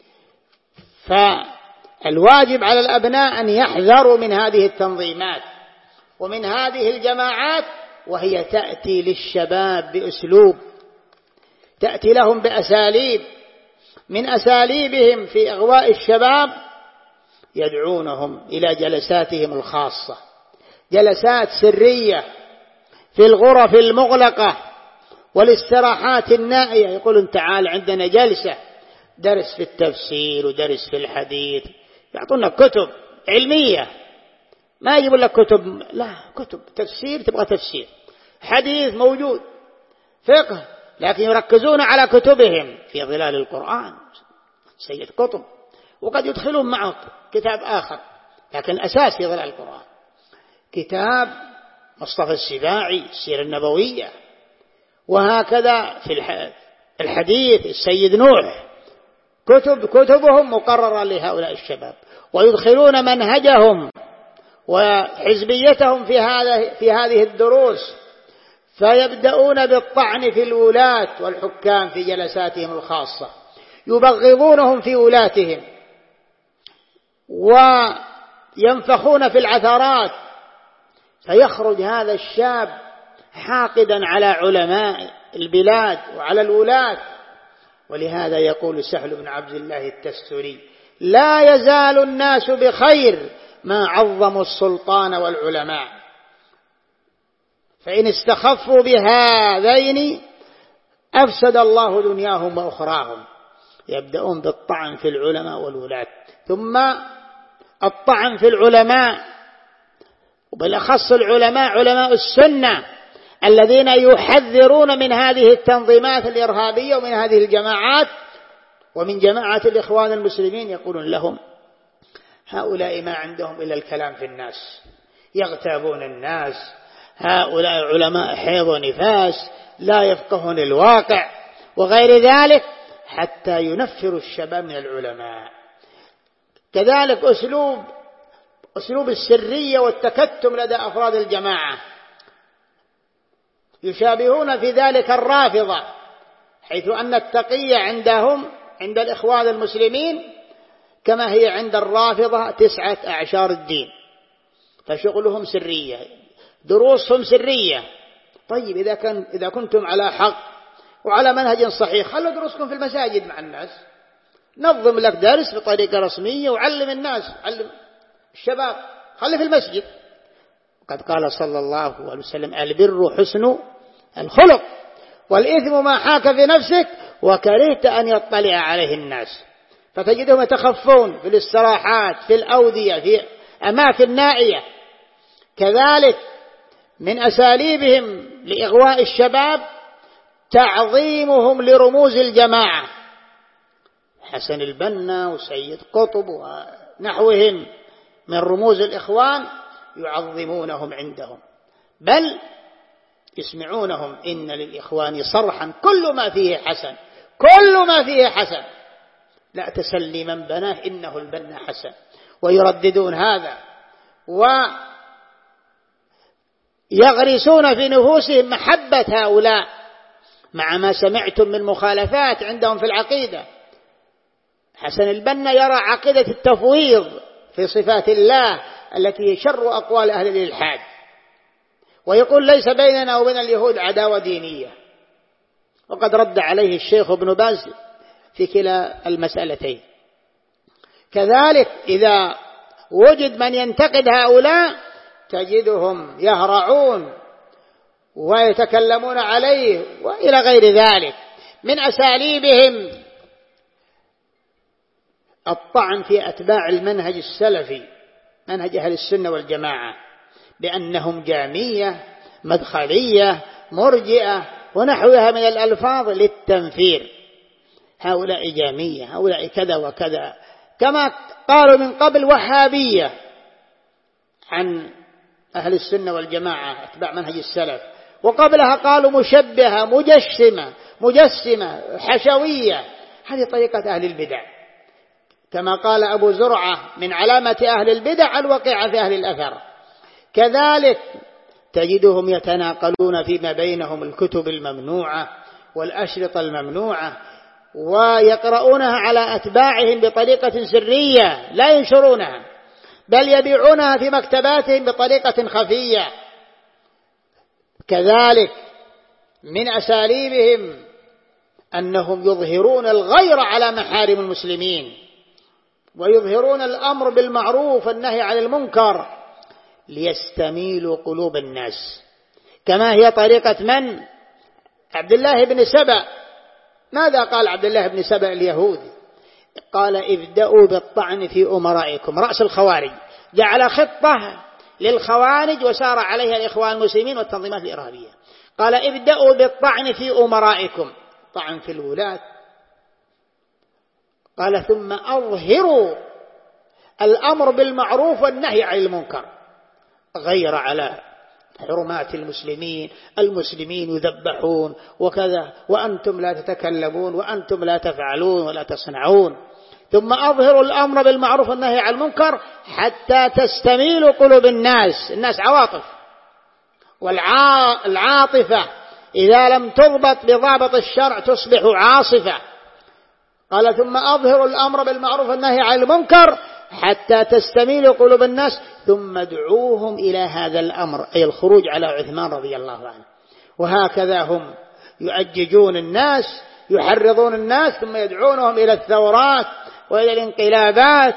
فالواجب على الأبناء أن يحذروا من هذه التنظيمات ومن هذه الجماعات، وهي تأتي للشباب بأسلوب، تأتي لهم بأساليب، من أساليبهم في إغواء الشباب يدعونهم إلى جلساتهم الخاصة، جلسات سرية في الغرف المغلقة والاستراحات النائية. يقولون تعال عندنا جلسة، درس في التفسير ودرس في الحديث، يعطونا كتب علمية، ما يجيب لك كتب، لا كتب تفسير تبغى تفسير، حديث موجود، فقه، لكن يركزون على كتبهم في ظلال القرآن سيد كتب، وقد يدخلون معه كتاب آخر، لكن الأساس في ظلال القرآن كتاب مصطفى السباعي السيرة النبوية، وهكذا في الحديث السيد نوح، كتب كتبهم مقررة لهؤلاء الشباب، ويدخلون منهجهم وحزبيتهم في هذا في هذه الدروس، فيبدأون بالطعن في الولاة والحكام في جلساتهم الخاصة، يبغضونهم في ولاتهم وينفخون في العثرات، فيخرج هذا الشاب حاقدا على علماء البلاد وعلى الولاة. ولهذا يقول سهل بن عبد الله التستري لا يزال الناس بخير ما عظموا السلطان والعلماء، فإن استخفوا بهذين أفسد الله دنياهم وأخراهم. يبدأون بالطعن في العلماء والولاة، ثم الطعن في العلماء، وبالأخص العلماء علماء السنة الذين يحذرون من هذه التنظيمات الإرهابية ومن هذه الجماعات ومن جماعة الإخوان المسلمين. يقولون لهم هؤلاء ما عندهم إلا الكلام في الناس، يغتابون الناس، هؤلاء علماء حيض ونفاس لا يفقهون الواقع وغير ذلك، حتى ينفروا الشباب من العلماء. كذلك أسلوب أسلوب السرية والتكتم لدى أفراد الجماعة، يشابهون في ذلك الرافضة، حيث أن التقية عندهم عند الإخوان المسلمين كما هي عند الرافضة تسعة أعشار الدين، فشغلهم سرية، دروسهم سرية. طيب إذا كان إذا كنتم على حق وعلى منهج صحيح، خلوا دروسكم في المساجد مع الناس، نظم لك درس بطريقة رسمية وعلم الناس، علم الشباب، خلي في المسجد. قد قال صلى الله عليه وسلم: البر حسن الخلق، والإثم ما حاك في نفسك وكرهت أن يطلع عليه الناس. فتجدهم يتخفون في الاستراحات، في الأودية، في أماكن نائية. كذلك من أساليبهم لإغواء الشباب تعظيمهم لرموز الجماعة، حسن البنا وسيد قطب ونحوهم من رموز الإخوان، يعظمونهم عندهم، بل يسمعونهم إن للإخوان صرحا كل ما فيه حسن، كل ما فيه حسن، لا تسلي من بناه إنه البنا حسن، ويرددون هذا ويغرسون في نفوسهم محبة هؤلاء، مع ما سمعتم من مخالفات عندهم في العقيدة. حسن البنا يرى عقيدة التفويض في صفات الله التي هي شر أقوال أهل الإلحاد، ويقول ليس بيننا وبين اليهود عداوة دينية، وقد رد عليه الشيخ ابن باز في كلا المسألتين. كذلك إذا وجد من ينتقد هؤلاء تجدهم يهرعون ويتكلمون عليه وإلى غير ذلك. من أساليبهم الطعن في أتباع المنهج السلفي، منهج أهل السنة والجماعة، بأنهم جامية، مدخلية، مرجئة ونحوها من الألفاظ للتنفير. هؤلاء جامية، هؤلاء كذا وكذا، كما قالوا من قبل وهابية عن أهل السنة والجماعة أتباع منهج السلف، وقبلها قالوا مشبهة، مجسمة، مجسمة، حشوية. هذه طريقة أهل البدع، كما قال أبو زرعة: من علامة أهل البدع الوقيعة في أهل الأثر. كذلك تجدهم يتناقلون فيما بينهم الكتب الممنوعة والأشرطة الممنوعة، ويقرؤونها على أتباعهم بطريقة سرية لا ينشرونها، بل يبيعونها في مكتباتهم بطريقة خفية. كذلك من أساليبهم أنهم يظهرون الغير على محارم المسلمين، ويظهرون الأمر بالمعروف والنهي عن المنكر ليستميلوا قلوب الناس، كما هي طريقة من؟ عبد الله بن سبأ. ماذا قال عبد الله بن سبأ اليهودي؟ قال: ابدأوا بالطعن في أمرائكم، رأس الخوارج، جعل خطة للخوارج وسار عليها الإخوان المسلمين والتنظيمات الإرهابية. قال: ابدأوا بالطعن في أمرائكم، طعن في الولاة. قال: ثم أظهروا الأمر بالمعروف والنهي عن المنكر، غير على حرمات المسلمين، المسلمين يذبحون وكذا، وأنتم لا تتكلمون، وأنتم لا تفعلون ولا تصنعون. ثم أظهروا الأمر بالمعروف والنهي عن المنكر حتى تستميل قلوب الناس. الناس عواطف، والعاطفة إذا لم تضبط بضابط الشرع تصبح عاصفة. قال: ثم أظهروا الأمر بالمعروف والنهي عن المنكر حتى تستميل قلوب الناس، ثم ادعوهم إلى هذا الأمر، أي الخروج على عثمان رضي الله عنه. وهكذا هم يؤججون الناس، يحرضون الناس، ثم يدعونهم إلى الثورات وإلى الانقلابات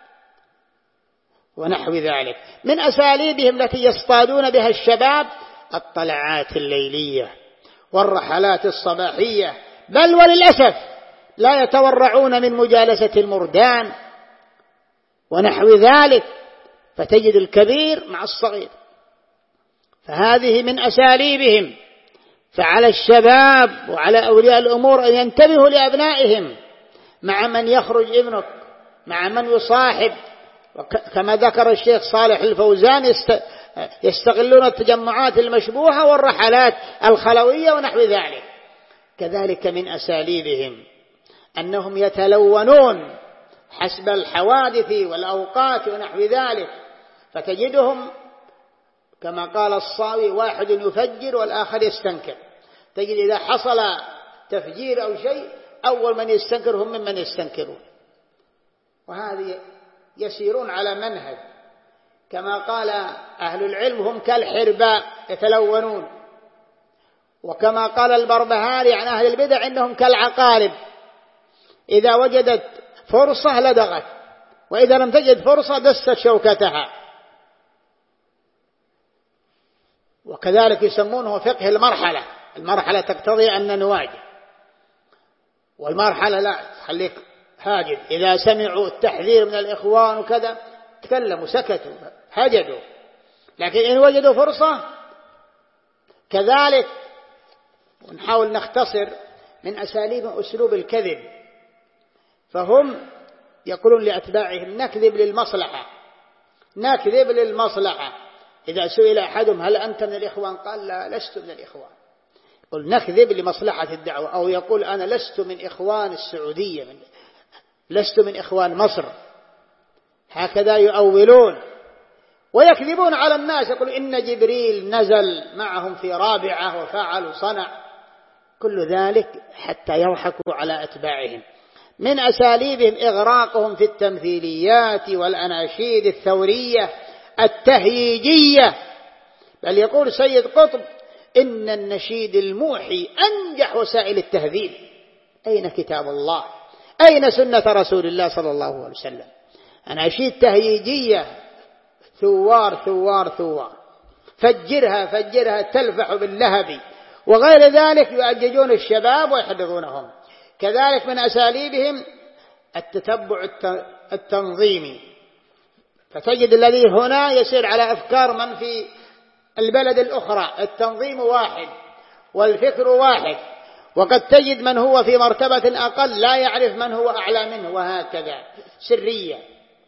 ونحو ذلك. من أساليبهم التي يصطادون بها الشباب الطلعات الليلية والرحلات الصباحية، بل وللأسف لا يتورعون من مجالسة المردان ونحو ذلك، فتجد الكبير مع الصغير. فهذه من أساليبهم. فعلى الشباب وعلى أولياء الأمور أن ينتبهوا لأبنائهم، مع من يخرج ابنك، مع من يصاحب. كما ذكر الشيخ صالح الفوزان يستغلون التجمعات المشبوهة والرحلات الخلوية ونحو ذلك. كذلك من أساليبهم أنهم يتلونون حسب الحوادث والأوقات ونحو ذلك، فتجدهم كما قال الصاوي: واحد يفجر والآخر يستنكر. تجد إذا حصل تفجير أو شيء أول من يستنكر هم ممن يستنكرون، وهذه يسيرون على منهج كما قال أهل العلم: هم كالحرباء يتلونون. وكما قال البربهاري عن أهل البدع: إنهم كالعقارب إذا وجدت فرصة لدغت، وإذا لم تجد فرصة دست شوكتها. وكذلك يسمونه فقه المرحلة. المرحلة تقتضي أن نواجه، والمرحلة لا، خليك هاجد. إذا سمعوا التحذير من الإخوان وكذا تكلموا سكتوا هجدوا، لكن إن وجدوا فرصة كذلك. ونحاول نختصر من أساليب أسلوب الكذب، فهم يقولون لأتباعهم: نكذب للمصلحة، نكذب للمصلحة. إذا سئل أحدهم: هل أنت من الإخوان؟ قال: لا، لست من الإخوان. يقول: نكذب لمصلحة الدعوة. أو يقول: أنا لست من إخوان السعودية، من لست من إخوان مصر. هكذا يؤولون ويكذبون على الناس. يقول: إن جبريل نزل معهم في رابعة وفعل وصنع. كل ذلك حتى يضحكوا على أتباعهم. من أساليبهم إغراقهم في التمثيليات والأناشيد الثورية التهييجية. بل يقول سيد قطب: إن النشيد الموحي أنجح وسائل التهذيب. أين كتاب الله؟ أين سنة رسول الله صلى الله عليه وسلم؟ أناشيد تهييجية، ثوار ثوار ثوار، فجرها فجرها تلفح باللهب وغير ذلك، يؤججون الشباب ويحرضونهم. كذلك من أساليبهم التتبع التنظيمي، فتجد الذي هنا يسير على أفكار من في البلد الأخرى. التنظيم واحد والفكر واحد، وقد تجد من هو في مرتبة أقل لا يعرف من هو أعلى منه، وهكذا سرية.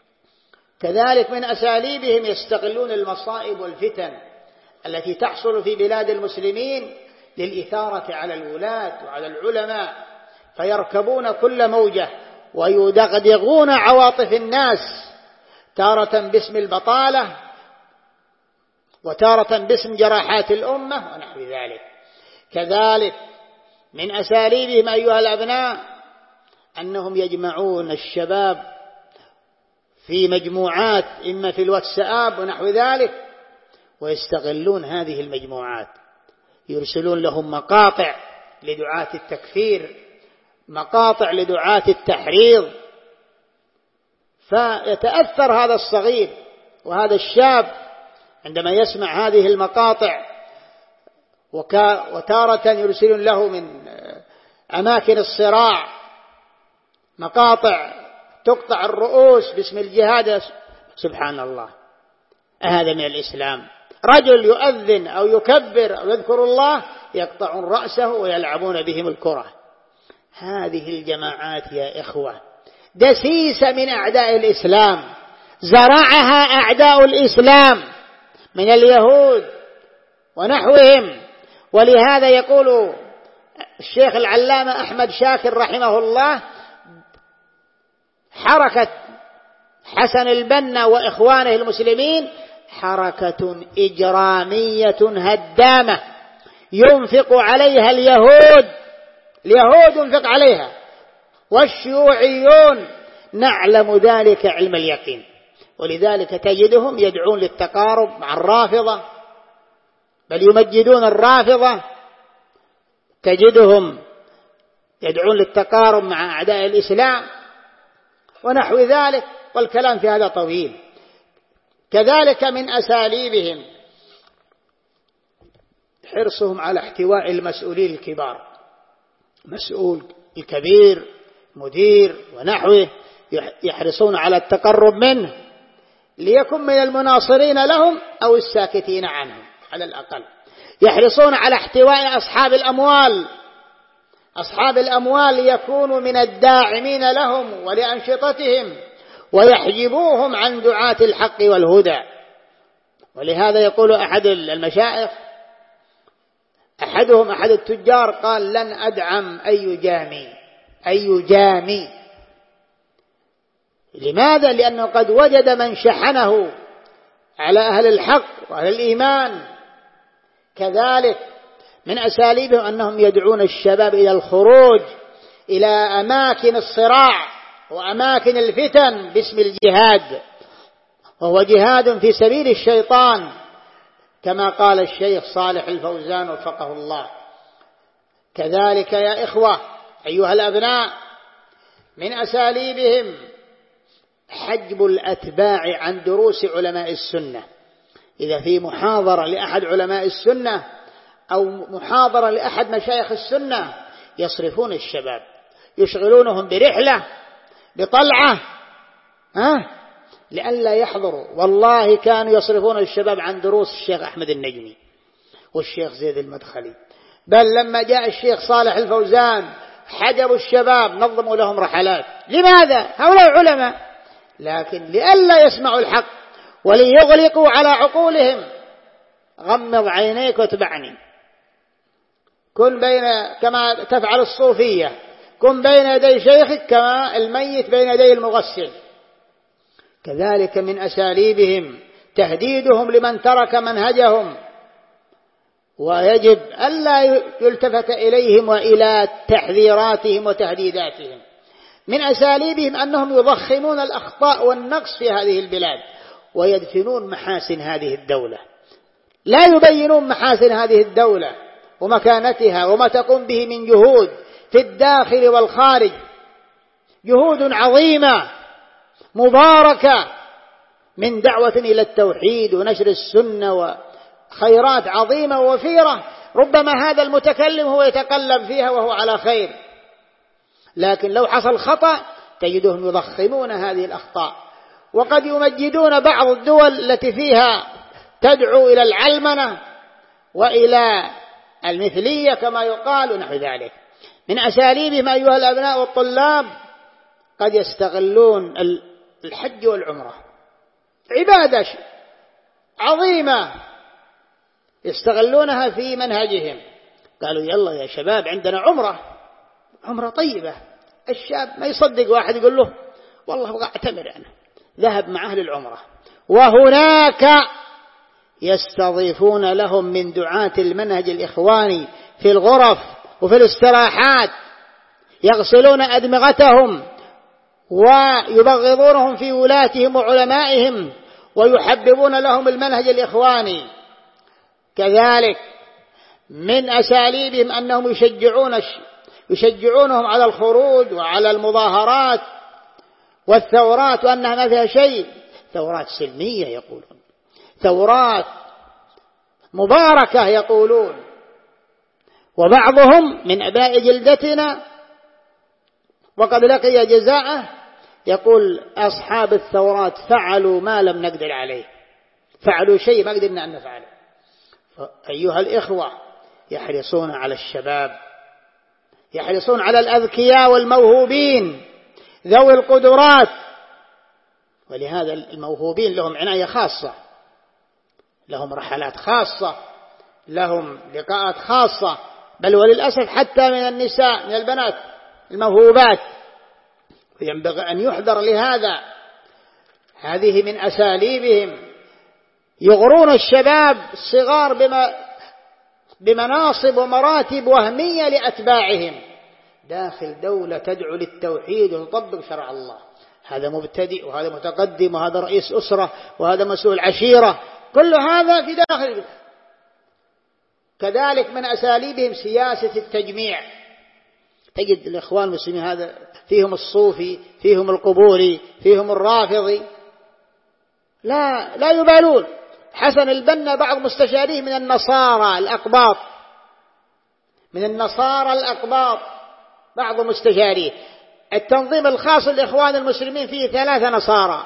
كذلك من أساليبهم يستغلون المصائب والفتن التي تحصل في بلاد المسلمين للإثارة على الولاة وعلى العلماء، فيركبون كل موجة ويدغدغون عواطف الناس، تارة باسم البطالة وتارة باسم جراحات الأمة ونحو ذلك. كذلك من أساليبهم أيها الأبناء أنهم يجمعون الشباب في مجموعات، إما في الواتساب ونحو ذلك، ويستغلون هذه المجموعات، يرسلون لهم مقاطع لدعاة التكفير، مقاطع لدعاة التحريض، فيتأثر هذا الصغير وهذا الشاب عندما يسمع هذه المقاطع. وتارة يرسلون له من أماكن الصراع مقاطع تقطع الرؤوس باسم الجهاد. سبحان الله، هذا من الإسلام؟ رجل يؤذن أو يكبر أو يذكر الله يقطعون رأسه ويلعبون بهم الكرة. هذه الجماعات يا إخوة دسيسة من أعداء الإسلام، زرعها أعداء الإسلام من اليهود ونحوهم. ولهذا يقول الشيخ العلامة أحمد شاكر رحمه الله: حركة حسن البنا وإخوانه المسلمين حركة إجرامية هدامة ينفق عليها اليهود، اليهود ينفق عليها، والشيوعيون نعلم ذلك علم اليقين. ولذلك تجدهم يدعون للتقارب مع الرافضة، بل يمجدون الرافضة. تجدهم يدعون للتقارب مع أعداء الإسلام ونحو ذلك، والكلام في هذا طويل. كذلك من أساليبهم حرصهم على احتواء المسؤولين الكبار، مسؤول الكبير مدير ونحوه، يحرصون على التقرب منه ليكن من المناصرين لهم أو الساكتين عنهم على الأقل. يحرصون على احتواء أصحاب الأموال، أصحاب الأموال يكونوا من الداعمين لهم ولأنشطتهم، ويحجبوهم عن دعاة الحق والهدى. ولهذا يقول أحد المشايخ، أحدهم أحد التجار قال: لن أدعم أي جامي أي جامي. لماذا؟ لأنه قد وجد من شحنه على أهل الحق وأهل الإيمان. كذلك من أساليبهم أنهم يدعون الشباب إلى الخروج إلى أماكن الصراع وأماكن الفتن باسم الجهاد، وهو جهاد في سبيل الشيطان كما قال الشيخ صالح الفوزان وفقه الله. كذلك يا إخوة أيها الأبناء من أساليبهم حجب الأتباع عن دروس علماء السنة. إذا في محاضرة لأحد علماء السنة أو محاضرة لأحد مشايخ السنة يصرفون الشباب، يشغلونهم برحلة بطلعة ها لئلا يحضروا. والله كانوا يصرفون الشباب عن دروس الشيخ أحمد النجمي والشيخ زيد المدخلي، بل لما جاء الشيخ صالح الفوزان حجبوا الشباب، نظموا لهم رحلات. لماذا؟ هؤلاء علماء، لكن لئلا يسمعوا الحق وليغلقوا على عقولهم. غمض عينيك واتبعني، كن بين كما تفعل الصوفية، كن بين يدي شيخك كما الميت بين يدي المغسل. كذلك من أساليبهم تهديدهم لمن ترك منهجهم، ويجب ألا يلتفت إليهم وإلى تحذيراتهم وتهديداتهم. من أساليبهم أنهم يضخمون الأخطاء والنقص في هذه البلاد ويدفنون محاسن هذه الدولة، لا يبينون محاسن هذه الدولة ومكانتها وما تقوم به من جهود في الداخل والخارج، جهود عظيمة مباركة من دعوة إلى التوحيد ونشر السنة وخيرات عظيمة ووفيرة. ربما هذا المتكلم هو يتقلب فيها وهو على خير، لكن لو حصل خطأ تجدهم يضخمون هذه الأخطاء، وقد يمجدون بعض الدول التي فيها تدعو إلى العلمنة وإلى المثلية كما يقال ونحو ذلك. من أساليبهم أيها الأبناء والطلاب قد يستغلون الحج والعمرة، عبادة عظيمة يستغلونها في منهجهم. قالوا يلا يا شباب عندنا عمرة، عمرة طيبة. الشاب ما يصدق واحد يقول له والله أبغى أعتمر أنا، ذهب معه للعمرة، وهناك يستضيفون لهم من دعاة المنهج الإخواني في الغرف وفي الاستراحات، يغسلون أدمغتهم ويبغضونهم في ولاتهم وعلمائهم ويحببون لهم المنهج الإخواني. كذلك من أساليبهم أنهم يشجعون يشجعونهم على الخروج وعلى المظاهرات والثورات، وأنها ما فيها شيء، ثورات سلمية يقولون، ثورات مباركة يقولون. وبعضهم من أبناء جلدتنا وقد لقي جزاءه يقول أصحاب الثورات فعلوا ما لم نقدر عليه، فعلوا شيء ما قدرنا أن نفعله. أيها الإخوة يحرصون على الشباب، يحرصون على الأذكياء والموهوبين ذوي القدرات، ولهذا الموهوبين لهم عناية خاصة، لهم رحلات خاصة، لهم لقاءات خاصة، بل وللأسف حتى من النساء من البنات الموهوبات، وينبغي أن يحذر لهذا. هذه من أساليبهم، يغرون الشباب الصغار بما بمناصب ومراتب وهمية لأتباعهم داخل دولة تدعو للتوحيد وتطبق شرع الله. هذا مبتدئ وهذا متقدم وهذا رئيس أسرة وهذا مسؤول عشيرة، كل هذا في داخل. كذلك من أساليبهم سياسة التجميع، تجد الإخوان المسلمين هذا فيهم الصوفي، فيهم القبوري، فيهم الرافضي، لا لا يبالون. حسن البنا بعض مستشاريه من النصارى الأقباط، من النصارى الأقباط بعض مستشاريه. التنظيم الخاص للإخوان المسلمين فيه ثلاثة نصارى.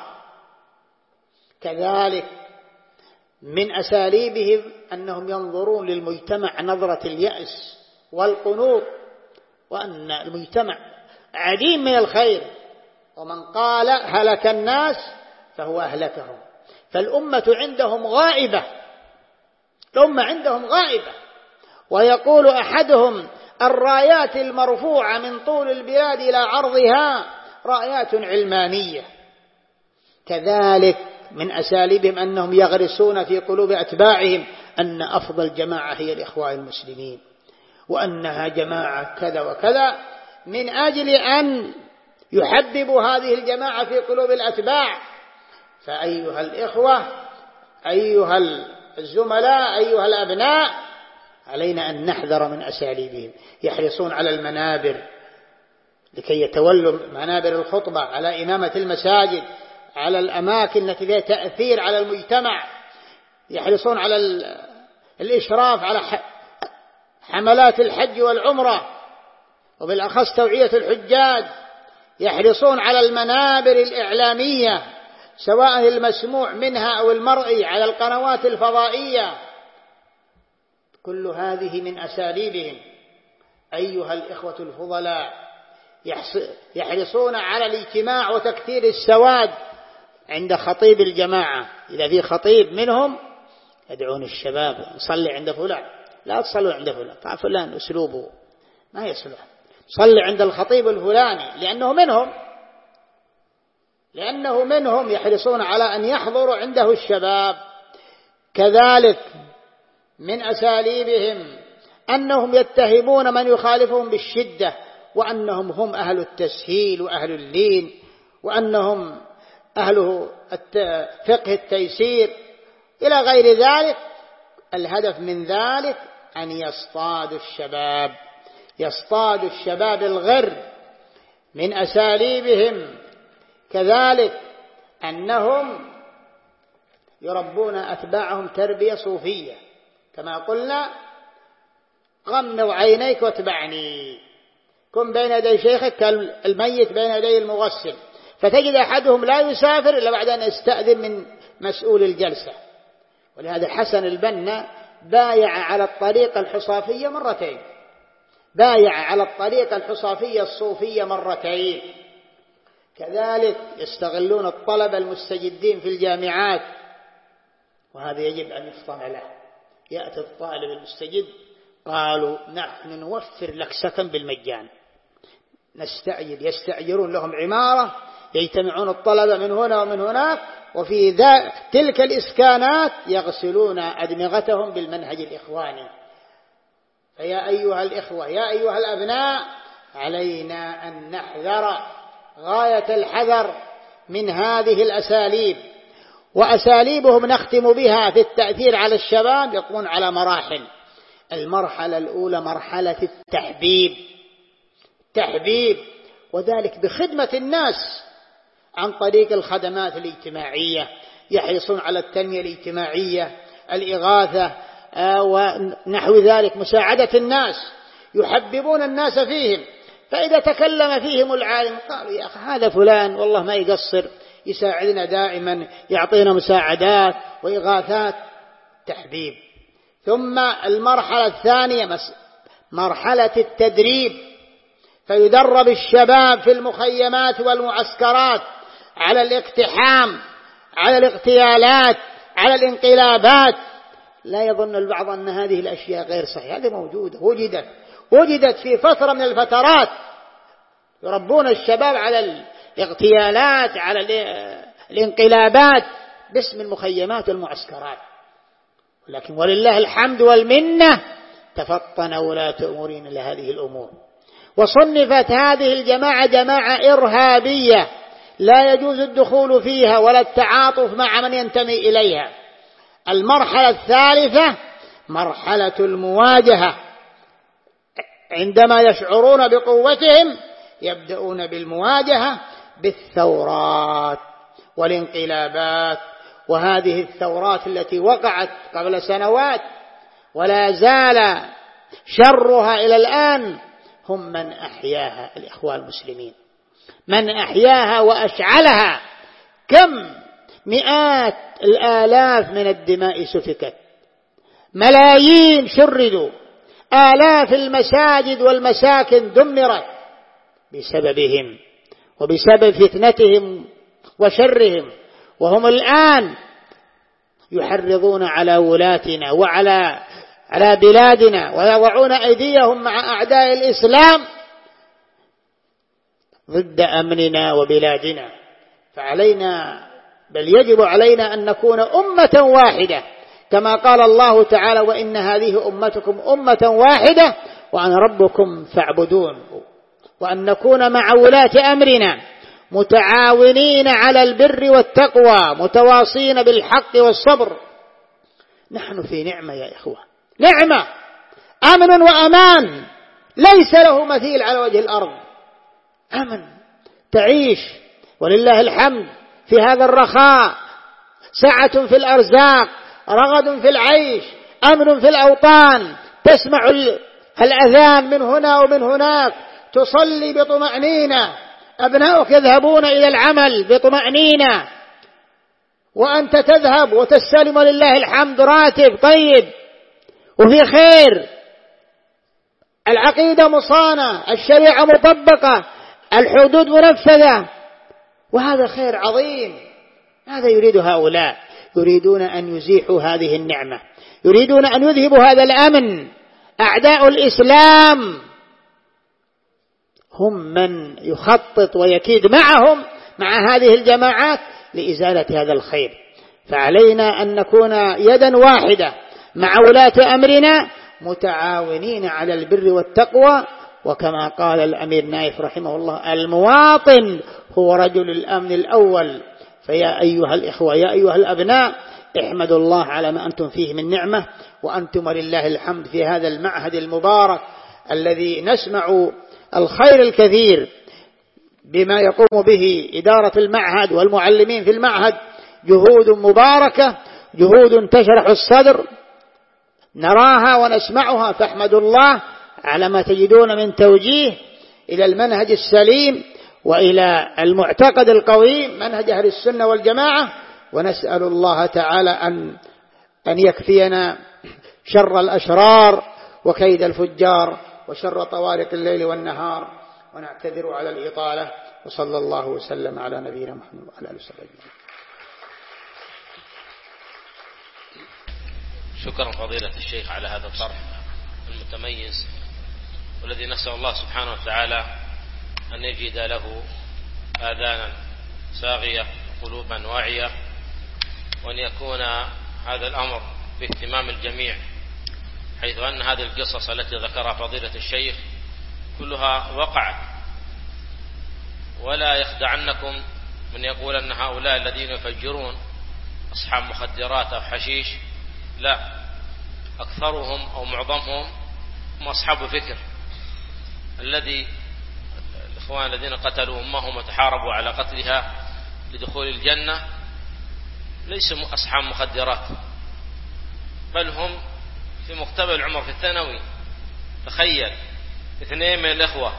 كذلك من أساليبهم أنهم ينظرون للمجتمع نظرة اليأس والقنوط، وأن المجتمع عديم من الخير، ومن قال هلك الناس فهو أهلكهم. فالأمة عندهم غائبة، الأمة عندهم غائبة. ويقول أحدهم الرايات المرفوعة من طول البلاد إلى عرضها رايات علمانية. كذلك من أساليبهم أنهم يغرسون في قلوب أتباعهم أن أفضل جماعة هي الإخوان المسلمين، وأنها جماعة كذا وكذا، من أجل أن يحببوا هذه الجماعة في قلوب الأتباع. فأيها الإخوة، أيها الزملاء، أيها الأبناء، علينا أن نحذر من أساليبهم. يحرصون على المنابر لكي يتولوا منابر الخطبة، على إمامة المساجد، على الأماكن التي فيها تأثير على المجتمع، يحرصون على الإشراف على حملات الحج والعمرة، وبالأخص توعية الحجاج، يحرصون على المنابر الإعلامية سواء المسموع منها أو المرئي على القنوات الفضائية، كل هذه من أساليبهم. أيها الإخوة الفضلاء، يحرصون على الاجتماع وتكثير السواد عند خطيب الجماعة. إذا في خطيب منهم يدعون الشباب نصلي عند فلان، لا تصلوا عند فلان، طبعا فلان أسلوبه ما يصلح، صلي عند الخطيب الفلاني، لأنه منهم لأنه منهم يحرصون على أن يحضروا عنده الشباب. كذلك من أساليبهم أنهم يتهمون من يخالفهم بالشدة، وأنهم هم أهل التسهيل وأهل اللين، وأنهم أهل فقه التيسير إلى غير ذلك. الهدف من ذلك أن يصطادوا الشباب، يصطادوا الشباب الغر. من أساليبهم كذلك أنهم يربون أتباعهم تربية صوفية، كما قلنا: غمض عينيك واتبعني، كن بين يدي شيخك كالميت بين يدي المغسل. فتجد أحدهم لا يسافر إلا بعد أن يستأذن من مسؤول الجلسة. ولهذا حسن البنا بايع على الطريقة الحصافية مرتين، بايع على الطريقة الحصافية الصوفية مرتين. كذلك يستغلون الطلبة المستجدين في الجامعات، وهذا يجب أن يفطن له. يأتي الطالب المستجد، قالوا: نحن نوفر لك سكن بالمجان، نستأجر، يستأجرون لهم عمارة، يجتمعون الطلبة من هنا ومن هناك، وفي ذا تلك الإسكانات يغسلون أدمغتهم بالمنهج الإخواني. فيا أيها الإخوة، يا أيها الأبناء، علينا أن نحذر غاية الحذر من هذه الأساليب. وأساليبهم نختم بها في التأثير على الشباب يكون على مراحل. المرحلة الأولى مرحلة التحبيب، تحبيب، وذلك بخدمة الناس عن طريق الخدمات الاجتماعية. يحرصون على التنمية الاجتماعية، الإغاثة ونحو ذلك، مساعدة الناس، يحببون الناس فيهم. فإذا تكلم فيهم العالم قالوا: يا أخي هذا فلان والله ما يقصر، يساعدنا دائما، يعطينا مساعدات وإغاثات. تحبيب. ثم المرحلة الثانية مرحلة التدريب، فيدرب الشباب في المخيمات والمعسكرات على الاقتحام، على الاغتيالات، على الانقلابات. لا يظن البعض أن هذه الأشياء غير صحيحة، هذه موجودة، وجدت وجدت في فترة من الفترات. يربون الشباب على الاغتيالات، على الانقلابات باسم المخيمات والمعسكرات. ولكن ولله الحمد والمنة تفطن ولاة أمورنا لهذه الأمور، وصنفت هذه الجماعة جماعة إرهابية لا يجوز الدخول فيها ولا التعاطف مع من ينتمي إليها. المرحلة الثالثة مرحلة المواجهة، عندما يشعرون بقوتهم يبدأون بالمواجهة بالثورات والانقلابات. وهذه الثورات التي وقعت قبل سنوات ولا زال شرها إلى الآن هم من أحياها، الإخوان المسلمين، من أحياها وأشعلها. كم مئات الآلاف من الدماء سفكت، ملايين شردوا، آلاف المساجد والمساكن دمرت بسببهم وبسبب فتنتهم وشرهم. وهم الآن يحرضون على ولاتنا وعلى على بلادنا، ويضعون أيديهم مع أعداء الإسلام ضد أمننا وبلادنا. فعلينا بل يجب علينا أن نكون أمة واحدة كما قال الله تعالى وإن هذه أمتكم أمة واحدة وأنا ربكم فاعبدون، وأن نكون مع ولاة أمرنا متعاونين على البر والتقوى متواصين بالحق والصبر. نحن في نعمة يا إخوة، نعمة، أمن وأمان ليس له مثيل على وجه الأرض. أمن تعيش ولله الحمد في هذا الرخاء، سعة في الأرزاق، رغد في العيش، أمن في الأوطان، تسمع الأذان من هنا ومن هناك، تصلي بطمأنينة، أبنائك يذهبون إلى العمل بطمأنينة، وأنت تذهب وتستلم لله الحمد راتب طيب وفي خير، العقيدة مصانة، الشريعة مطبقة، الحدود منفذة، وهذا خير عظيم. هذا يريد هؤلاء، يريدون أن يزيحوا هذه النعمة، يريدون أن يذهبوا هذا الأمن. أعداء الإسلام هم من يخطط ويكيد معهم مع هذه الجماعات لإزالة هذا الخير. فعلينا أن نكون يدا واحدة مع ولاة أمرنا متعاونين على البر والتقوى، وكما قال الأمير نايف رحمه الله المواطن هو رجل الأمن الأول. فيا أيها الإخوة يا أيها الأبناء احمدوا الله على ما أنتم فيه من نعمة، وأنتم لله الحمد في هذا المعهد المبارك الذي نسمع الخير الكثير بما يقوم به إدارة المعهد والمعلمين في المعهد، جهود مباركة، جهود تشرح الصدر نراها ونسمعها، فاحمدوا الله على ما تجدون من توجيه إلى المنهج السليم وإلى المعتقد القويم منهج أهل السنة والجماعة. ونسأل الله تعالى أن أن يكفينا شر الأشرار وكيد الفجار وشر طوارق الليل والنهار، ونعتذر على الإطالة، وصلى الله وسلم على نبينا محمد وعلى آله وصحبه أجمعين. شكرا فضيلة الشيخ على هذا الطرح المتميز، والذي نسأل الله سبحانه وتعالى أن يجد له آذانا صاغية قلوبا واعية، وأن يكون هذا الأمر باهتمام الجميع، حيث أن هذه القصص التي ذكرها فضيلة الشيخ كلها وقعت. ولا يخدعنكم من يقول أن هؤلاء الذين يفجرون أصحاب مخدرات أو حشيش، لا، أكثرهم أو معظمهم هم أصحاب فكر. الذي الإخوان الذين قتلوا أمهم وتحاربوا على قتلها لدخول الجنة ليسوا أصحاب مخدرات، بل هم في مقتبل العمر في الثانوي. تخيل اثنين من الإخوة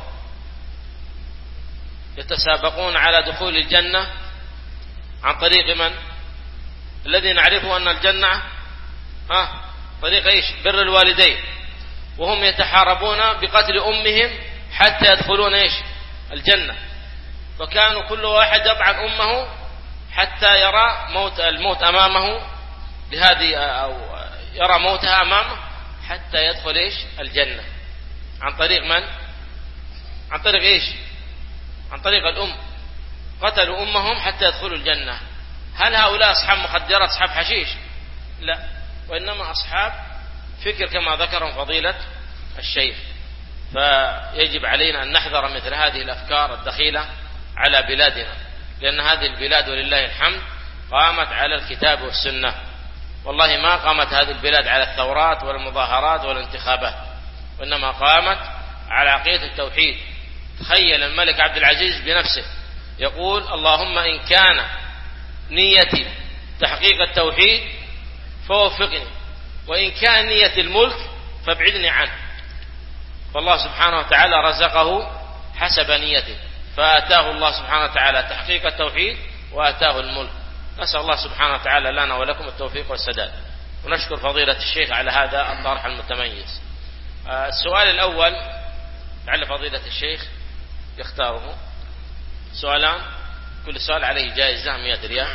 يتسابقون على دخول الجنة عن طريق من؟ الذي نعرفه أن الجنة ها طريق إيش؟ بر الوالدين، وهم يتحاربون بقتل أمهم حتى يدخلون إيش؟ الجنة. وكانوا كل واحد يطعن أمه حتى يرى موت الموت أمامه، لهذه أو يرى موتها أمامه حتى يدخل إيش؟ الجنة. عن طريق من؟ عن طريق إيش؟ عن طريق الأم. قتلوا أمهم حتى يدخلوا الجنة. هل هؤلاء أصحاب مخدرات أصحاب حشيش؟ لا، وإنما أصحاب فكر كما ذكرهم فضيلة الشيخ. فيجب علينا أن نحذر مثل هذه الأفكار الدخيلة على بلادنا، لأن هذه البلاد ولله الحمد قامت على الكتاب والسنة. والله ما قامت هذه البلاد على الثورات والمظاهرات والانتخابات، وإنما قامت على عقيدة التوحيد. تخيل الملك عبد العزيز بنفسه يقول اللهم إن كان نيتي تحقيق التوحيد فوفقني، وإن كان نية الملك فابعدني عنه. فالله سبحانه وتعالى رزقه حسب نيته، فآتاه الله سبحانه وتعالى تحقيق التوحيد وآتاه الملك. نسأل الله سبحانه وتعالى لنا ولكم التوفيق والسداد، ونشكر فضيلة الشيخ على هذا الطرح المتميز. السؤال الأول لعل فضيلة الشيخ يختاره. سؤالان، كل سؤال عليه جائزة مئة ريال.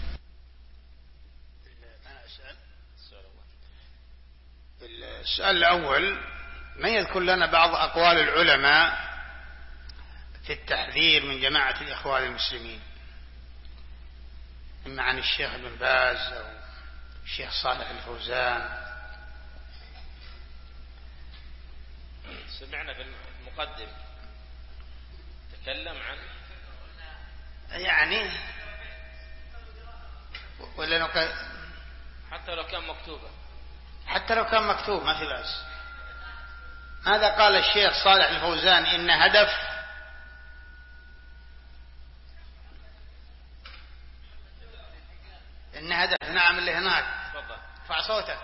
السؤال الأول: من يذكر لنا بعض أقوال العلماء في التحذير من جماعة الإخوان المسلمين؟ إما عن الشيخ ابن باز أو الشيخ صالح الفوزان. سمعنا في المقدم تكلم عن يعني ولا نك... حتى لو كان مكتوبة حتى لو كان مكتوب ما في بأس. هذا قال الشيخ صالح الفوزان إن هدف إن هدف نعم اللي هناك. تفضل ارفع صوتك.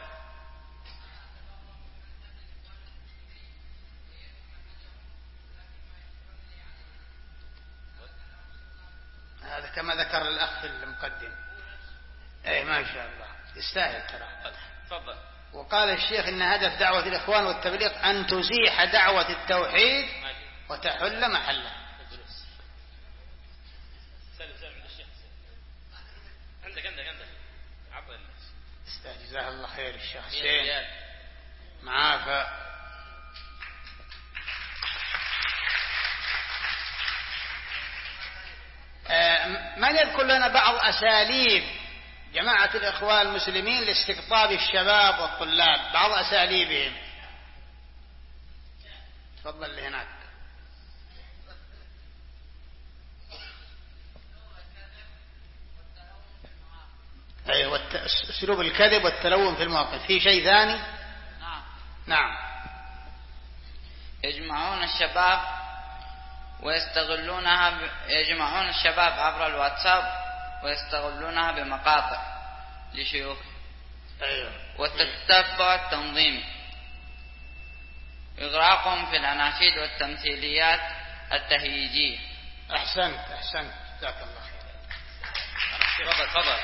هذا كما ذكر الأخ في المقدم. اي ما شاء الله يستاهل ترى. تفضل. وقال الشيخ إن هدف دعوة الإخوان والتبليغ أن تزيح دعوة التوحيد وتحل محله. سلم سلم عند الشيخ. عندك عندك عندك عبد الله. جزاه الله خير الشيخ حسين معافى. من يذكر لنا بعض أساليب جماعة الإخوان المسلمين لاستقطاب الشباب والطلاب، بعض أساليبهم؟ تفضل اللي هناك. أيوة أسلوب الكذب والتلون في المواقف. في شيء ثاني؟ نعم نعم. يجمعون الشباب ويستغلونها ب... يجمعون الشباب عبر الواتساب ويستغلونها بمقاطع لشيوخ. أيوة. والتتبع التنظيمي إغراقهم في الأناشيد والتمثيليات التهييجية. أحسنت أحسنت جزاك الله خير. تفضل تفضل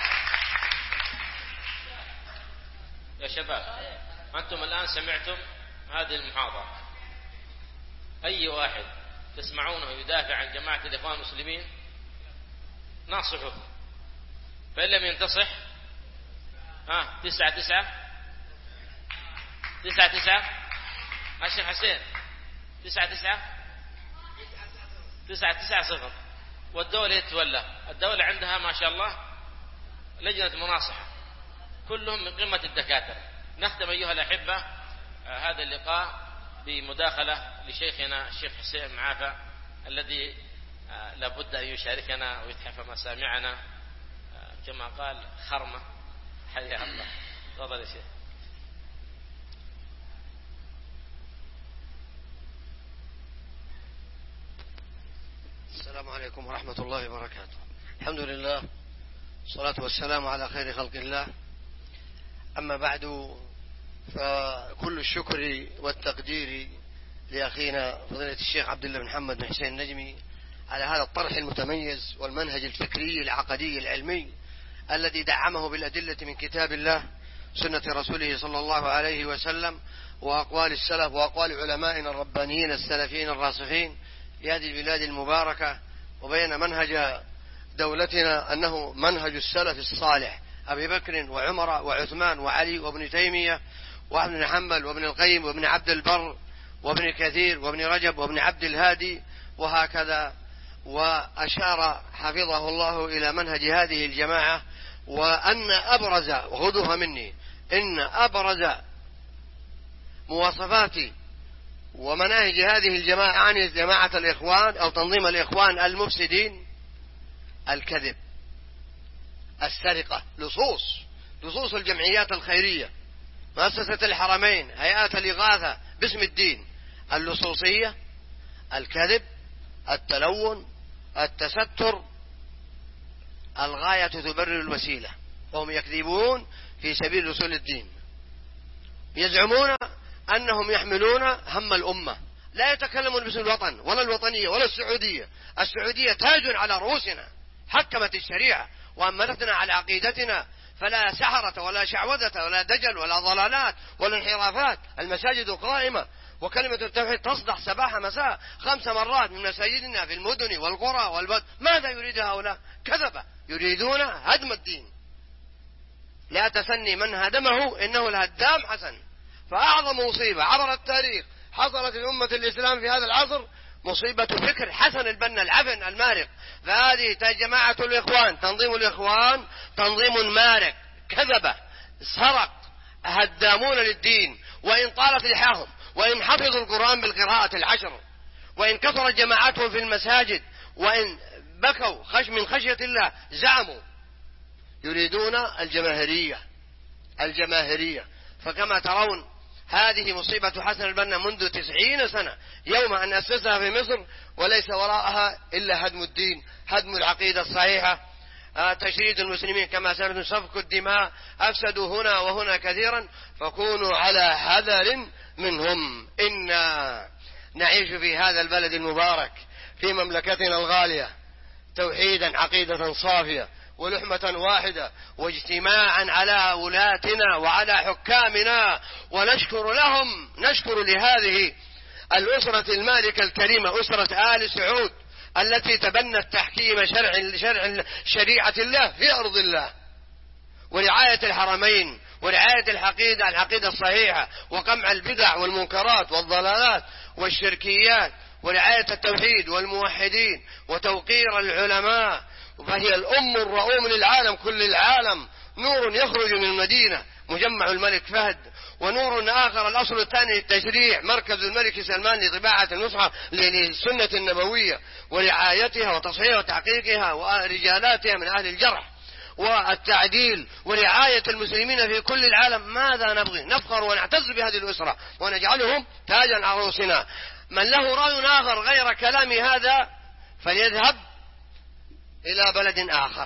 يا شباب. أنتم الآن سمعتم هذه المحاضرة، أي واحد تسمعونه يدافع عن جماعة الإخوان المسلمين ناصحه، فإن لم ينتصح ها تسعة تسعة تسعة تسعة الشيخ حسين تسعة تسعة تسعة تسعة صفر. والدولة يتولى، الدولة عندها ما شاء الله لجنة مناصحة كلهم من قمة الدكاترة. نختم أيها الأحبة هذا اللقاء بمداخلة لشيخنا الشيخ حسين معافى الذي لابد أن يشاركنا ويتحف مسامعنا كما قال خرمة. حيا الله. تفضل يا شيخ. السلام عليكم ورحمة الله وبركاته. الحمد لله والصلاة والسلام على خير خلق الله. أما بعد، فكل الشكر والتقدير لأخينا فضيلة الشيخ عبد الله بن محمد بن حسين النجمي على هذا الطرح المتميز والمنهج الفكري العقدي العلمي الذي دعمه بالأدلة من كتاب الله سنة رسوله صلى الله عليه وسلم وأقوال السلف وأقوال علمائنا الربانيين السلفيين الراسخين في هذه البلاد المباركة، وبين منهج دولتنا أنه منهج السلف الصالح أبي بكر وعمر وعثمان وعلي وابن تيمية وابن حنبل وابن القيم وابن عبد البر وابن كثير وابن رجب وابن عبد الهادي وهكذا. وأشار حفظه الله إلى منهج هذه الجماعة، وأن أبرز وخذوها مني إن أبرز مواصفات ومناهج هذه الجماعة عن جماعة الإخوان أو تنظيم الإخوان المفسدين الكذب، السرقة، لصوص لصوص الجمعيات الخيرية، مؤسسة الحرمين، هيئات الإغاثة باسم الدين، اللصوصية، الكذب، التلون، التستر، الغاية تبرر الوسيلة، وهم يكذبون في سبيل وصول الدين. يزعمون أنهم يحملون هم الأمة، لا يتكلمون باسم الوطن ولا الوطنية ولا السعودية. السعودية تاج على رؤوسنا، حكمت الشريعة وأمنتنا على عقيدتنا، فلا سحرة ولا شعوذة ولا دجل ولا ضلالات ولا انحرافات. المساجد قائمة وكلمة التوحيد تصدح صباح مساء خمس مرات من مساجدنا في المدن والقرى والبلد. ماذا يريد هؤلاء؟ كذبة، يريدون هدم الدين. لا تسني من هدمه إنه الهدام حسن. فأعظم مصيبة عبر التاريخ حصلت لأمة الإسلام في هذا العصر مصيبة فكر حسن البنا العفن المارق. فهذه جماعة الإخوان، تنظيم الإخوان تنظيم مارق، كذبة، سرق، هدامون للدين، وإن طالت لحاهم، وإن حفظوا القرآن بالقراءة العشر، وإن كثرت جماعاتهم في المساجد، وإن بكوا خش من خشية الله، زعموا يريدون الجماهيرية الجماهيرية. فكما ترون هذه مصيبة حسن البنا منذ تسعين سنة يوم أن أسسها في مصر، وليس وراءها إلا هدم الدين، هدم العقيدة الصحيحة، تشريد المسلمين كما سمعتم، سفك الدماء، أفسدوا هنا وهنا كثيرا. فكونوا على حذر منهم. إنا نعيش في هذا البلد المبارك في مملكتنا الغالية توحيدا، عقيدة صافية، ولحمة واحدة، واجتماعا على ولاتنا وعلى حكامنا، ونشكر لهم، نشكر لهذه الأسرة المالكة الكريمة، أسرة آل سعود التي تبنت تحكيم شرع شرع شريعة الله في أرض الله، ورعاية الحرمين، ورعاية العقيدة العقيدة الصحيحة، وقمع البدع والمنكرات والضلالات والشركيات، ورعاية التوحيد والموحدين، وتوقير العلماء. فهي الأم الرؤوم للعالم، كل العالم. نور يخرج من المدينة مجمع الملك فهد، ونور آخر الأصل الثاني التشريع، مركز الملك سلمان لطباعة المصحف للسنة النبوية ورعايتها وتصحيح وتحقيقها، ورجالاتها من أهل الجرح والتعديل، ورعاية المسلمين في كل العالم. ماذا نبغي؟ نفخر ونعتز بهذه الأسرة ونجعلهم تاجا على رؤوسنا. من له رأي آخر غير كلام هذا فليذهب إلى بلد آخر،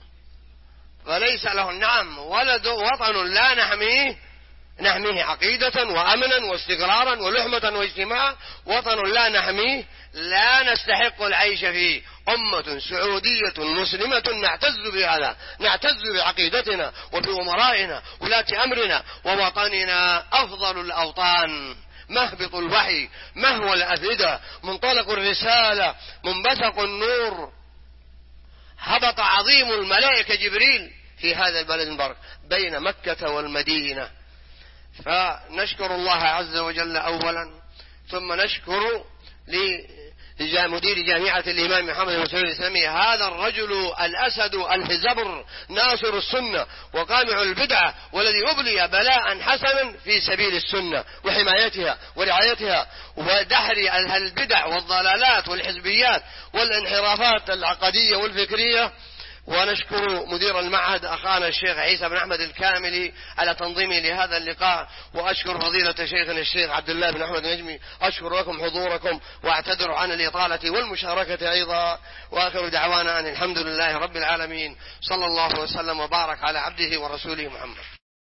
فليس له. نعم، ولد وطن لا نحميه، نحميه عقيدة وأمنا واستقرارا ولحمة واجتماعا. وطن لا نحميه لا نستحق العيش فيه. أمة سعودية مسلمة نعتز بهذا، نعتز بعقيدتنا وفي أمرائنا ولاة أمرنا، ووطننا أفضل الأوطان، مهبط الوحي، مهوى الأفئدة، منطلق الرسالة، منبثق النور. هبط عظيم الملائكة جبريل في هذا البلد المبارك بين مكة والمدينة. فنشكر الله عز وجل أولا، ثم نشكر لمدير جامعة الإمام محمد بن سعود الإسلامي، هذا الرجل الأسد الحزبر ناصر السنة وقامع البدعة، والذي أبلي بلاء حسنا في سبيل السنة وحمايتها ورعايتها ودحر البدع والضلالات والحزبيات والانحرافات العقدية والفكرية. ونشكر مدير المعهد أخانا الشيخ عيسى بن أحمد الكاملي على تنظيمه لهذا اللقاء، وأشكر فضيلة شيخنا الشيخ عبد الله بن أحمد النجمي. أشكر لكم حضوركم وأعتذر عن الإطالة والمشاركة أيضا، وآخر دعوانا أن الحمد لله رب العالمين، صلى الله وسلم وبارك على عبده ورسوله محمد.